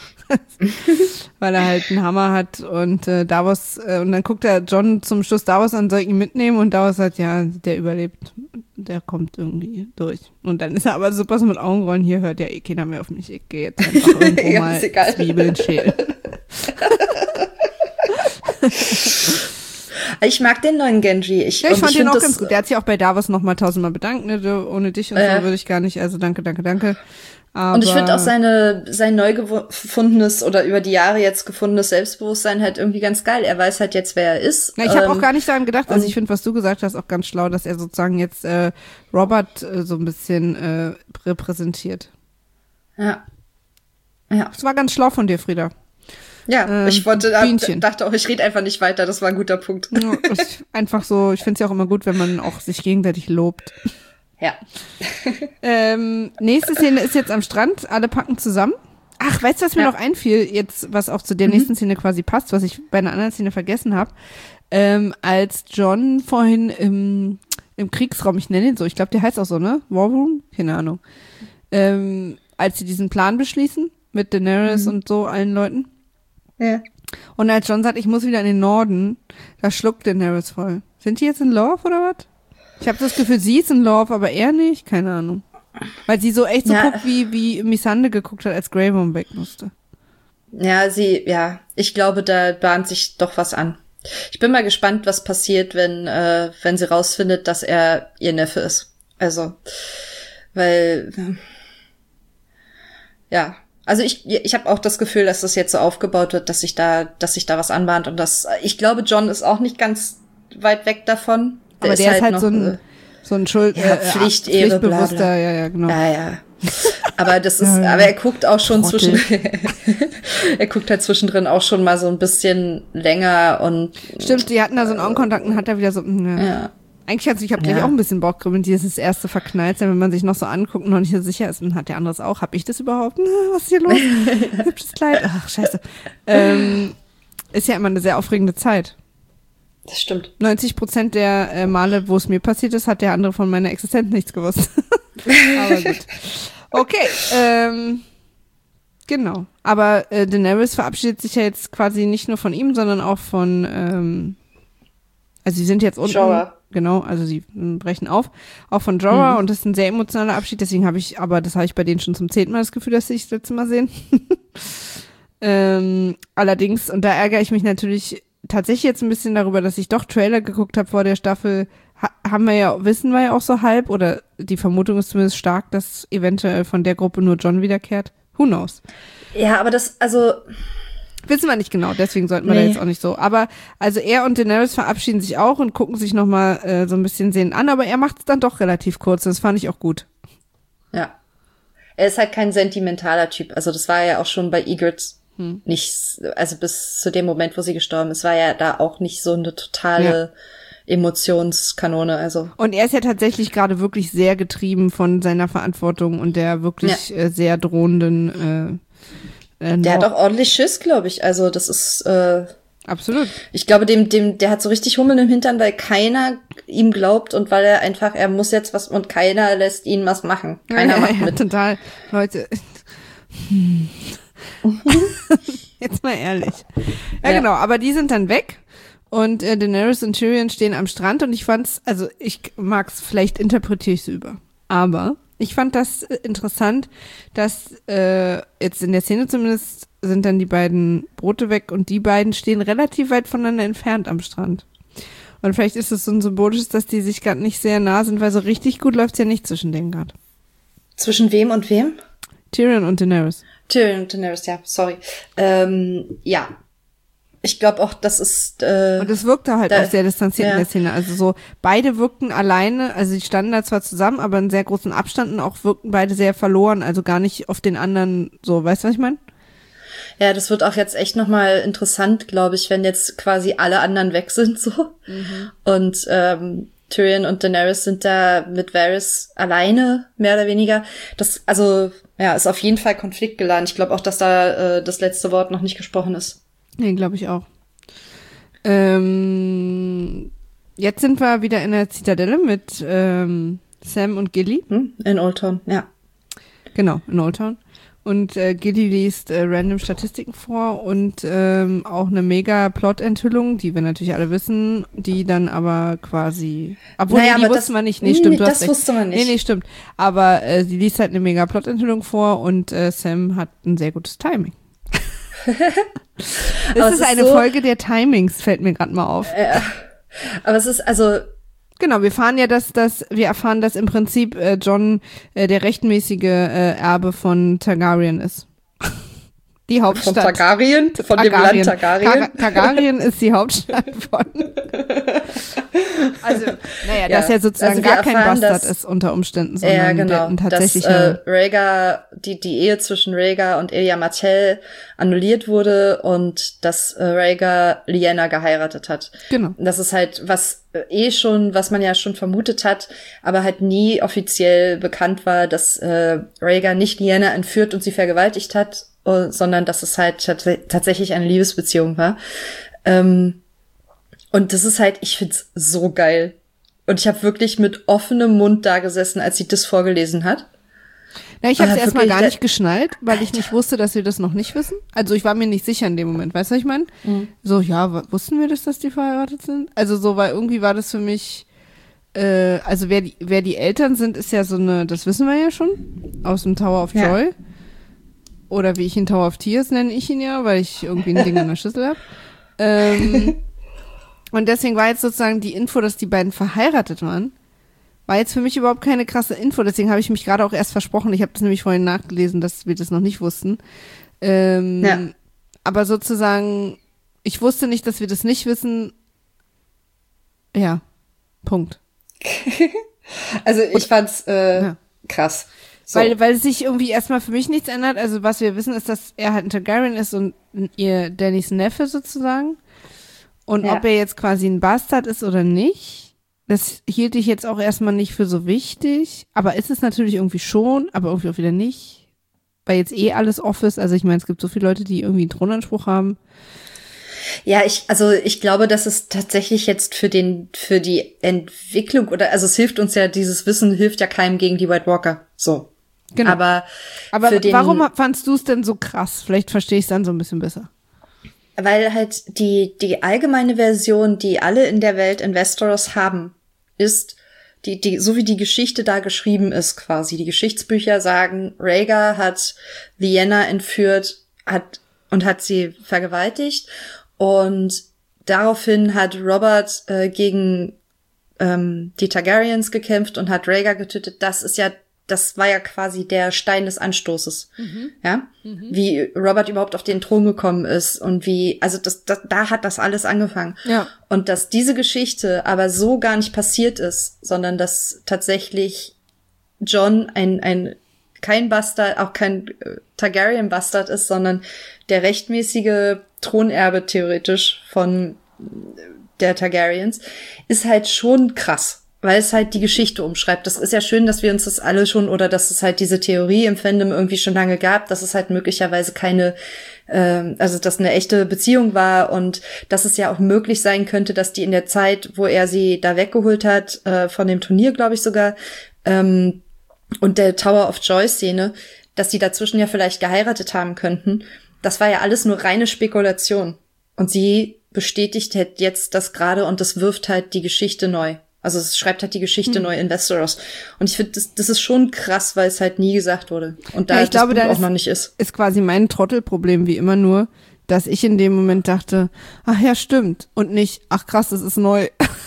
Weil er halt einen Hammer hat und äh, Davos, äh, und dann guckt er Jon zum Schluss Davos an, soll ihn mitnehmen und Davos sagt, ja, der überlebt, der kommt irgendwie durch. Und dann ist er aber super so mit Augenrollen, hier hört ja eh keiner mehr auf mich, ich gehe jetzt einfach irgendwo Ja, mal ist egal. Zwiebeln schälen. Ich mag den neuen Gendry. Ich, Ja, ich und fand ich den find auch das, ganz gut. Der hat sich auch bei Davos nochmal tausendmal bedankt, ne? Du, ohne dich und Äh. so würde ich gar nicht, also danke, danke, danke. Aber Und ich finde auch seine, sein neu gefundenes oder über die Jahre jetzt gefundenes Selbstbewusstsein halt irgendwie ganz geil. Er weiß halt jetzt, wer er ist. Na, ich habe Ähm, auch gar nicht daran gedacht, also und- ich finde, was du gesagt hast, auch ganz schlau, dass er sozusagen jetzt äh, Robert äh, so ein bisschen äh, repräsentiert. Ja. Ja. Das war ganz schlau von dir, Frieda. Ja, Ähm, ich wollte, Bienchen. dachte auch, ich rede einfach nicht weiter. Das war ein guter Punkt. Ja, ich, einfach so, ich finde es ja auch immer gut, wenn man auch sich gegenseitig lobt. Ja. Ähm, nächste Szene ist jetzt am Strand, alle packen zusammen. Ach, weißt du, was mir Ja. noch einfiel, jetzt, was auch zu der nächsten Szene quasi passt, was ich bei einer anderen Szene vergessen habe, ähm, als Jon vorhin im, im Kriegsraum, ich nenne ihn so, ich glaube, der heißt auch so, ne? War Room? Keine Ahnung. Ähm, als sie diesen Plan beschließen, mit Daenerys und so, allen Leuten. Ja. Und als Jon sagt, ich muss wieder in den Norden, da schluckt Daenerys voll. Sind die jetzt in Love oder was? Ich habe das Gefühl, sie ist in Love, aber er nicht, keine Ahnung. Weil sie so echt so Ja. guckt, wie, wie Missande geguckt hat, als Grey Worm weg musste. Ja, sie, ja, ich glaube, da bahnt sich doch was an. Ich bin mal gespannt, was passiert, wenn, äh, wenn sie rausfindet, dass er ihr Neffe ist. Also, weil, äh, ja, Also ich, ich habe auch das Gefühl, dass das jetzt so aufgebaut wird, dass sich da, dass sich da was anbahnt und das. Ich glaube, John ist auch nicht ganz weit weg davon. Der Aber ist der halt ist halt noch, so ein so ein Schuld, ja, äh, Pflicht, Ehre, Pflichtbewusster, bla bla. ja, ja, genau. Ja, ja. Aber das ist, aber er guckt auch schon zwischen, er guckt halt zwischendrin auch schon mal so ein bisschen länger und. Stimmt, die hatten da so einen Augenkontakt und hat da wieder so, ja. ja. Eigentlich hat ich habe gleich ja. auch ein bisschen Bock, wenn dieses erste verknallt sein, wenn man sich noch so anguckt und noch nicht so sicher ist, dann hat der andere es auch. Hab ich das überhaupt? Was ist hier los? Hübsches Kleid. Ach, scheiße. Ähm, ist ja immer eine sehr aufregende Zeit. Das stimmt. neunzig Prozent der äh, Male, wo es mir passiert ist, hat der andere von meiner Existenz nichts gewusst. Aber gut. Okay, ähm, genau. Aber äh, Daenerys verabschiedet sich ja jetzt quasi nicht nur von ihm, sondern auch von, ähm, also sie sind jetzt unten. Jorah. Genau, also sie brechen auf, auch von Jorah, mhm. und das ist ein sehr emotionaler Abschied, deswegen habe ich, aber das habe ich bei denen schon zum zehnten Mal das Gefühl, dass sie sich das letzte Mal sehen. ähm, allerdings, und da ärgere ich mich natürlich tatsächlich jetzt ein bisschen darüber, dass ich doch Trailer geguckt habe vor der Staffel, ha- haben wir ja, wissen wir ja auch so halb, oder die Vermutung ist zumindest stark, dass eventuell von der Gruppe nur John wiederkehrt. Who knows? Ja, aber das, also... Wissen wir nicht genau, deswegen sollten wir nee. da jetzt auch nicht so. Aber also er und Daenerys verabschieden sich auch und gucken sich nochmal äh, so ein bisschen sehen an, aber er macht es dann doch relativ kurz, das fand ich auch gut. Ja. Er ist halt kein sentimentaler Typ. Also das war ja auch schon bei Ygritte hm. nicht, also bis zu dem Moment, wo sie gestorben ist, war ja da auch nicht so eine totale ja. Emotionskanone. Also. Und er ist ja tatsächlich gerade wirklich sehr getrieben von seiner Verantwortung und der wirklich ja. äh, sehr drohenden äh, Der hat auch ordentlich Schiss, glaube ich. Also das ist äh, absolut. Ich glaube, dem, dem, der hat so richtig Hummeln im Hintern, weil keiner ihm glaubt und weil er einfach, er muss jetzt was und keiner lässt ihn was machen. Keiner ja, macht ja, mit. Total, Leute. Jetzt mal ehrlich. Ja, ja, genau. Aber die sind dann weg und äh, Daenerys und Tyrion stehen am Strand und ich fand's, also ich mag's, vielleicht interpretiere ich es über, aber ich fand das interessant, dass äh, jetzt in der Szene zumindest sind dann die beiden Boote weg und die beiden stehen relativ weit voneinander entfernt am Strand. Und vielleicht ist es so ein symbolisches, dass die sich gerade nicht sehr nah sind, weil so richtig gut läuft's ja nicht zwischen denen gerade. Zwischen wem und wem? Tyrion und Daenerys. Tyrion und Daenerys, ja, sorry. Ähm, ja. Ich glaube auch, das ist äh, und es wirkte halt da, auch sehr distanziert ja. in der Szene. Also so, beide wirkten alleine, also die standen da zwar zusammen, aber in sehr großen Abständen auch wirkten beide sehr verloren, also gar nicht auf den anderen so, weißt du, was ich meine? Ja, das wird auch jetzt echt nochmal interessant, glaube ich, wenn jetzt quasi alle anderen weg sind so. Mhm. Und ähm, Tyrion und Daenerys sind da mit Varys alleine, mehr oder weniger. Das, also, ja, ist auf jeden Fall konfliktgeladen. Ich glaube auch, dass da äh, das letzte Wort noch nicht gesprochen ist. Nee, glaube ich auch. Ähm, jetzt sind wir wieder in der Zitadelle mit ähm, Sam und Gilly. In Old Town, ja. Genau, in Old Town. Und äh, Gilly liest äh, random Statistiken vor und ähm, auch eine mega Plot-Enthüllung, die wir natürlich alle wissen, die dann aber quasi, obwohl naja, nee, die aber wussten das, wir nicht, nee, stimmt, du das hast recht. wusste man nicht. Nee, nee, stimmt. Aber äh, sie liest halt eine mega Plot-Enthüllung vor und äh, Sam hat ein sehr gutes Timing. Das ist, ist eine so, Folge der Timings, fällt mir gerade mal auf. Ja. Aber es ist, also genau, wir fahren ja, dass, dass wir erfahren, dass im Prinzip äh, Jon äh, der rechtmäßige äh, Erbe von Targaryen ist. Die Hauptstadt. Von Targaryen? Von Targaryen. Dem Land Targaryen? Tar- Targaryen ist die Hauptstadt von. Also, naja, ja. dass er sozusagen also gar kein Bastard dass, ist unter Umständen, sondern ja, genau, der, tatsächlich dass äh, Rhaegar, die, die Ehe zwischen Rhaegar und Elia Martell annulliert wurde und dass äh, Rhaegar Lyanna geheiratet hat. Genau. Das ist halt was äh, eh schon, was man ja schon vermutet hat, aber halt nie offiziell bekannt war, dass äh, Rhaegar nicht Lyanna entführt und sie vergewaltigt hat, sondern dass es halt t- tatsächlich eine Liebesbeziehung war. Ähm, und das ist halt, ich find's so geil. Und ich habe wirklich mit offenem Mund da gesessen, als sie das vorgelesen hat. Na, ich habe es erstmal gar nicht geschnallt, weil Alter. ich nicht wusste, dass wir das noch nicht wissen. Also ich war mir nicht sicher in dem Moment, weißt du, was ich meine? Mhm. So, ja, w- wussten wir das, dass die verheiratet sind? Also so, weil irgendwie war das für mich, äh, also wer die, wer die Eltern sind, ist ja so eine, das wissen wir ja schon, aus dem Tower of Joy. Ja. Oder wie ich ihn Tower of Tears nenne ich ihn ja, weil ich irgendwie ein Ding an der Schüssel habe. Ähm, und deswegen war jetzt sozusagen die Info, dass die beiden verheiratet waren, war jetzt für mich überhaupt keine krasse Info, deswegen habe ich mich gerade auch erst versprochen. Ich habe das nämlich vorhin nachgelesen, dass wir das noch nicht wussten. Ähm, ja. Aber sozusagen, ich wusste nicht, dass wir das nicht wissen. Ja, Punkt. Also ich fand's äh, ja. krass. So. Weil, weil sich irgendwie erstmal für mich nichts ändert. Also was wir wissen, ist, dass er halt ein Targaryen ist und ihr Dannys Neffe sozusagen. Und ja. ob er jetzt quasi ein Bastard ist oder nicht, das hielt ich jetzt auch erstmal nicht für so wichtig. Aber ist es natürlich irgendwie schon, aber irgendwie auch wieder nicht. Weil jetzt eh alles off ist. Also ich meine, es gibt so viele Leute, die irgendwie einen Thronanspruch haben. Ja, ich, also ich glaube, dass es tatsächlich jetzt für den, für die Entwicklung oder, also es hilft uns ja, dieses Wissen hilft ja keinem gegen die White Walker. So. Genau. Aber, Aber für den, warum fandst du es denn so krass? Vielleicht verstehe ich es dann so ein bisschen besser. Weil halt die, die allgemeine Version, die alle in der Welt in Westeros haben, ist, die, die, so wie die Geschichte da geschrieben ist quasi. Die Geschichtsbücher sagen, Rhaegar hat Lyanna entführt, hat, und hat sie vergewaltigt. Und daraufhin hat Robert äh, gegen ähm, die Targaryens gekämpft und hat Rhaegar getötet. Das ist ja, das war ja quasi der Stein des Anstoßes. Mhm. Ja, mhm. Wie Robert überhaupt auf den Thron gekommen ist und wie, also das, das, da hat das alles angefangen. Ja. Und dass diese Geschichte aber so gar nicht passiert ist, sondern dass tatsächlich Jon ein, ein, kein Bastard, auch kein äh, Targaryen-Bastard ist, sondern der rechtmäßige Thronerbe theoretisch von der Targaryens, ist halt schon krass, weil es halt die Geschichte umschreibt. Das ist ja schön, dass wir uns das alle schon, oder dass es halt diese Theorie im Fandom irgendwie schon lange gab, dass es halt möglicherweise keine, äh, also dass eine echte Beziehung war und dass es ja auch möglich sein könnte, dass die in der Zeit, wo er sie da weggeholt hat, äh, von dem Turnier, glaube ich sogar, ähm, und der Tower of Joy-Szene, dass die dazwischen ja vielleicht geheiratet haben könnten. Das war ja alles nur reine Spekulation. Und sie bestätigt halt jetzt das gerade und das wirft halt die Geschichte neu. Also es schreibt halt die Geschichte hm. neu in Westeros. Und ich finde, das, das ist schon krass, weil es halt nie gesagt wurde. Und da ja, ich das glaube, Buch da auch ist, noch nicht ist. Ist quasi mein Trottelproblem wie immer nur, dass ich in dem Moment dachte, ach ja, stimmt. Und nicht, ach krass, das ist neu.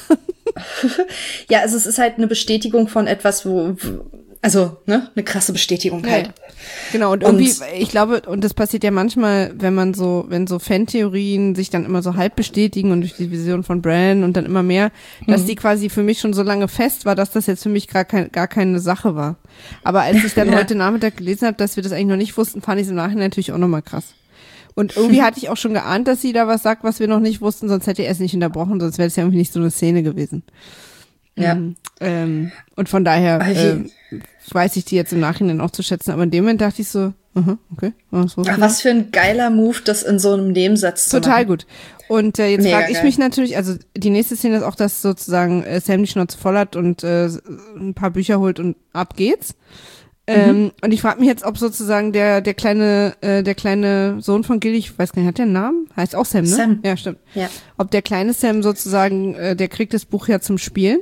Ja, also es ist halt eine Bestätigung von etwas, wo... Also, ne, eine krasse Bestätigung halt. Ja, genau, und irgendwie, und, ich glaube, und das passiert ja manchmal, wenn man so, wenn so Fantheorien sich dann immer so halb bestätigen und durch die Vision von Bran und dann immer mehr, dass mhm. die quasi für mich schon so lange fest war, dass das jetzt für mich gar, kein, gar keine Sache war. Aber als ich dann ja. heute Nachmittag gelesen habe, dass wir das eigentlich noch nicht wussten, fand ich es im Nachhinein natürlich auch nochmal krass. Und irgendwie hatte ich auch schon geahnt, dass sie da was sagt, was wir noch nicht wussten, sonst hätte er es nicht unterbrochen, sonst wäre es ja irgendwie nicht so eine Szene gewesen. Ja. Mhm, ähm, und von daher äh, weiß ich die jetzt im Nachhinein auch zu schätzen, aber in dem Moment dachte ich so, uh-huh, okay. Was, Ach, was für ein geiler Move, das in so einem Nebensatz zu machen. Total gut. Und äh, jetzt frage ich geil. mich natürlich, also die nächste Szene ist auch, dass sozusagen äh, Sam die Schnauze voll hat und äh, ein paar Bücher holt und ab geht's. Ähm, mhm. Und ich frage mich jetzt, ob sozusagen der der kleine äh, der kleine Sohn von Gilly, ich weiß gar nicht, hat der einen Namen? Heißt auch Sam, ne? Sam. Ja, stimmt. Ja. Ob der kleine Sam sozusagen, äh, der kriegt das Buch ja zum Spielen.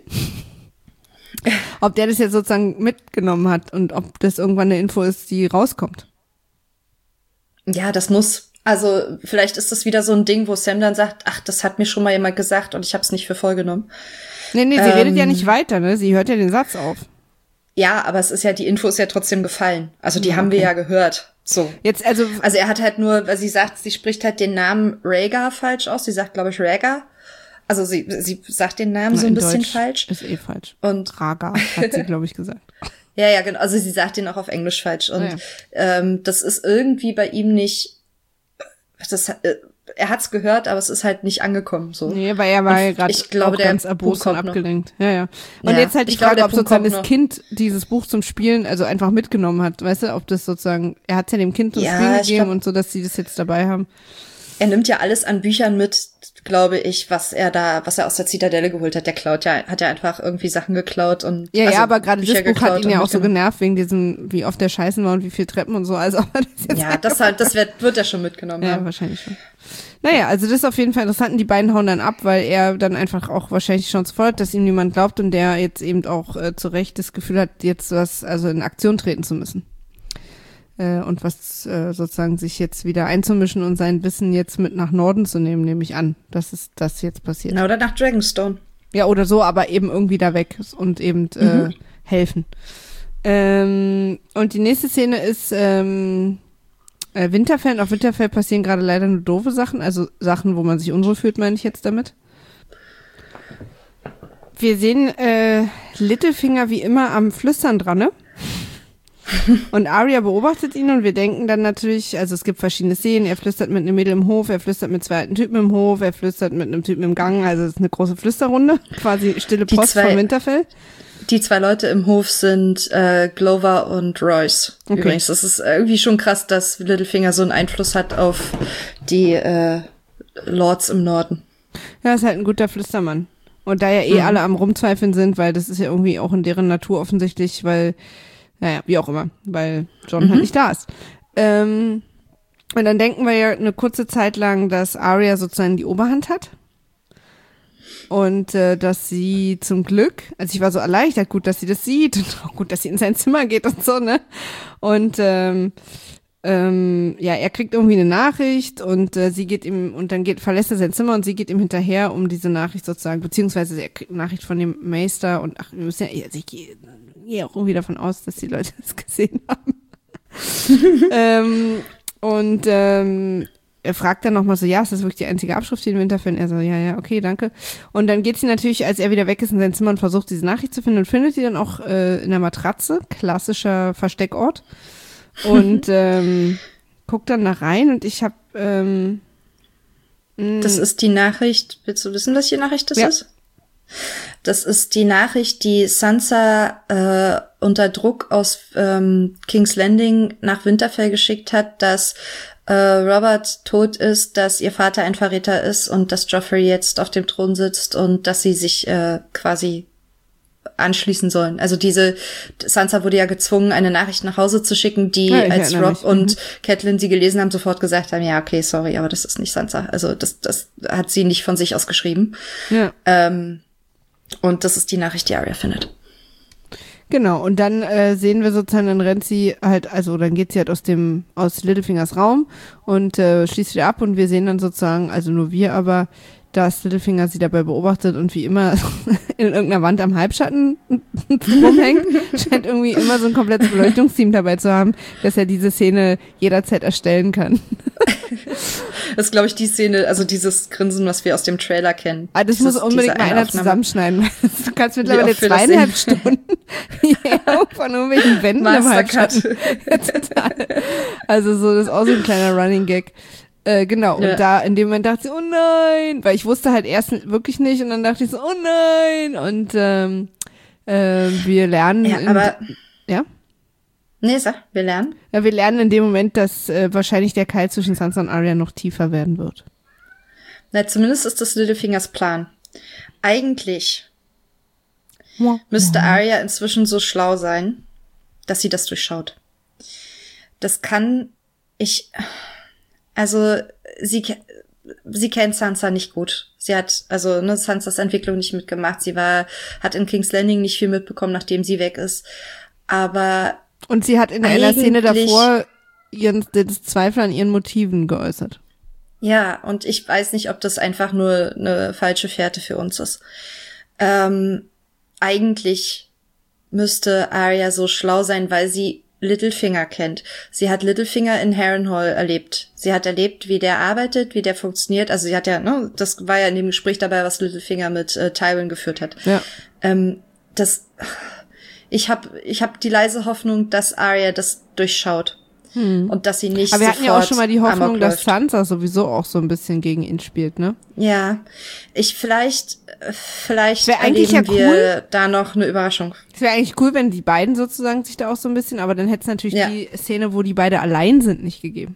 Ob der das jetzt sozusagen mitgenommen hat und ob das irgendwann eine Info ist, die rauskommt. Ja, das muss. Also vielleicht ist das wieder so ein Ding, wo Sam dann sagt, ach, das hat mir schon mal jemand gesagt und ich habe es nicht für voll genommen. Nee, nee, sie ähm, redet ja nicht weiter, ne? Sie hört ja den Satz auf. Ja, aber es ist ja, die Info ist ja trotzdem gefallen. Also die ja, haben okay. wir ja gehört. So. Jetzt, also. Also er hat halt nur, weil sie sagt, sie spricht halt den Namen Rhaegar falsch aus. Sie sagt, glaube ich, Rhaegar. Also sie, sie sagt den Namen Na, so ein bisschen Deutsch falsch. Ist eh falsch. Und Rhaegar hat sie, glaube ich, gesagt. Ja, ja, genau. Also sie sagt den auch auf Englisch falsch. Und ja. ähm, das ist irgendwie bei ihm nicht, das, äh, er hat's gehört, aber es ist halt nicht angekommen, so. Nee, weil er war ja gerade auch ganz erbost und abgelenkt. Ja, ja. Und ja, jetzt halt die Frage, glaube, ob sozusagen das Kind dieses Buch zum Spielen, also einfach mitgenommen hat, weißt du, ob das sozusagen, er hat's ja dem Kind zum ja, Spielen gegeben glaub, und so, dass sie das jetzt dabei haben. Er nimmt ja alles an Büchern mit, glaube ich, was er da, was er aus der Zitadelle geholt hat. Der klaut ja, hat ja einfach irgendwie Sachen geklaut und ja, also ja, aber gerade das Buch hat ihn ja auch so genervt wegen diesem, wie oft der Scheißen war und wie viel Treppen und so. Also aber das jetzt ja, das halt, das wird, wird er schon mitgenommen. Ja, haben. wahrscheinlich schon. Naja, also das ist auf jeden Fall interessant. Und die beiden hauen dann ab, weil er dann einfach auch wahrscheinlich schon voll hat, dass ihm niemand glaubt und der jetzt eben auch äh, zu Recht das Gefühl hat, jetzt was, also in Aktion treten zu müssen. Und was äh, sozusagen sich jetzt wieder einzumischen und sein Wissen jetzt mit nach Norden zu nehmen, nehme ich an, dass es das jetzt passiert. Na, oder nach Dragonstone. Ja, oder so, aber eben irgendwie da weg und eben äh, mhm. helfen. Ähm, und die nächste Szene ist ähm, äh, Winterfell. Und auf Winterfell passieren gerade leider nur doofe Sachen, also Sachen, wo man sich unwohl fühlt, meine ich jetzt damit. Wir sehen äh, Littlefinger wie immer am Flüstern dran, ne? Und Arya beobachtet ihn und wir denken dann natürlich, also es gibt verschiedene Szenen, er flüstert mit einem Mädel im Hof, er flüstert mit zwei alten Typen im Hof, er flüstert mit einem Typen im Gang, also es ist eine große Flüsterrunde, quasi stille Post zwei, von Winterfell. Die zwei Leute im Hof sind äh, Glover und Royce. Okay. Übrigens, das ist irgendwie schon krass, dass Littlefinger so einen Einfluss hat auf die äh, Lords im Norden. Ja, ist halt ein guter Flüstermann. Und da ja eh mhm. alle am Rumzweifeln sind, weil das ist ja irgendwie auch in deren Natur offensichtlich, weil naja, wie auch immer, weil Jon mhm. halt nicht da ist. Ähm, und dann denken wir ja eine kurze Zeit lang, dass Arya sozusagen die Oberhand hat. Und äh, dass sie zum Glück, also ich war so erleichtert, gut, dass sie das sieht und auch gut, dass sie in sein Zimmer geht und so, ne? Und ähm, ähm, ja, er kriegt irgendwie eine Nachricht und äh, sie geht ihm, und dann geht, verlässt er sein Zimmer und sie geht ihm hinterher, um diese Nachricht sozusagen, beziehungsweise er kriegt eine Nachricht von dem Meister und ach, wir müssen ja, also ich gehe gehe auch irgendwie davon aus, dass die Leute das gesehen haben. ähm, und ähm, er fragt dann nochmal so, ja, ist das wirklich die einzige Abschrift, die in Winterfell? Er so, ja, ja, okay, danke. Und dann geht sie natürlich, als er wieder weg ist in sein Zimmer und versucht, diese Nachricht zu finden und findet die dann auch äh, in der Matratze, klassischer Versteckort. Und ähm, guckt dann da rein und ich hab ähm, Das ist die Nachricht, willst du wissen, was die Nachricht das ja. ist? Das ist die Nachricht, die Sansa äh, unter Druck aus ähm, King's Landing nach Winterfell geschickt hat, dass äh, Robert tot ist, dass ihr Vater ein Verräter ist und dass Joffrey jetzt auf dem Thron sitzt und dass sie sich äh, quasi anschließen sollen. Also diese Sansa wurde ja gezwungen, eine Nachricht nach Hause zu schicken, die ja, als Rob mich. und mhm. Catelyn sie gelesen haben, sofort gesagt haben, ja, okay, sorry, aber das ist nicht Sansa. Also das, das hat sie nicht von sich aus geschrieben. Ja. Ähm, Und das ist die Nachricht, die Arya findet. Genau, und dann äh, sehen wir sozusagen, dann rennt sie halt, also dann geht sie halt aus dem, aus Littlefingers Raum und äh, schließt wieder ab und wir sehen dann sozusagen, also nur wir aber, dass Littlefinger sie dabei beobachtet und wie immer in irgendeiner Wand am Halbschatten rumhängt. Scheint irgendwie immer so ein komplettes Beleuchtungsteam dabei zu haben, dass er diese Szene jederzeit erstellen kann. Das ist, glaube ich, die Szene, also dieses Grinsen, was wir aus dem Trailer kennen. Ah, das dieses, muss unbedingt mal einer Aufnahme. zusammenschneiden. Du kannst mittlerweile zweieinhalb Stunden von irgendwelchen Wänden am Halbschatten. Ja, total. Also so, das ist auch so ein kleiner Running Gag. Äh, genau, ja. Und da in dem Moment dachte ich, oh nein, weil ich wusste halt erst wirklich nicht und dann dachte ich so, oh nein, und ähm, äh, wir lernen. Ja, aber. In, ja? Nee, sag, wir lernen. Ja, wir lernen in dem Moment, dass äh, wahrscheinlich der Keil zwischen Sansa und Arya noch tiefer werden wird. Na, zumindest ist das Littlefingers Plan. Eigentlich ja. müsste Arya inzwischen so schlau sein, dass sie das durchschaut. Das kann ich. Also, sie, sie kennt Sansa nicht gut. Sie hat, also, ne, Sansas Entwicklung nicht mitgemacht. Sie war, hat in King's Landing nicht viel mitbekommen, nachdem sie weg ist. Aber. Und sie hat in einer Szene davor ihren, das Zweifel an ihren Motiven geäußert. Ja, und ich weiß nicht, ob das einfach nur eine falsche Fährte für uns ist. Ähm, eigentlich müsste Arya so schlau sein, weil sie Littlefinger kennt. Sie hat Littlefinger in Harrenhal erlebt. Sie hat erlebt, wie der arbeitet, wie der funktioniert. Also sie hat ja, ne, das war ja in dem Gespräch dabei, was Littlefinger mit äh, Tywin geführt hat. Ja. Ähm, das, ich habe, ich habe die leise Hoffnung, dass Arya das durchschaut. Hm. Und dass sie nicht Aber wir hatten ja auch schon mal die Hoffnung, Amok dass Sansa sowieso auch so ein bisschen gegen ihn spielt, ne? Ja, ich vielleicht, vielleicht erleben ja wir cool. da noch eine Überraschung. Es wäre eigentlich cool, wenn die beiden sozusagen sich da auch so ein bisschen, aber dann hätte es natürlich ja. die Szene, wo die beide allein sind, nicht gegeben.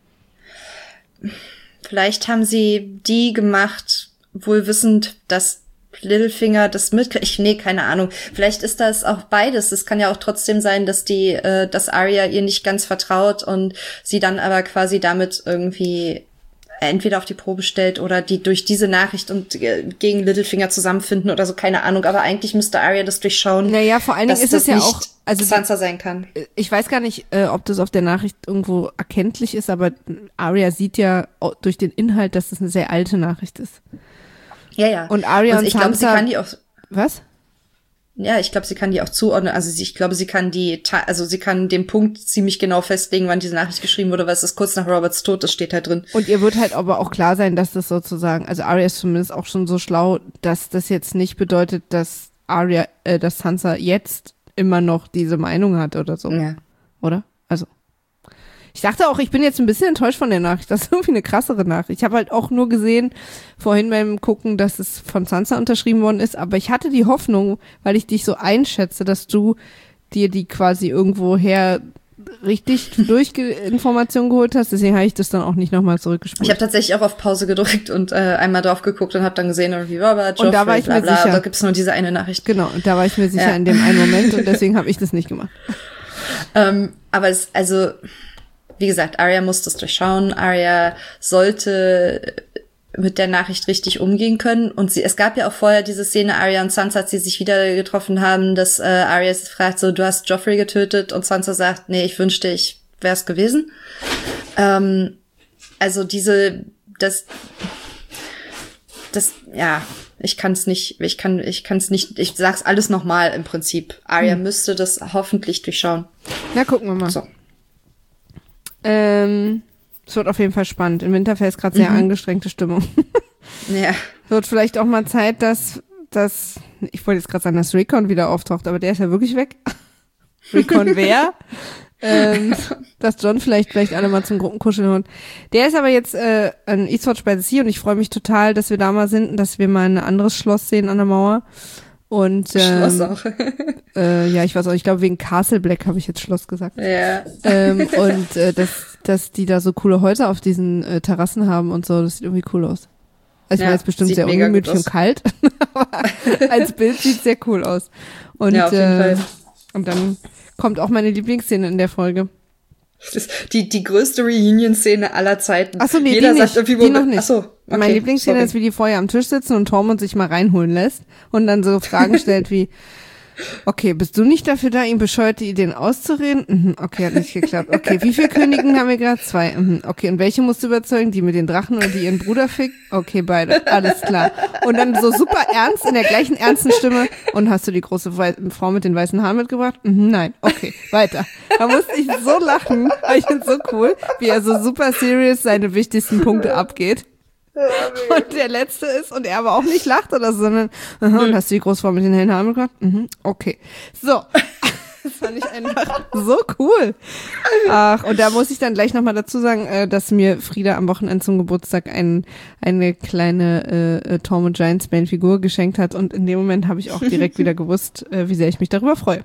Vielleicht haben sie die gemacht, wohl wissend, dass Littlefinger das mit, ich, nee, keine Ahnung. Vielleicht ist das auch beides. Es kann ja auch trotzdem sein, dass die, äh, dass Arya ihr nicht ganz vertraut und sie dann aber quasi damit irgendwie entweder auf die Probe stellt oder die durch diese Nachricht und äh, gegen Littlefinger zusammenfinden oder so, keine Ahnung. Aber eigentlich müsste Arya das durchschauen. Naja, vor allen Dingen ist es ja nicht auch, also Sansa sein kann. Ich weiß gar nicht, äh, ob das auf der Nachricht irgendwo erkenntlich ist, aber Arya sieht ja durch den Inhalt, dass das eine sehr alte Nachricht ist. Ja, ja. Und Arya und ich glaube, sie kann die auch. Was? Ja, ich glaube, sie kann die auch zuordnen. Also sie, ich glaube, sie kann die, also sie kann den Punkt ziemlich genau festlegen, wann diese Nachricht geschrieben wurde, weil es ist kurz nach Roberts Tod, das steht halt drin. Und ihr wird halt aber auch klar sein, dass das sozusagen, also Arya ist zumindest auch schon so schlau, dass das jetzt nicht bedeutet, dass Arya, äh, dass Sansa jetzt immer noch diese Meinung hat oder so. Ja. Oder? Also. Ich dachte auch, ich bin jetzt ein bisschen enttäuscht von der Nachricht. Das ist irgendwie eine krassere Nachricht. Ich habe halt auch nur gesehen, vorhin beim Gucken, dass es von Sansa unterschrieben worden ist. Aber ich hatte die Hoffnung, weil ich dich so einschätze, dass du dir die quasi irgendwoher richtig durch Informationen geholt hast. Deswegen habe ich das dann auch nicht nochmal zurückgespult. Ich habe tatsächlich auch auf Pause gedrückt und äh, einmal drauf geguckt und habe dann gesehen, irgendwie Robert, Joffrey, und da war ich bla, mir bla, sicher. Da gibt's nur diese eine Nachricht. Genau, und da war ich mir sicher ja. in dem einen Moment und deswegen habe ich das nicht gemacht. ähm, aber es, also... Wie gesagt, Arya muss das durchschauen. Arya sollte mit der Nachricht richtig umgehen können. Und sie, es gab ja auch vorher diese Szene, Arya und Sansa, als sie sich wieder getroffen haben, dass äh, Arya fragt so, du hast Joffrey getötet, und Sansa sagt, nee, ich wünschte, ich wär's gewesen. Ähm, also diese, das, das, ja, ich kann's nicht, ich kann, ich kann's nicht, ich sag's alles nochmal im Prinzip. Arya hm. müsste das hoffentlich durchschauen. Na, gucken wir mal. So. Ähm, es wird auf jeden Fall spannend. Im Winterfell ist gerade sehr mhm. angestrengte Stimmung. Ja. Wird vielleicht auch mal Zeit, dass, dass, ich wollte jetzt gerade sagen, dass Rickon wieder auftaucht, aber der ist ja wirklich weg. Rickon wer? ähm, dass Jon vielleicht vielleicht alle mal zum Gruppenkuscheln holt. Der ist aber jetzt äh, an Eastwatch by the Sea und ich freue mich total, dass wir da mal sind und dass wir mal ein anderes Schloss sehen an der Mauer. Und ähm, Schloss auch. äh, ja, ich weiß auch, ich glaube wegen Castle Black habe ich jetzt Schloss gesagt. Ja. Ähm, und äh, dass, dass die da so coole Häuser auf diesen äh, Terrassen haben und so, das sieht irgendwie cool aus. Also ich ja, war jetzt bestimmt sehr ungemütlich und kalt, aber als Bild sieht sehr cool aus. Und, ja, auf jeden äh, Fall. Und dann kommt auch meine Lieblingsszene in der Folge. Das ist die, die größte Reunion-Szene aller Zeiten. Ach so, nee, Jeder die sagt nicht, irgendwie, die noch nicht. Ach so, okay, meine Lieblingsszene sorry. ist, wie die vorher am Tisch sitzen und Tormund sich mal reinholen lässt und dann so Fragen stellt wie, okay, bist du nicht dafür da, ihm bescheuerte Ideen auszureden? Mhm, okay, hat nicht geklappt. Okay, wie viele Königen haben wir gerade? Zwei. Mhm, okay, und welche musst du überzeugen? Die mit den Drachen oder die ihren Bruder fickt? Okay, beide. Alles klar. Und dann so super ernst, in der gleichen ernsten Stimme. Und hast du die große Wei- Frau mit den weißen Haaren mitgebracht? Mhm, nein. Okay, weiter. Da musste ich so lachen. Aber ich finde so cool, wie er so super serious seine wichtigsten Punkte abgeht. Und der letzte ist, und er aber auch nicht lacht oder so, sondern, aha, und hast du die Großfrau mit den hellen Haaren gemacht? Mhm, okay. So. Das fand ich einfach so cool. Ach, und da muss ich dann gleich nochmal dazu sagen, äh, dass mir Frieda am Wochenende zum Geburtstag ein, eine kleine äh, Tom und Giants Band Figur geschenkt hat, und in dem Moment habe ich auch direkt wieder gewusst, äh, wie sehr ich mich darüber freue.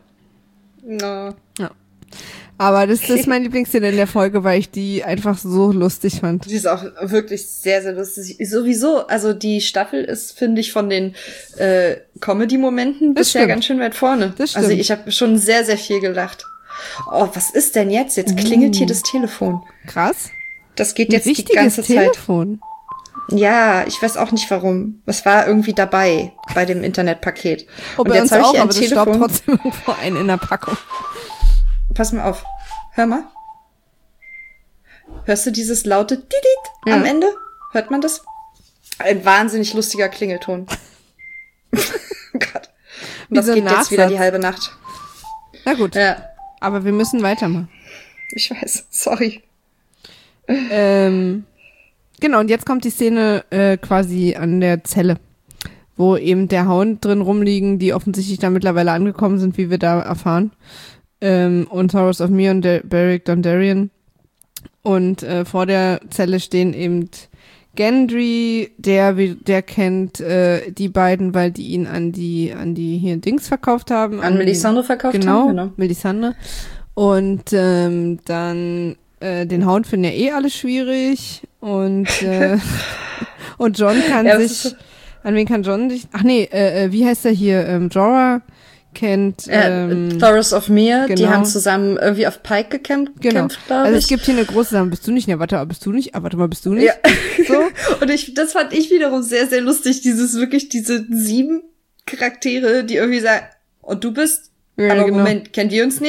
No. Ja. Aber das, das ist meine Lieblingsszene in der Folge, weil ich die einfach so lustig fand. Die ist auch wirklich sehr, sehr lustig. Sowieso, also die Staffel ist, finde ich, von den äh, Comedy-Momenten Das bisher stimmt. ganz schön weit vorne. Das stimmt. Also ich habe schon sehr, sehr viel gelacht. Oh, was ist denn jetzt? Jetzt klingelt Uh. hier das Telefon. Krass. Das geht Ein jetzt die wichtiges ganze Zeit. Telefon. Ja, ich weiß auch nicht warum. Es war irgendwie dabei bei dem Internetpaket. Oh, Und bei uns jetzt habe auch, ich ein aber das Telefon. staubt trotzdem irgendwo ein in der Packung. Pass mal auf. Hör mal. Hörst du dieses laute Didit Ja. am Ende? Hört man das? Ein wahnsinnig lustiger Klingelton. Oh Gott. Und Wie das so ein geht jetzt wieder Nachsatz. die halbe Nacht. Na gut, Ja, aber wir müssen weitermachen. ich weiß. Sorry. Ähm, genau, und jetzt kommt die Szene äh, quasi an der Zelle, wo eben der Hound drin rumliegen, die offensichtlich da mittlerweile angekommen sind, wie wir da erfahren. Ähm, und Thoros of Mir und der Beric Dondarrion. Und äh, vor der Zelle stehen eben Gendry, der wie der kennt äh, die beiden, weil die ihn an die an die hier Dings verkauft haben. An Melisandre verkauft genau, haben? Genau, Melisandre. Und ähm, dann äh, den Hound finden ja eh alle schwierig. Und äh, und Jon kann Ja, das sich, ist so- an wen kann Jon sich, ach nee, äh, äh, wie heißt er hier, ähm, Jorah kennt, Äh, ähm, Thoros of Mir, die genau. haben zusammen irgendwie auf Pike gekämpft, genau. glaube Also ich. es gibt hier eine große Sache, bist du nicht? Ja, warte, aber bist du nicht? Ah, warte mal, bist du nicht? Ja. So. Und ich, das fand ich wiederum sehr, sehr lustig, dieses wirklich, diese sieben Charaktere, die irgendwie sagen, und du bist, Ja, aber genau. Moment, kennen die uns nicht?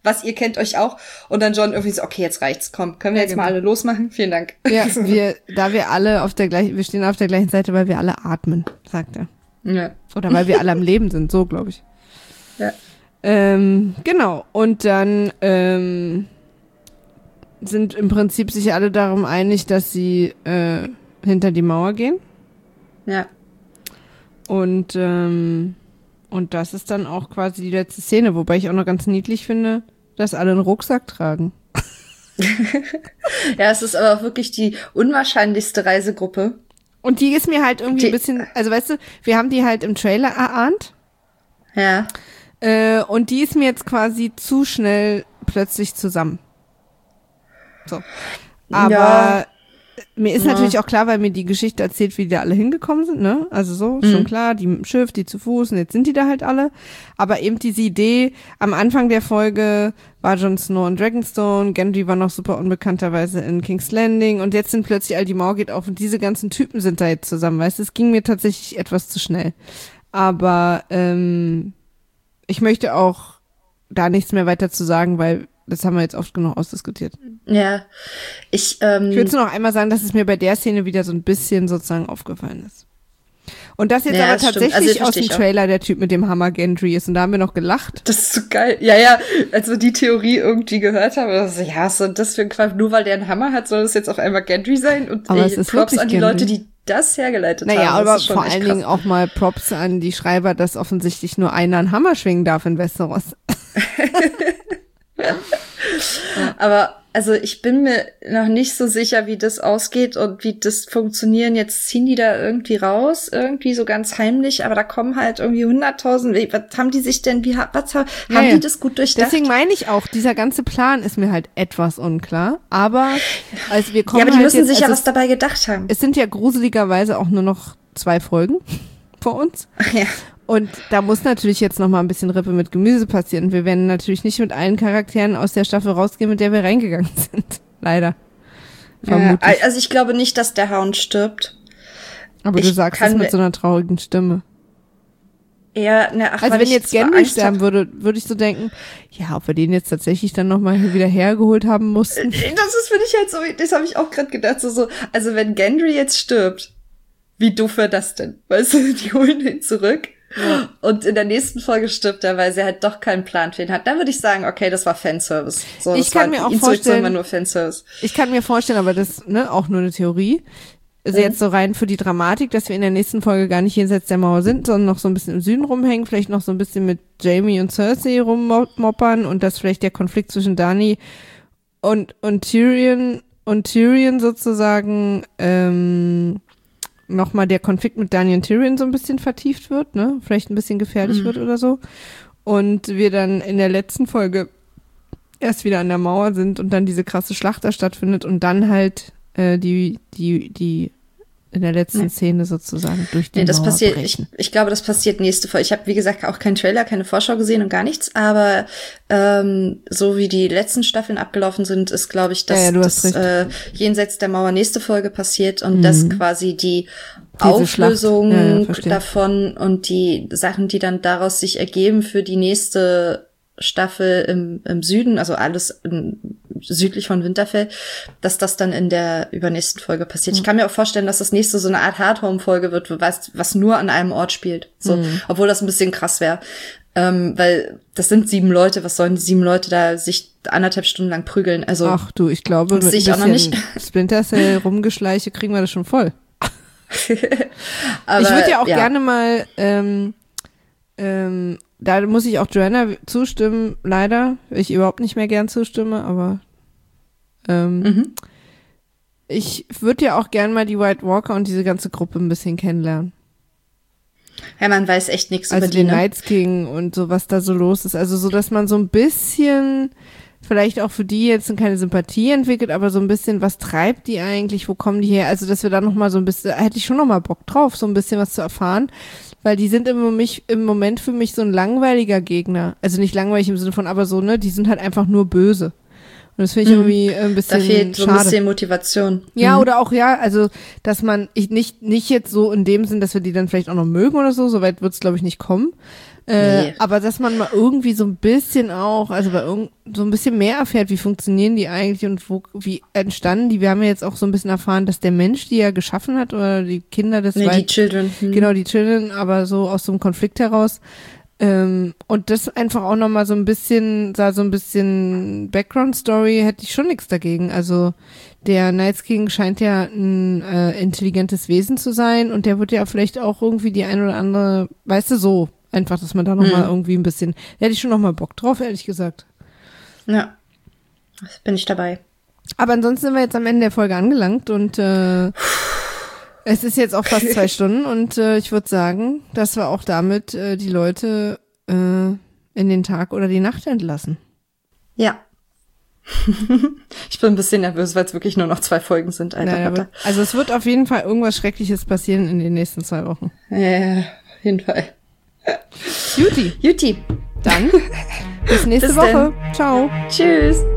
was, ihr kennt euch auch? Und dann John irgendwie so, okay, jetzt reicht's, komm, können wir Ja, jetzt genau. mal alle losmachen? Vielen Dank. Ja, wir, da wir alle auf der gleichen, wir stehen auf der gleichen Seite, weil wir alle atmen, sagt er. Ja. Oder weil wir alle am Leben sind, so glaube ich. Ja. Ähm, genau. Und dann ähm, sind im Prinzip sich alle darum einig, dass sie äh, hinter die Mauer gehen. Ja. Und ähm, und das ist dann auch quasi die letzte Szene, wobei ich auch noch ganz niedlich finde, dass alle einen Rucksack tragen. Ja, es ist aber auch wirklich die unwahrscheinlichste Reisegruppe. Und die ist mir halt irgendwie Die- ein bisschen, also weißt du, wir haben die halt im Trailer erahnt. Ja. Äh, und die ist mir jetzt quasi zu schnell plötzlich zusammen. So. Aber Ja. mir ist Ja. natürlich auch klar, weil mir die Geschichte erzählt, wie die da alle hingekommen sind, ne? Also so, Mhm. schon klar, die mit dem Schiff, die zu Fuß, und jetzt sind die da halt alle. Aber eben diese Idee, am Anfang der Folge war Jon Snow in Dragonstone, Gendry war noch super unbekannterweise in King's Landing und jetzt sind plötzlich all die Mauer geht auf und diese ganzen Typen sind da jetzt zusammen, weißt du? Es ging mir tatsächlich etwas zu schnell. Aber ähm, ich möchte auch da nichts mehr weiter zu sagen, weil das haben wir jetzt oft genug ausdiskutiert. Ja. Ich, ähm, Ich würde nur noch einmal sagen, dass es mir bei der Szene wieder so ein bisschen sozusagen aufgefallen ist. Und das jetzt Ja, aber das stimmt. tatsächlich Also ich aus verstehe dem ich auch. Trailer der Typ mit dem Hammer Gendry ist und da haben wir noch gelacht. das ist so geil. Ja, ja, als wir die Theorie irgendwie gehört haben, war so, ja, was soll das für ein Quatsch? Nur weil der einen Hammer hat, soll das jetzt auf einmal Gendry sein? Und Aber ey, es ist Props wirklich an die Gendry. Leute, die das hergeleitet Naja, haben. Das aber ist schon vor echt allen krass. Dingen auch mal Props an die Schreiber, dass offensichtlich nur einer einen Hammer schwingen darf in Westeros. Aber also ich bin mir noch nicht so sicher, wie das ausgeht und wie das funktionieren. Jetzt ziehen die da irgendwie raus, irgendwie so ganz heimlich, aber da kommen halt irgendwie hunderttausend. Wie- Was haben die sich denn, wie, was, haben Ja, ja. die das gut durchdacht? Deswegen meine ich auch, dieser ganze Plan ist mir halt etwas unklar. Aber also wir kommen ja, aber die halt müssen jetzt, sich ja also was dabei gedacht haben. es sind ja gruseligerweise auch nur noch zwei Folgen vor uns. Ja. Und da muss natürlich jetzt noch mal ein bisschen Rippe mit Gemüse passieren. Wir werden natürlich nicht mit allen Charakteren aus der Staffel rausgehen, mit der wir reingegangen sind. Leider. Ja, Vermutlich. also ich glaube nicht, dass der Hound stirbt. Aber du ich sagst kann es mit mir- so einer traurigen Stimme. Ja, ne, ach, Also weil wenn ich jetzt zwar Gendry Angst sterben hab- würde, würde ich so denken, ja, ob wir den jetzt tatsächlich dann noch mal wieder hergeholt haben mussten. Das ist für dich halt so, das habe ich auch gerade gedacht, so, so, also wenn Gendry jetzt stirbt, wie doof wäre das denn? Weißt du, die holen ihn zurück Ja. und in der nächsten Folge stirbt er, weil sie halt doch keinen Plan für ihn hat. Dann würde ich sagen, okay, das war Fanservice. So, Ich das kann war, mir auch ihn zurückzuholen vorstellen- war nur Fanservice. Ich kann mir vorstellen, aber das, ne, auch nur eine Theorie. Also Mhm. jetzt so rein für die Dramatik, dass wir in der nächsten Folge gar nicht jenseits der Mauer sind, sondern noch so ein bisschen im Süden rumhängen, vielleicht noch so ein bisschen mit Jaime und Cersei rummoppern und dass vielleicht der Konflikt zwischen Dany und, und Tyrion und Tyrion sozusagen, ähm, nochmal der Konflikt mit Dany und Tyrion so ein bisschen vertieft wird, ne? Vielleicht ein bisschen gefährlich Mhm. wird oder so. Und wir dann in der letzten Folge erst wieder an der Mauer sind und dann diese krasse Schlacht da stattfindet und dann halt äh, die, die, die in der letzten Nee. Szene sozusagen durch die Nee, das Mauer passiert, ich, brechen. ich glaube, das passiert nächste Folge. Ich habe, wie gesagt, auch keinen Trailer, keine Vorschau gesehen und gar nichts, aber ähm, so wie die letzten Staffeln abgelaufen sind, ist, glaube ich, dass Ja, ja, du hast das recht. äh, jenseits der Mauer nächste Folge passiert und Mhm. dass quasi die Diese Auflösung Schlacht. Ja, ja, verstehe. davon und die Sachen, die dann daraus sich ergeben für die nächste Staffel im, im Süden, also alles im, südlich von Winterfell, dass das dann in der übernächsten Folge passiert. Ich kann mir auch vorstellen, dass das nächste so eine Art Hardhome-Folge wird, was, was nur an einem Ort spielt. So, Mhm. obwohl das ein bisschen krass wäre. Ähm, weil das sind sieben Leute, was sollen die sieben Leute da sich anderthalb Stunden lang prügeln? Also Ach du, ich glaube, Das mit sehe ein ich auch noch bisschen Splinter Cell rumgeschleiche kriegen wir das schon voll. aber, ich würde ja auch gerne mal, ähm, ähm, da muss ich auch Joanna zustimmen, leider, weil ich überhaupt nicht mehr gern zustimme, aber ähm, Mhm. ich würde ja auch gern mal die White Walker und diese ganze Gruppe ein bisschen kennenlernen. Ja, man weiß echt nichts Also über die, den ne? Night's King und so, was da so los ist. Also so, dass man so ein bisschen, vielleicht auch für die jetzt keine Sympathie entwickelt, aber so ein bisschen, was treibt die eigentlich, wo kommen die her? Also, dass wir da noch mal so ein bisschen, da hätte ich schon noch mal Bock drauf, so ein bisschen was zu erfahren, weil die sind im Moment, im Moment für mich so ein langweiliger Gegner. Also nicht langweilig im Sinne von, aber so, ne, die sind halt einfach nur böse. Und das finde ich irgendwie ein bisschen Da fehlt so schade. ein bisschen Motivation. Ja, Mhm. oder auch, ja, also, dass man, ich nicht, nicht jetzt so in dem Sinn, dass wir die dann vielleicht auch noch mögen oder so, soweit wird es, glaube ich, nicht kommen. Äh, Nee. aber dass man mal irgendwie so ein bisschen auch, also bei irgend, so ein bisschen mehr erfährt, wie funktionieren die eigentlich und wo, wie entstanden die. Wir haben ja jetzt auch so ein bisschen erfahren, dass der Mensch, die er geschaffen hat, oder die Kinder des Nee, Wald- die Children. Mhm. Genau, die Children, aber so aus so einem Konflikt heraus. Ähm, und das einfach auch nochmal so ein bisschen, da so ein bisschen Background-Story, hätte ich schon nichts dagegen. Also der Night King scheint ja ein äh, intelligentes Wesen zu sein und der wird ja vielleicht auch irgendwie die ein oder andere, weißt du, so einfach, dass man da nochmal Hm. irgendwie ein bisschen, da hätte ich schon nochmal Bock drauf, ehrlich gesagt. Ja, das bin ich dabei. Aber ansonsten sind wir jetzt am Ende der Folge angelangt und äh, es ist jetzt auch fast zwei Stunden und äh, ich würde sagen, dass wir auch damit äh, die Leute äh, in den Tag oder die Nacht entlassen. Ja. Ich bin ein bisschen nervös, weil es wirklich nur noch zwei Folgen sind, Alter. Naja, Alter. wird, also es wird auf jeden Fall irgendwas Schreckliches passieren in den nächsten zwei Wochen. Ja, auf jeden Fall. Juti, Juti. dann bis nächste Bis Woche. Ciao. Tschüss.